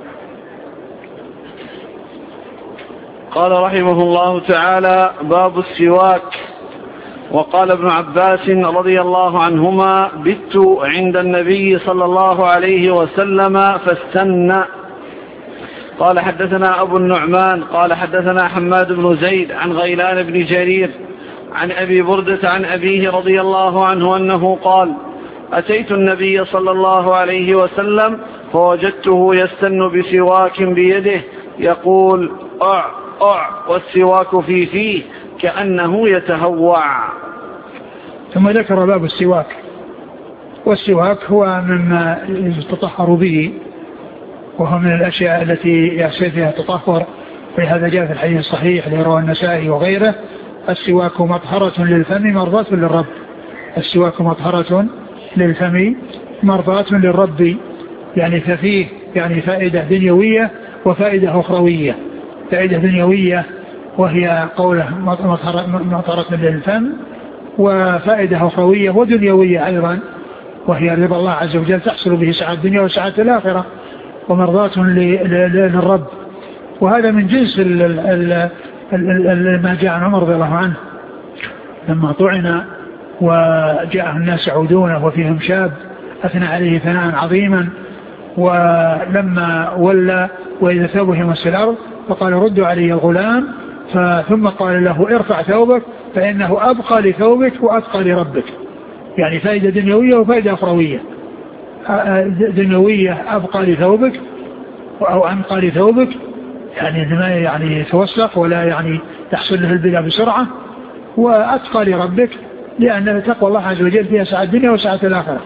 قال رحمه الله تعالى باب السواك. وقال ابن عباس رضي الله عنهما بت عند النبي صلى الله عليه وسلم فاستنى. قال حدثنا أبو النعمان قال حدثنا حماد بن زيد عن غيلان بن جرير عن أبي بردة عن أبيه رضي الله عنه أنه قال أتيت النبي صلى الله عليه وسلم فوجدته يستن بسواك بيده يقول أع أع والسواك في فيه كأنه يتهوع. ثم ذكر باب السواك، والسواك هو مما يتطهر به، وهو من الأشياء التي يحصل فيها التطهر، ولهذا جاء في الحديث الصحيح اللي رواه النسائي وغيره: السواك مطهرة للفم مرضاة للرب. السواك مطهرة للفم مرضاة للرب، يعني ففيه يعني فائدة دنيوية وفائدة أخروية. فائدة دنيوية وهي قوله مطهرة للفم، وفائدة أخروية ودنيوية أيضا وهي رضا الله عز وجل تحصل به سعادة الدنيا وسعادة الآخرة، ومرضاة للرب. وهذا من جنس ال ال ال ما جاء عن عمر رضي الله عنه لما طعن وجاء الناس يعودونه وفيهم شاب أثنى عليه ثناء عظيما، ولما ولى وإذا ثوبه يمس الأرض فقال: ردوا علي الغلام. ثم قال له: ارفع ثوبك فإنه أبقى لثوبك وأتقى لربك. يعني فائدة دنيوية وفائدة أخروية. دنيوية: أبقى لثوبك أو أنقى لثوبك، يعني ما يعني يتوسخ ولا يعني يحصل له البلاء بسرعة. وأتقى لربك لأن تقوى الله عز وجل فيها سعادة الدنيا وسعادة الآخرة.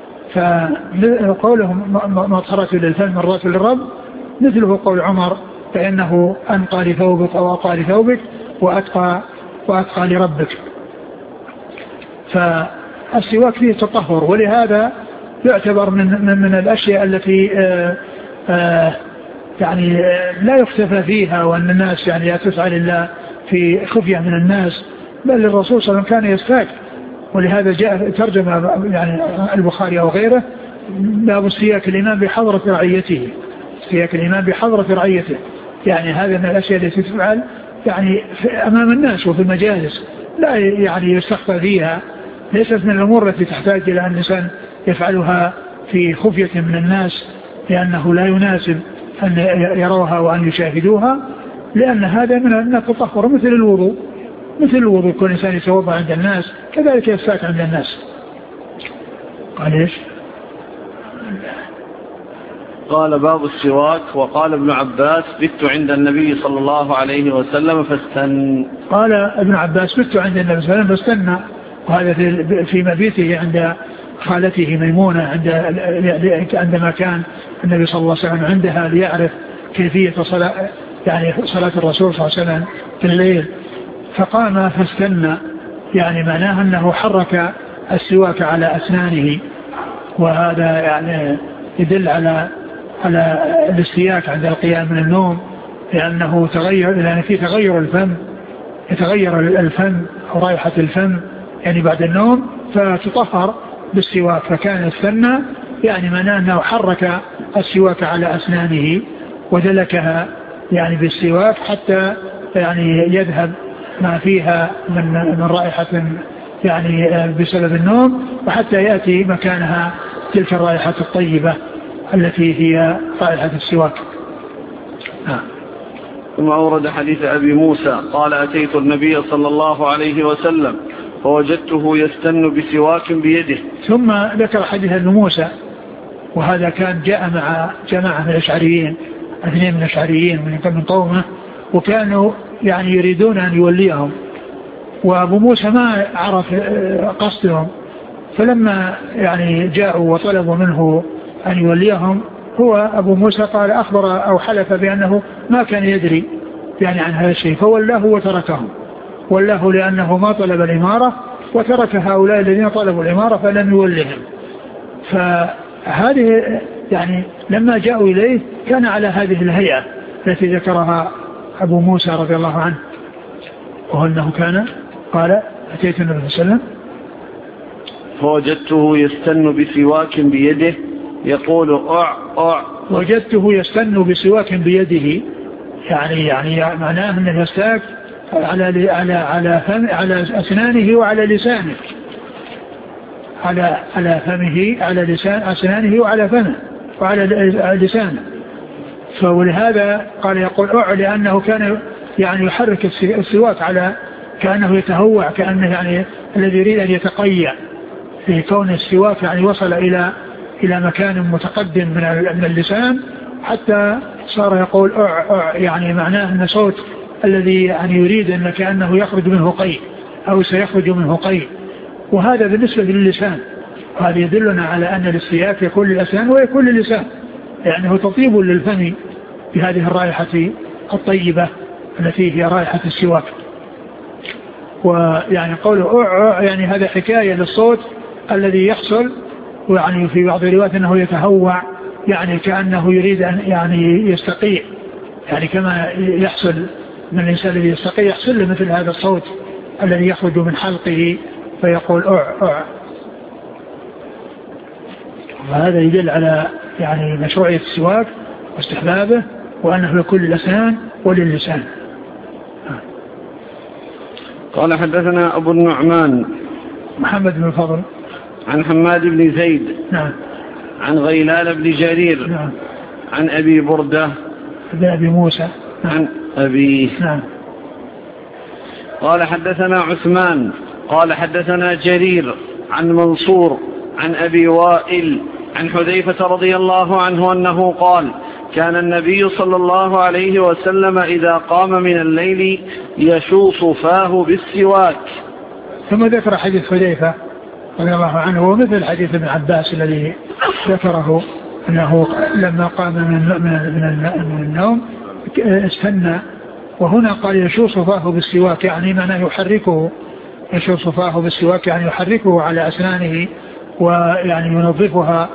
فقولهم مطهرة للفم مرضاة للرب مثله قول عمر: فإنه أنقى لثوبك أو أقى لثوبك وأتقى, وأتقى لربك. فالسواك فيه تطهر، ولهذا يعتبر من, من, من الأشياء التي آآ آآ يعني لا يختفى فيها، وأن الناس يعني لا تفعل إلا في خفية من الناس، بل الرسول صلى الله عليه وسلم كان يستاك. ولهذا جاء ترجمة يعني البخاري أو غيره: باب استياك الإمام بحضرة رعيته. استياك الإمام بحضرة رعيته، يعني هذا من الأشياء التي تفعل يعني أمام الناس وفي المجالس، لا يعني يستخفى فيها، ليست من الأمور التي تحتاج إلى أن الإنسان يفعلها في خفية من الناس، لأنه لا يناسب أن يروها وأن يشاهدوها، لأن هذا من التطهر مثل الوضوء. مثل الوضوء كل إنسان يتوضأ عند الناس كذلك يستاك عند الناس. قال إيش؟ قال: باب السواك. وقال ابن عباس: بت عند النبي صلى الله عليه وسلم فاستن. قال ابن عباس: بت عند النبي صلى الله عليه وسلم فاستنى. وهذا في مبيته عند خالته ميمونة عند عندما كان النبي صلى الله عليه وسلم عندها ليعرف كيفية صلاة يعني صلاة الرسول صلى الله عليه وسلم في الليل. فقام فاستنى، يعني معناه أنه حرك السواك على أسنانه، وهذا يعني يدل على على الاستياك عند القيام من النوم، لأنه تغير، لأن في تغير الفم، يتغير الفم أو رائحة الفم يعني بعد النوم، فتطهر بالسواك. فكان يستنى يعني معناه أنه حرك السواك على أسنانه ودلكها يعني بالسواك حتى يعني يذهب ما فيها من من رائحة يعني بسبب النوم، وحتى يأتي مكانها تلك الرائحة الطيبة التي هي رائحة السواك. آه. ثم أورد حديث أبي موسى قال: أتيت النبي صلى الله عليه وسلم فوجدته يستن بسواك بيده. ثم ذكر حديث ابن موسى، وهذا كان جاء مع جماعة من الأشعريين، اثنين من الأشعريين من قومه، وكانوا يعني يريدون أن يوليهم، وأبو موسى ما عرف قصدهم، فلما يعني جاءوا وطلبوا منه أن يوليهم، هو أبو موسى قال أخبر أو حلف بأنه ما كان يدري يعني عن هذا الشيء، فولاه وتركهم. ولاه لأنه ما طلب الإمارة، وترك هؤلاء الذين طلبوا الإمارة فلم يولهم. فهذه يعني لما جاءوا إليه كان على هذه الهيئة التي ذكرها أبو موسى رضي الله عنه، وهو أنه كان قال: أتيت النبي صلى الله عليه وسلم فوجدته يستن بسواك بيده يقول: أع أع. وجدته يستن بسواك بيده، يعني يعني معناه أنه يستاك على على على فم على أسنانه وعلى لسانه، على على فمه على لسان أسنانه وعلى فمه وعلى لسانه. فولهذا قال يقول أع، لأنه كان يعني يحرك السواك على كأنه يتهوع، كأنه يعني الذي يريد أن يتقيأ في كون السواك يعني وصل إلى إلى مكان متقدم من من اللسان، حتى صار يقول أع أع، يعني معناه أن صوت الذي يعني يريد أن كأنه يخرج منه قيء أو سيخرج منه قيء. وهذا بالنسبة للسان. وهذا يدلنا على أن الاستياك يكون للأسنان ويكون للسان، يعني هو تطيب للفم بهذه الرائحة الطيبة التي هي رائحة السواك. ويعني قوله أع يعني هذا حكاية للصوت الذي يحصل، ويعني في بعض الروايات أنه يتهوع، يعني كأنه يريد أن يعني يستقيع، يعني كما يحصل من الإنسان الذي يستقيع يحصل له مثل هذا الصوت الذي يخرج من حلقه فيقول أع أع. وهذا يدل على يعني مشروعية السواك واستحبابه، وأنه لكل الأسنان وللسان. قال حدثنا أبو النعمان محمد بن الفضل عن حماد بن زيد نعم عن غيلان بن جرير نعم عن أبي بردة بن أبي موسى نعم عن أبيه نعم. قال حدثنا عثمان قال حدثنا جرير عن منصور عن أبي وائل عن حذيفة رضي الله عنه أنه قال كان النبي صلى الله عليه وسلم إذا قام من الليل يشوص فاه بالسواك. ثم ذكر حديث حذيفة رضي الله عنه ومثل حديث ابن عباس الذي ذكره أنه لما قام من, من, من النوم استنى، وهنا قال يشوص فاه بالسواك يعني معناه يحركه، يشوص فاه بالسواك يعني يحركه على أسنانه ويعني ينظفها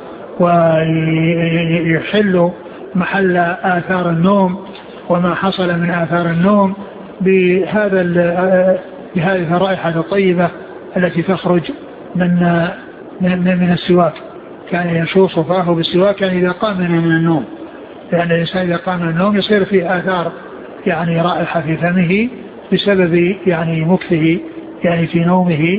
ويحل محل آثار النوم وما حصل من آثار النوم بهذا بهذه الرائحة الطيبة التي تخرج من من من السواك. كان يشوص فاه بالسواك يعني إذا قام من النوم، لأن الإنسان إذا قام من النوم يصير فيه آثار يعني رائحة في فمه بسبب يعني مكثه يعني في نومه،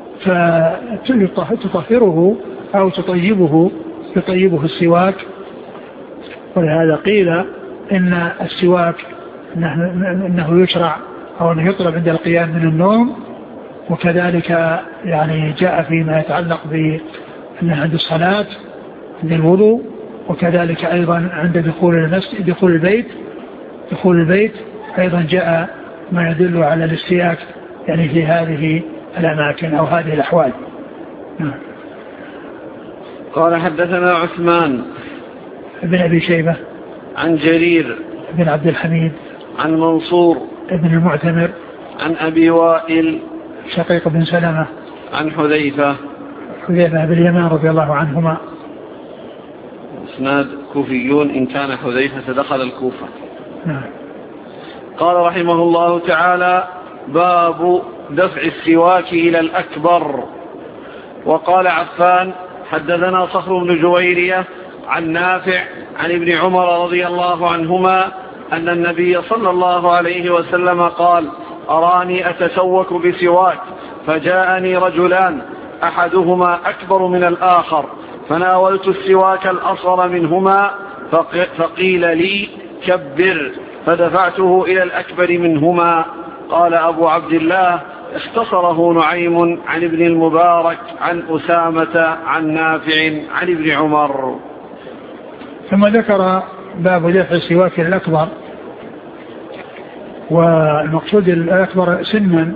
فتطهره أو تطيبه يطيبه السواك. ولهذا قيل إن السواك إنه يشرع أو أنه يطلب عند القيام من النوم، وكذلك يعني جاء فيما يتعلق بأنه عند الصلاة عند الوضوء، وكذلك أيضا عند دخول المسجد دخول البيت دخول البيت أيضا جاء ما يدل على الاستياك يعني في هذه الأماكن أو هذه الأحوال. قال حدثنا عثمان ابن أبي شيبة عن جرير بن عبد الحميد عن منصور ابن المعتمر عن أبي وائل شقيق بن سلمة عن حذيفة حذيفة بن اليمان رضي الله عنهما. اسناد كوفيون إن كان حذيفة دخل الكوفة. نعم. قال رحمه الله تعالى باب دفع السواك إلى الأكبر. وقال عفان حدثنا صخر بن جويرية عن نافع عن ابن عمر رضي الله عنهما أن النبي صلى الله عليه وسلم قال أراني أتسوك بسواك فجاءني رجلان أحدهما أكبر من الآخر فناولت السواك الأصغر منهما فقيل لي كبر فدفعته إلى الأكبر منهما. قال أبو عبد الله اختصره نعيم عن ابن المبارك عن أسامة عن نافع عن ابن عمر. ثم ذكر باب دفع السواك الأكبر، والمقصود الأكبر سنا،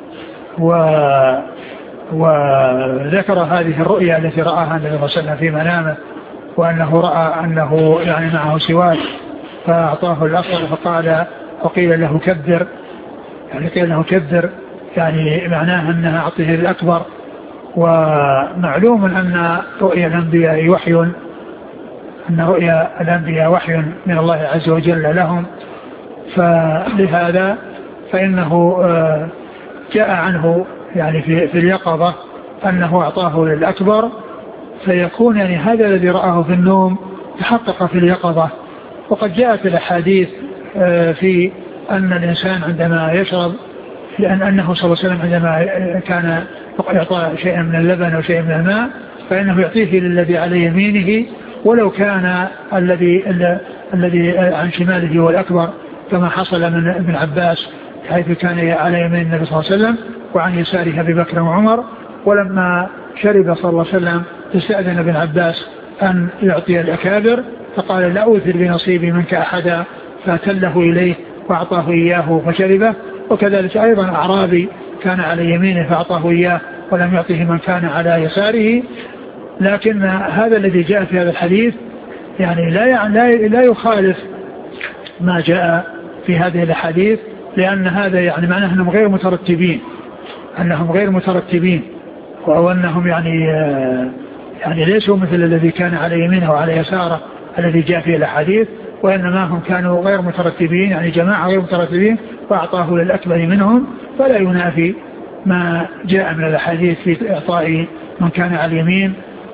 وذكر هذه الرؤيا التي رآها النبي صلى الله عليه وسلم في منامه، وأنه رأى أنه يعني معه سواك فأعطاه الأصغر فقال وقيل له كبر، يعني قيل له كبر يعني معناه أنها أعطيه الأكبر. ومعلوم أن رؤيا الأنبياء وحي، أن رؤيا الأنبياء وحي من الله عز وجل لهم، فلهذا فإنه جاء عنه يعني في, في اليقظة أنه أعطاه للأكبر، فيكون يعني هذا الذي رآه في النوم تحقق في اليقظة. وقد جاءت الأحاديث في أن الإنسان عندما يشرب، لأن أنه صلى الله عليه وسلم عندما كان يعطى شيئا من اللبن أو شيئا من الماء فإنه يعطيه للذي على يمينه ولو كان الذي الذي عن شماله هو الأكبر، كما حصل من ابن عباس حيث كان على يمين النبي صلى الله عليه وسلم وعن يساره أبي بكر وعمر. ولما شرب صلى الله عليه وسلم استأذن ابن عباس أن يعطي الأكابر فقال لا أوثر بنصيبي منك أحدا، فأتله إليه وأعطاه إياه فشربه. وكذلك أيضا أعرابي كان على يمينه فأعطاه إياه ولم يعطيه من كان على يساره. لكن هذا الذي جاء في هذا الحديث يعني لا يعني لا يخالف ما جاء في هذه الحديث، لأن هذا يعني معناه أنهم غير مترتبين أنهم غير مترتبين وهو أنهم يعني يعني ليسوا مثل الذي كان على يمينه وعلى يساره الذي جاء فيه الحديث، وإنما هم كانوا غير مترتبين، يعني جماعة غير مترتبين فأعطاه للأكبر منهم، فلا ينافي ما جاء من الحديث في إعطاء من كان على اليمين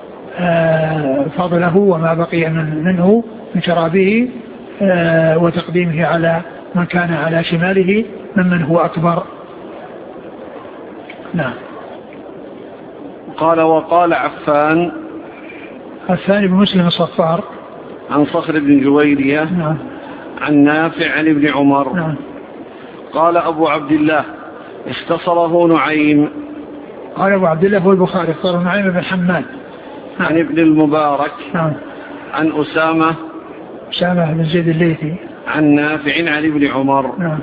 فضله وما بقي من منه من شرابه وتقديمه على من كان على شماله ممن هو أكبر. نعم. قال وقال عفان الثاني بمسلم الصفار عن صخر بن جويرية نعم. عن نافع عن ابن عمر نعم. قال أبو عبد الله اختصره نعيم. قال أبو عبد الله هو البخاري اختصره نعيم بن حماد نعم. عن ابن المبارك نعم. عن أسامة أسامة بن زيد الليثي عن نافع عن ابن عمر نعم.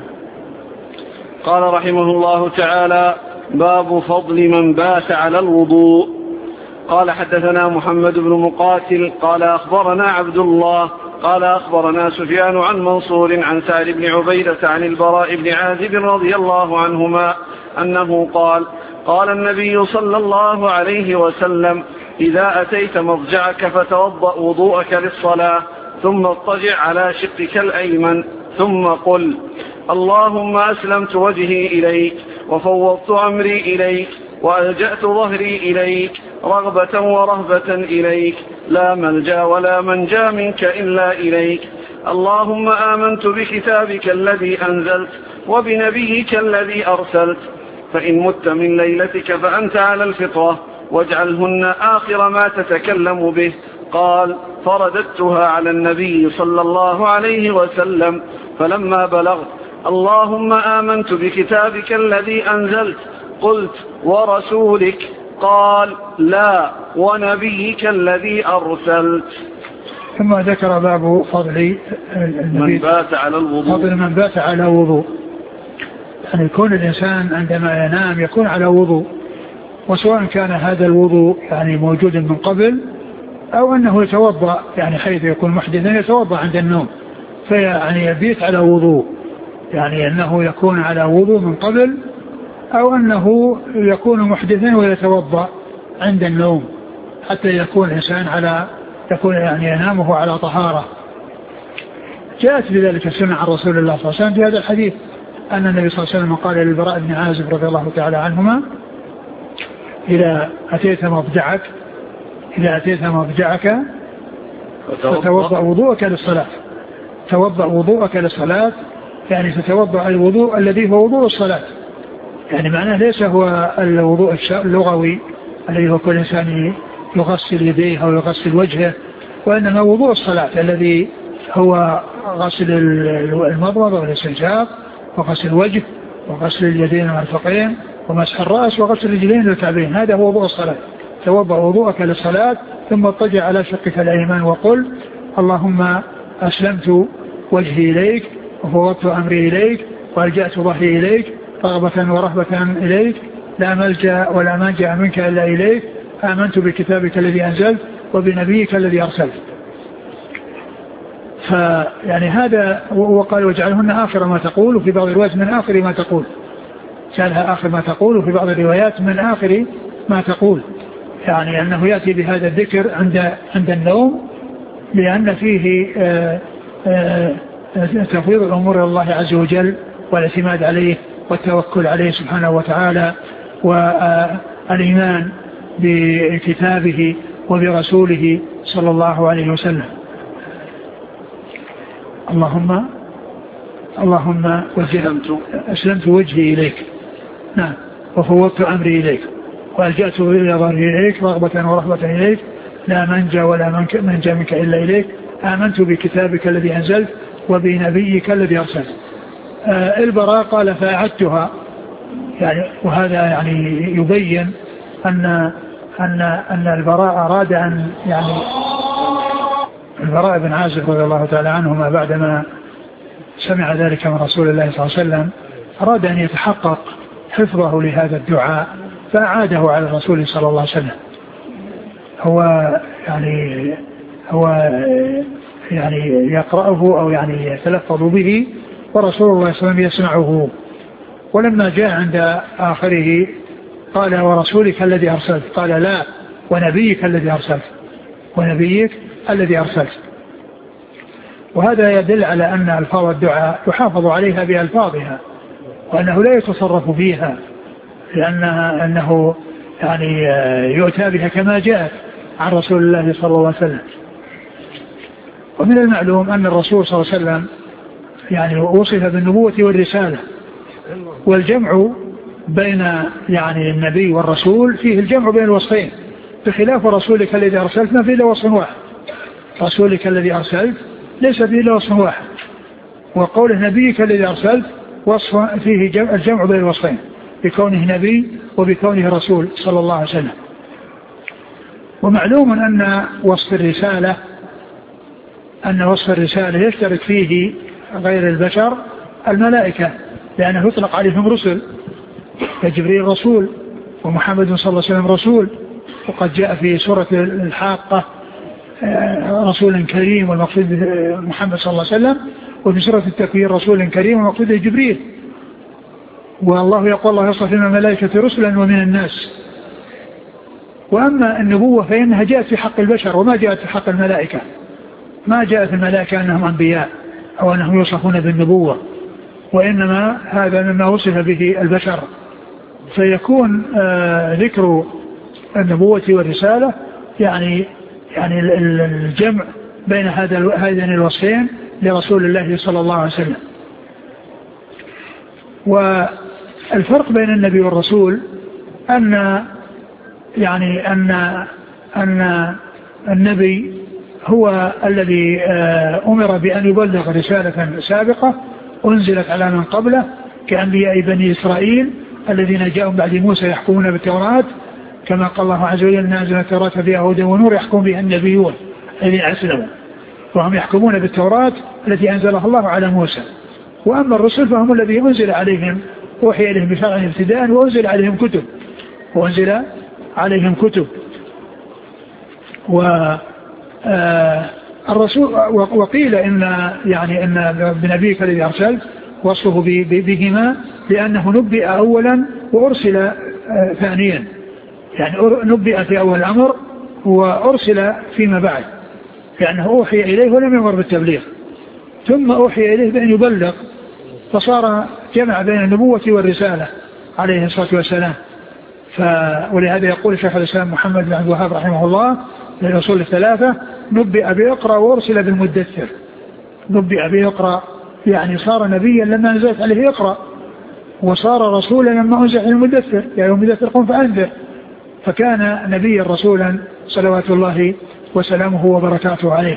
قال رحمه الله تعالى باب فضل من بات على الوضوء. قال حدثنا محمد بن مقاتل قال أخبرنا عبد الله قال أخبرنا سفيان عن منصور عن سعد بن عبيدة عن البراء بن عازب رضي الله عنهما أنه قال قال النبي صلى الله عليه وسلم إذا أتيت مضجعك فتوضأ وضوءك للصلاة ثم اضطجع على شقك الأيمن ثم قل اللهم أسلمت وجهي إليك وفوضت أمري إليك وألجأت ظهري إليك رغبة ورهبة إليك لا ملجأ ولا منجا منك إلا إليك اللهم آمنت بكتابك الذي أنزلت وبنبيك الذي أرسلت فإن مت من ليلتك فأنت على الفطرة واجعلهن آخر ما تتكلم به. قال فرددتها على النبي صلى الله عليه وسلم فلما بلغت اللهم آمنت بكتابك الذي أنزلت قلت ورسولك قال لا ونبيك الذي أرسلت. ثم ذكر باب فضل من بات على الوضوء فضل من بات على وضوء، يعني يكون الإنسان عندما ينام يكون على وضوء، وسواء كان هذا الوضوء يعني موجود من قبل أو أنه يتوضأ يعني حيث يكون محدثا يتوضأ عند النوم، فيعني يبيت على وضوء، يعني أنه يكون على وضوء من قبل أو أنه يكون محدثا ويتوضأ عند النوم حتى يكون الإنسان على يكون يعني ينامه على طهارة. جاءت بذلك السنة عن رسول الله صلى الله عليه وسلم في هذا الحديث أن النبي صلى الله عليه وسلم قال للبراء بن عازب رضي الله تعالى عنهما إذا أتيت مضجعك إذا أتيت مضجعك فتوضأ وضوءك للصلاة توضأ وضوءك للصلاة، يعني تتوضأ الوضوء الذي هو وضوء الصلاة، يعني معناه ليس هو الوضوء اللغوي الذي هو كل إنسان يغسل يديه أو يغسل وجهه، وإنما وضوء الصلاة الذي هو غسل المضمضة والاستنشاق وغسل الوجه وغسل اليدين والمرفقين ومسح الرأس وغسل الرجلين والكعبين، هذا هو وضوء الصلاة. توضأ وضوءك للصلاة ثم اضطجع على شقك الأيمن وقل اللهم أسلمت وجهي إليك وفوضت أمري إليك وألجأت ظهري إليك رغبة ورهبة إليك لا ملجأ ولا منجأ منك إلا إليك آمنت بكتابك الذي أنزلت وبنبيك الذي أرسلت. فيعني هذا وقال واجعلهن آخر ما تقول، وفي بعض الروايات من آخر ما تقول، جعلها آخر ما تقول، وفي بعض الروايات من آخر ما تقول، يعني أنه يأتي بهذا الذكر عند عند النوم لأن فيه آآ آآ تفويض الأمور إلى الله عز وجل والاعتماد عليه والتوكل عليه سبحانه وتعالى والإيمان بكتابه وبرسوله صلى الله عليه وسلم. اللهم اللهم أسلمت أسلمت وجهي إليك نعم وفوضت أمري إليك وألجأت إلى ظهري إليك رغبة ورهبة إليك لا منجا ولا منجا منك إلا إليك آمنت بكتابك الذي أنزلت وبنبيك الذي أرسلت. آه البراء قال فأعدتها، يعني وهذا يعني يبين أن أن أن البراء أراد أن يعني البراء بن عازب رضي الله تعالى عنهما بعدما سمع ذلك من رسول الله صلى الله عليه وسلم أراد أن يتحقق حفظه لهذا الدعاء فأعاده على الرسول صلى الله عليه وسلم هو يعني هو يعني يقرأه أو يعني يتلفظ به ورسول الله صلى الله عليه وسلم يسمعه. ولما جاء عند آخره قال ورسولك الذي أرسلت، قال لا ونبيك الذي أرسلت، ونبيك الذي أرسلت. وهذا يدل على أن ألفاظ الدعاء يحافظ عليها بألفاظها، وأنه لا يتصرف فيها، لأنها أنه يعني يؤتى بها كما جاءت عن رسول الله صلى الله عليه وسلم. ومن المعلوم أن الرسول صلى الله عليه وسلم يعني وصف بالنبوة والرسالة، والجمع بين يعني النبي والرسول فيه الجمع بين الوصفين، بخلاف رسولك الذي أرسلت ما فيه إلا وصف واحد. رسولك الذي أرسلت ليس فيه إلا وصف واحد، وقوله نبيك الذي أرسلت وصف فيه جمع الجمع بين الوصفين، بكونه نبي وبكونه رسول صلى الله عليه وسلم. ومعلوم أن وصف الرسالة أن وصف الرسالة يشترك فيه غير البشر الملائكة، لأنه يطلق عليهم رسل، فجبريل رسول ومحمد صلى الله عليه وسلم رسول، وقد جاء في سورة الحاقة رسول كريم والمقصود محمد صلى الله عليه وسلم، وفي سورة التكوير رسول كريم والمقصود جبريل. والله يقول الله يصطفي من الملائكة رسلا ومن الناس. وأما النبوة فإنها جاءت في حق البشر وما جاءت في حق الملائكة، ما جاءت الملائكة أنهم أنبياء أو أنهم يوصفون بالنبوة، وإنما هذا مما وصف به البشر. فيكون آه ذكر النبوة والرسالة يعني يعني الجمع بين هذا هذين الوصفين لرسول الله صلى الله عليه وسلم. والفرق بين النبي والرسول أن يعني أن أن النبي هو الذي أمر بأن يبلغ رسالة سابقة أنزلت على من قبله كأنبياء بني إسرائيل الذين جاءوا بعد موسى يحكمون بالتوراة، كما قال الله عز وجل نازل التوراة فيها هدى ونور يحكم بها النبيون الذين أسلموا، وهم يحكمون بالتوراة التي أنزلها الله على موسى. وأما الرسل فهم الذين أنزل عليهم أوحي إليهم بشرع ابتداء وأنزل عليهم كتب وأنزل عليهم كتب و الرسول وقيل إن يعني إن بنبيك الذي أرسلت وصفه بهما لأنه نبئ أولا وأرسل ثانيا، يعني نبئ في أول الأمر وأرسل فيما بعد، لأنه أوحي إليه ولم يمر بالتبليغ، ثم أوحي إليه بأن يبلغ، فصار جمع بين النبوة والرسالة عليه الصلاة والسلام. ولهذا يقول شيخ الإسلام محمد بن عبد الوهاب رحمه الله للرسول الثلاثة نبئ بإقرأ وأرسل بالمدثر. نبئ بإقرأ يعني صار نبيا لما نزلت عليه إقرأ، وصار رسولا لما أنزل عليه المدثر يا أيها المدثر قم فأنذر، فكان نبيا رسولا صلوات الله وسلامه وبركاته عليه.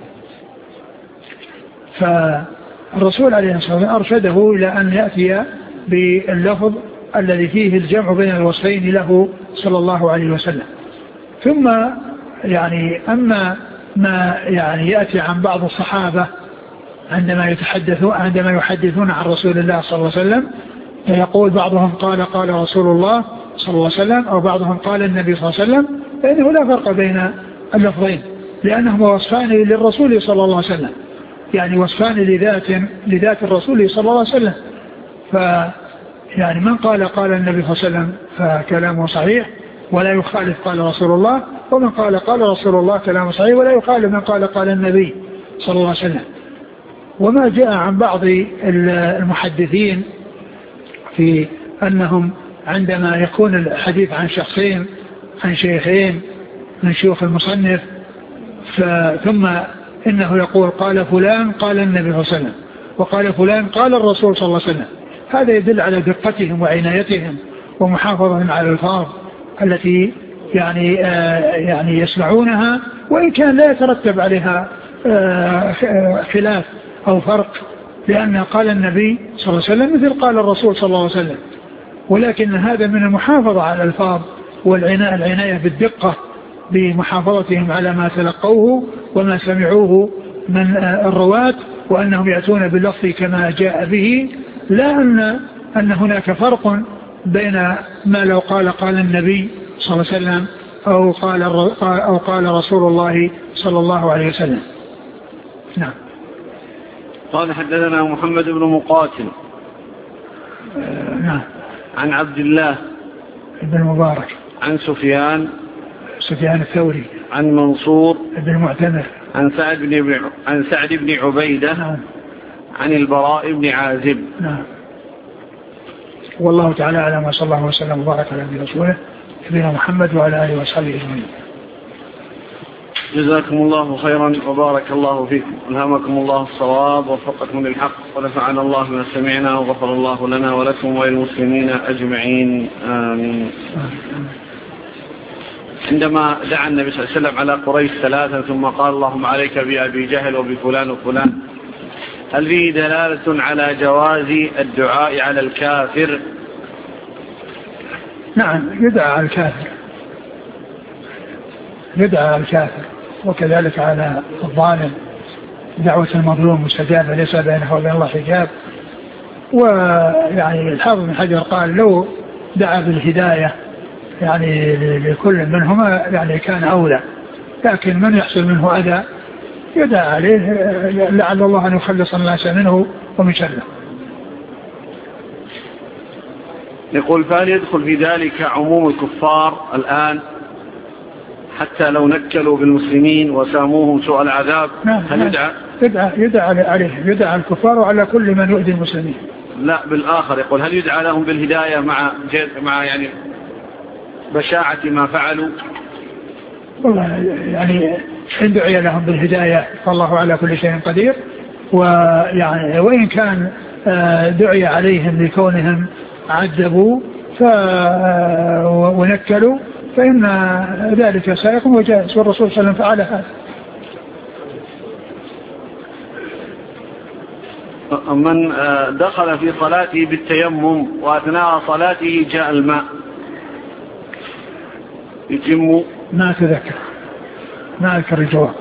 فالرسول عليه الصلاة والسلام أرشده إلى أن يأتي باللفظ الذي فيه الجمع بين الوصفين له صلى الله عليه وسلم. ثم يعني أما ما يعني يأتي عن بعض الصحابة عندما يتحدثون عندما يحدثون عن رسول الله صلى الله عليه وسلم، يقول بعضهم قال قال رسول الله صلى الله عليه وسلم، أو بعضهم قال النبي صلى الله عليه وسلم، فإنه لا فرق بين اللفظين، لأنهما وصفان للرسول صلى الله عليه وسلم، يعني وصفان لذات لذات الرسول صلى الله عليه وسلم. ف يعني من قال قال النبي صلى الله عليه وسلم فكلامه صحيح ولا يخالف قال رسول الله، ومن قال قال رسول الله كلامه صحيح ولا يخالف من قال قال النبي صلى الله عليه وسلم. وما جاء عن بعض المحدثين في أنهم عندما يكون الحديث عن شخصين عن شيخين من شيوخ المصنف ثم إنه يقول قال فلان قال النبي صلى الله عليه وسلم وقال فلان قال الرسول صلى الله عليه وسلم، هذا يدل على دقتهم وعنايتهم ومحافظتهم على الألفاظ التي يعني آه يعني يسمعونها، وإن كان لا يترتب عليها آه خلاف أو فرق، لأن قال النبي صلى الله عليه وسلم مثل قال الرسول صلى الله عليه وسلم، ولكن هذا من المحافظة على الألفاظ والعناية العناية بالدقة بمحافظتهم على ما تلقوه وما سمعوه من آه الرواة، وأنهم يأتون باللفظ كما جاء به، لا أن أن هناك فرق بين ما لو قال قال النبي صلى الله عليه وسلم أو قال أو قال رسول الله صلى الله عليه وسلم. نعم. قال حدثنا محمد بن مقاتل آه نعم. عن عبد الله بن مبارك عن سفيان سفيان الثوري عن منصور بن معتمر عن سعد بن عن سعد بن عبيدة نعم. عن البراء بن عازب. نعم. والله تعالى أعلم، وصلى الله وسلم وبارك على نبينا ورسوله نبينا محمد وعلى آله وصحبه أجمعين. جزاكم الله خيرا وبارك الله فيكم، ألهمكم الله الصواب ووفقكم للحق، ونفعنا الله بما سمعنا، وغفر الله لنا ولكم وللمسلمين أجمعين، آمين. عندما دعا النبي صلى الله عليه وسلم على قريش ثلاثا ثم قال اللهم عليك بأبي جهل وبفلان وفلان، هل فيه دلالة على جواز الدعاء على الكافر؟ نعم، يدعى على الكافر، يدعى على الكافر، وكذلك على الظالم. دعوة المظلوم مستجابة ليس بينه وبين الله حجاب. ويعني الحافظ بن حجر قال لو دعا بالهداية يعني لكل منهما يعني كان أولى، لكن من يحصل منه أذى يدعى عليه لعل الله أن يخلص الناس منه ومن شره. يقول فهل يدخل في ذلك عموم الكفار الآن حتى لو نكلوا بالمسلمين وساموهم سوء العذاب؟ نعم. هل يدعى؟ يدعى, يدعى عليه، يدعى الكفار وعلى كل من يؤذي المسلمين. لا بالآخر، يقول هل يدعى لهم بالهداية مع مع يعني بشاعة ما فعلوا؟ والله يعني إن دعي لهم بالهداية فالله على كل شيء قدير، ويعني وإن كان دعي عليهم لكونهم عذبوا ونكلوا فإن ذلك سائق وجائز، والرسول صلى الله عليه وسلم فعل هذا. من دخل في صلاته بالتيمم وأثناء صلاته جاء الماء يتم؟ ما أتذكر، ما أذكر الجواب.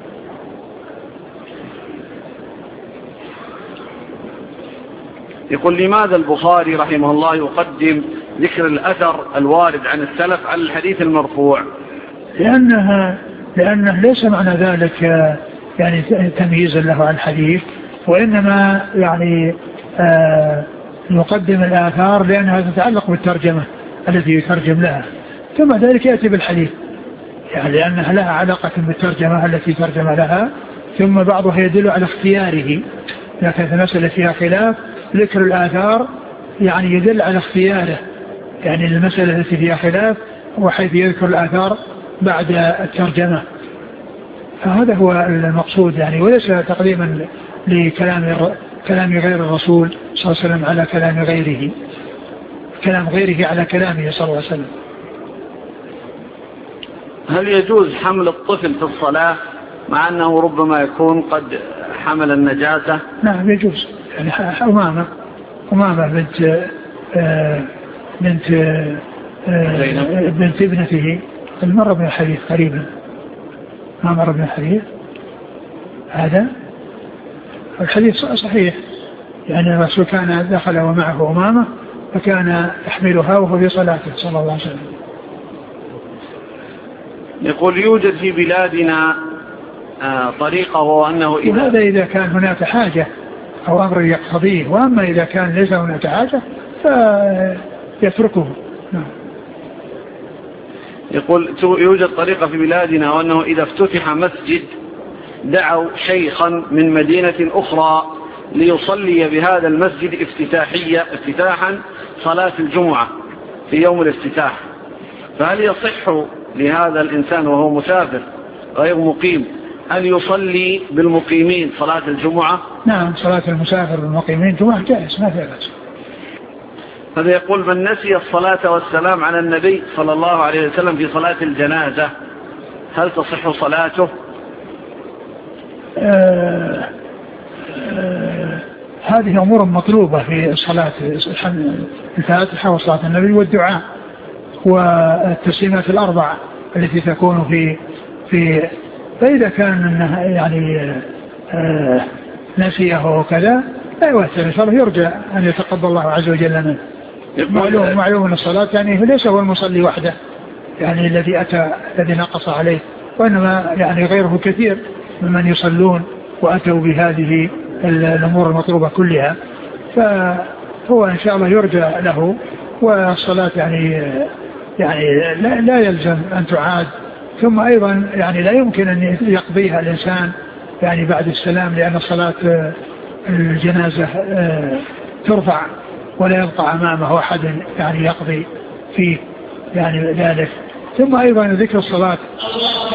يقول لماذا البخاري رحمه الله يقدم ذكر الأثر الوارد عن السلف على الحديث المرفوع؟ لأنها لأنه ليس معنى ذلك يعني تمييزا له عن الحديث، وإنما يعني آه يقدم الآثار لأنها تتعلق بالترجمة التي يترجم لها، ثم ذلك يأتي بالحديث يعني لأنها لها علاقة بالترجمة التي ترجم لها، ثم بعضها يدل على اختياره، لكن المسألة فيها خلاف. ذكر الآثار يعني يدل على اختياره، يعني المسألة التي فيها خلاف وحيث يذكر الآثار بعد الترجمة، فهذا هو المقصود يعني، وليس تقديما لكلام كلام غير الرسول صلى الله عليه وسلم على كلام غيره، كلام غيره على كلامه صلى الله عليه وسلم. هل يجوز حمل الطفل في الصلاة مع أنه ربما يكون قد حمل النجاسة؟ نعم يجوز، يعني أمامة أمامة بنت آه بنت آه بنت ابنته المرة بن الحديث قريبا، ما مر بن الحديث هذا الحديث صحيح، يعني الرسول كان دخل ومعه أمامة فكان يحملها وهو في صلاته صلى الله عليه وسلم. يقول يوجد في بلادنا طريقة هو أنه إذا هذا إذا كان هناك حاجة أو أمر يقتضيه، وأما إذا كان ليس هناك حاجة فيتركه. نعم. يقول يوجد طريقة في بلادنا وأنه إذا افتتح مسجد دعوا شيخا من مدينة أخرى ليصلي بهذا المسجد افتتاحية افتتاحا صلاة الجمعة في يوم الافتتاح، فهل يصح لهذا الإنسان وهو مسافر غير مقيم أن يصلي بالمقيمين صلاة الجمعة؟ نعم، صلاة المسافر بالمقيمين جمعة جائز ما فيها بأس. هذا يقول من نسي الصلاة والسلام على النبي صلى الله عليه وسلم في صلاة الجنازة هل تصح صلاته؟ آه آه هذه أمور مطلوبة في الصلاة، الفاتحة وصلاة النبي والدعاء والتسليمات الأربع التي تكون في في فإذا كان يعني آه نسيه وكذا لا يؤثر، إن شاء الله يرجى أن يتقبل الله عز وجل منه. معلوم معلوم أن الصلاة يعني ليس هو المصلي وحده، يعني الذي أتى الذي نقص عليه، وإنما يعني غيره كثير ممن يصلون وأتوا بهذه الأمور المطلوبة كلها، فهو إن شاء الله يرجى له. والصلاة يعني يعني لا, لا يلزم أن تعاد، ثم أيضا يعني لا يمكن أن يقضيها الإنسان يعني بعد السلام، لأن صلاة الجنازة ترفع ولا يبقى أمامه أحد يعني يقضي فيه يعني ذلك. ثم أيضا ذكر الصلاة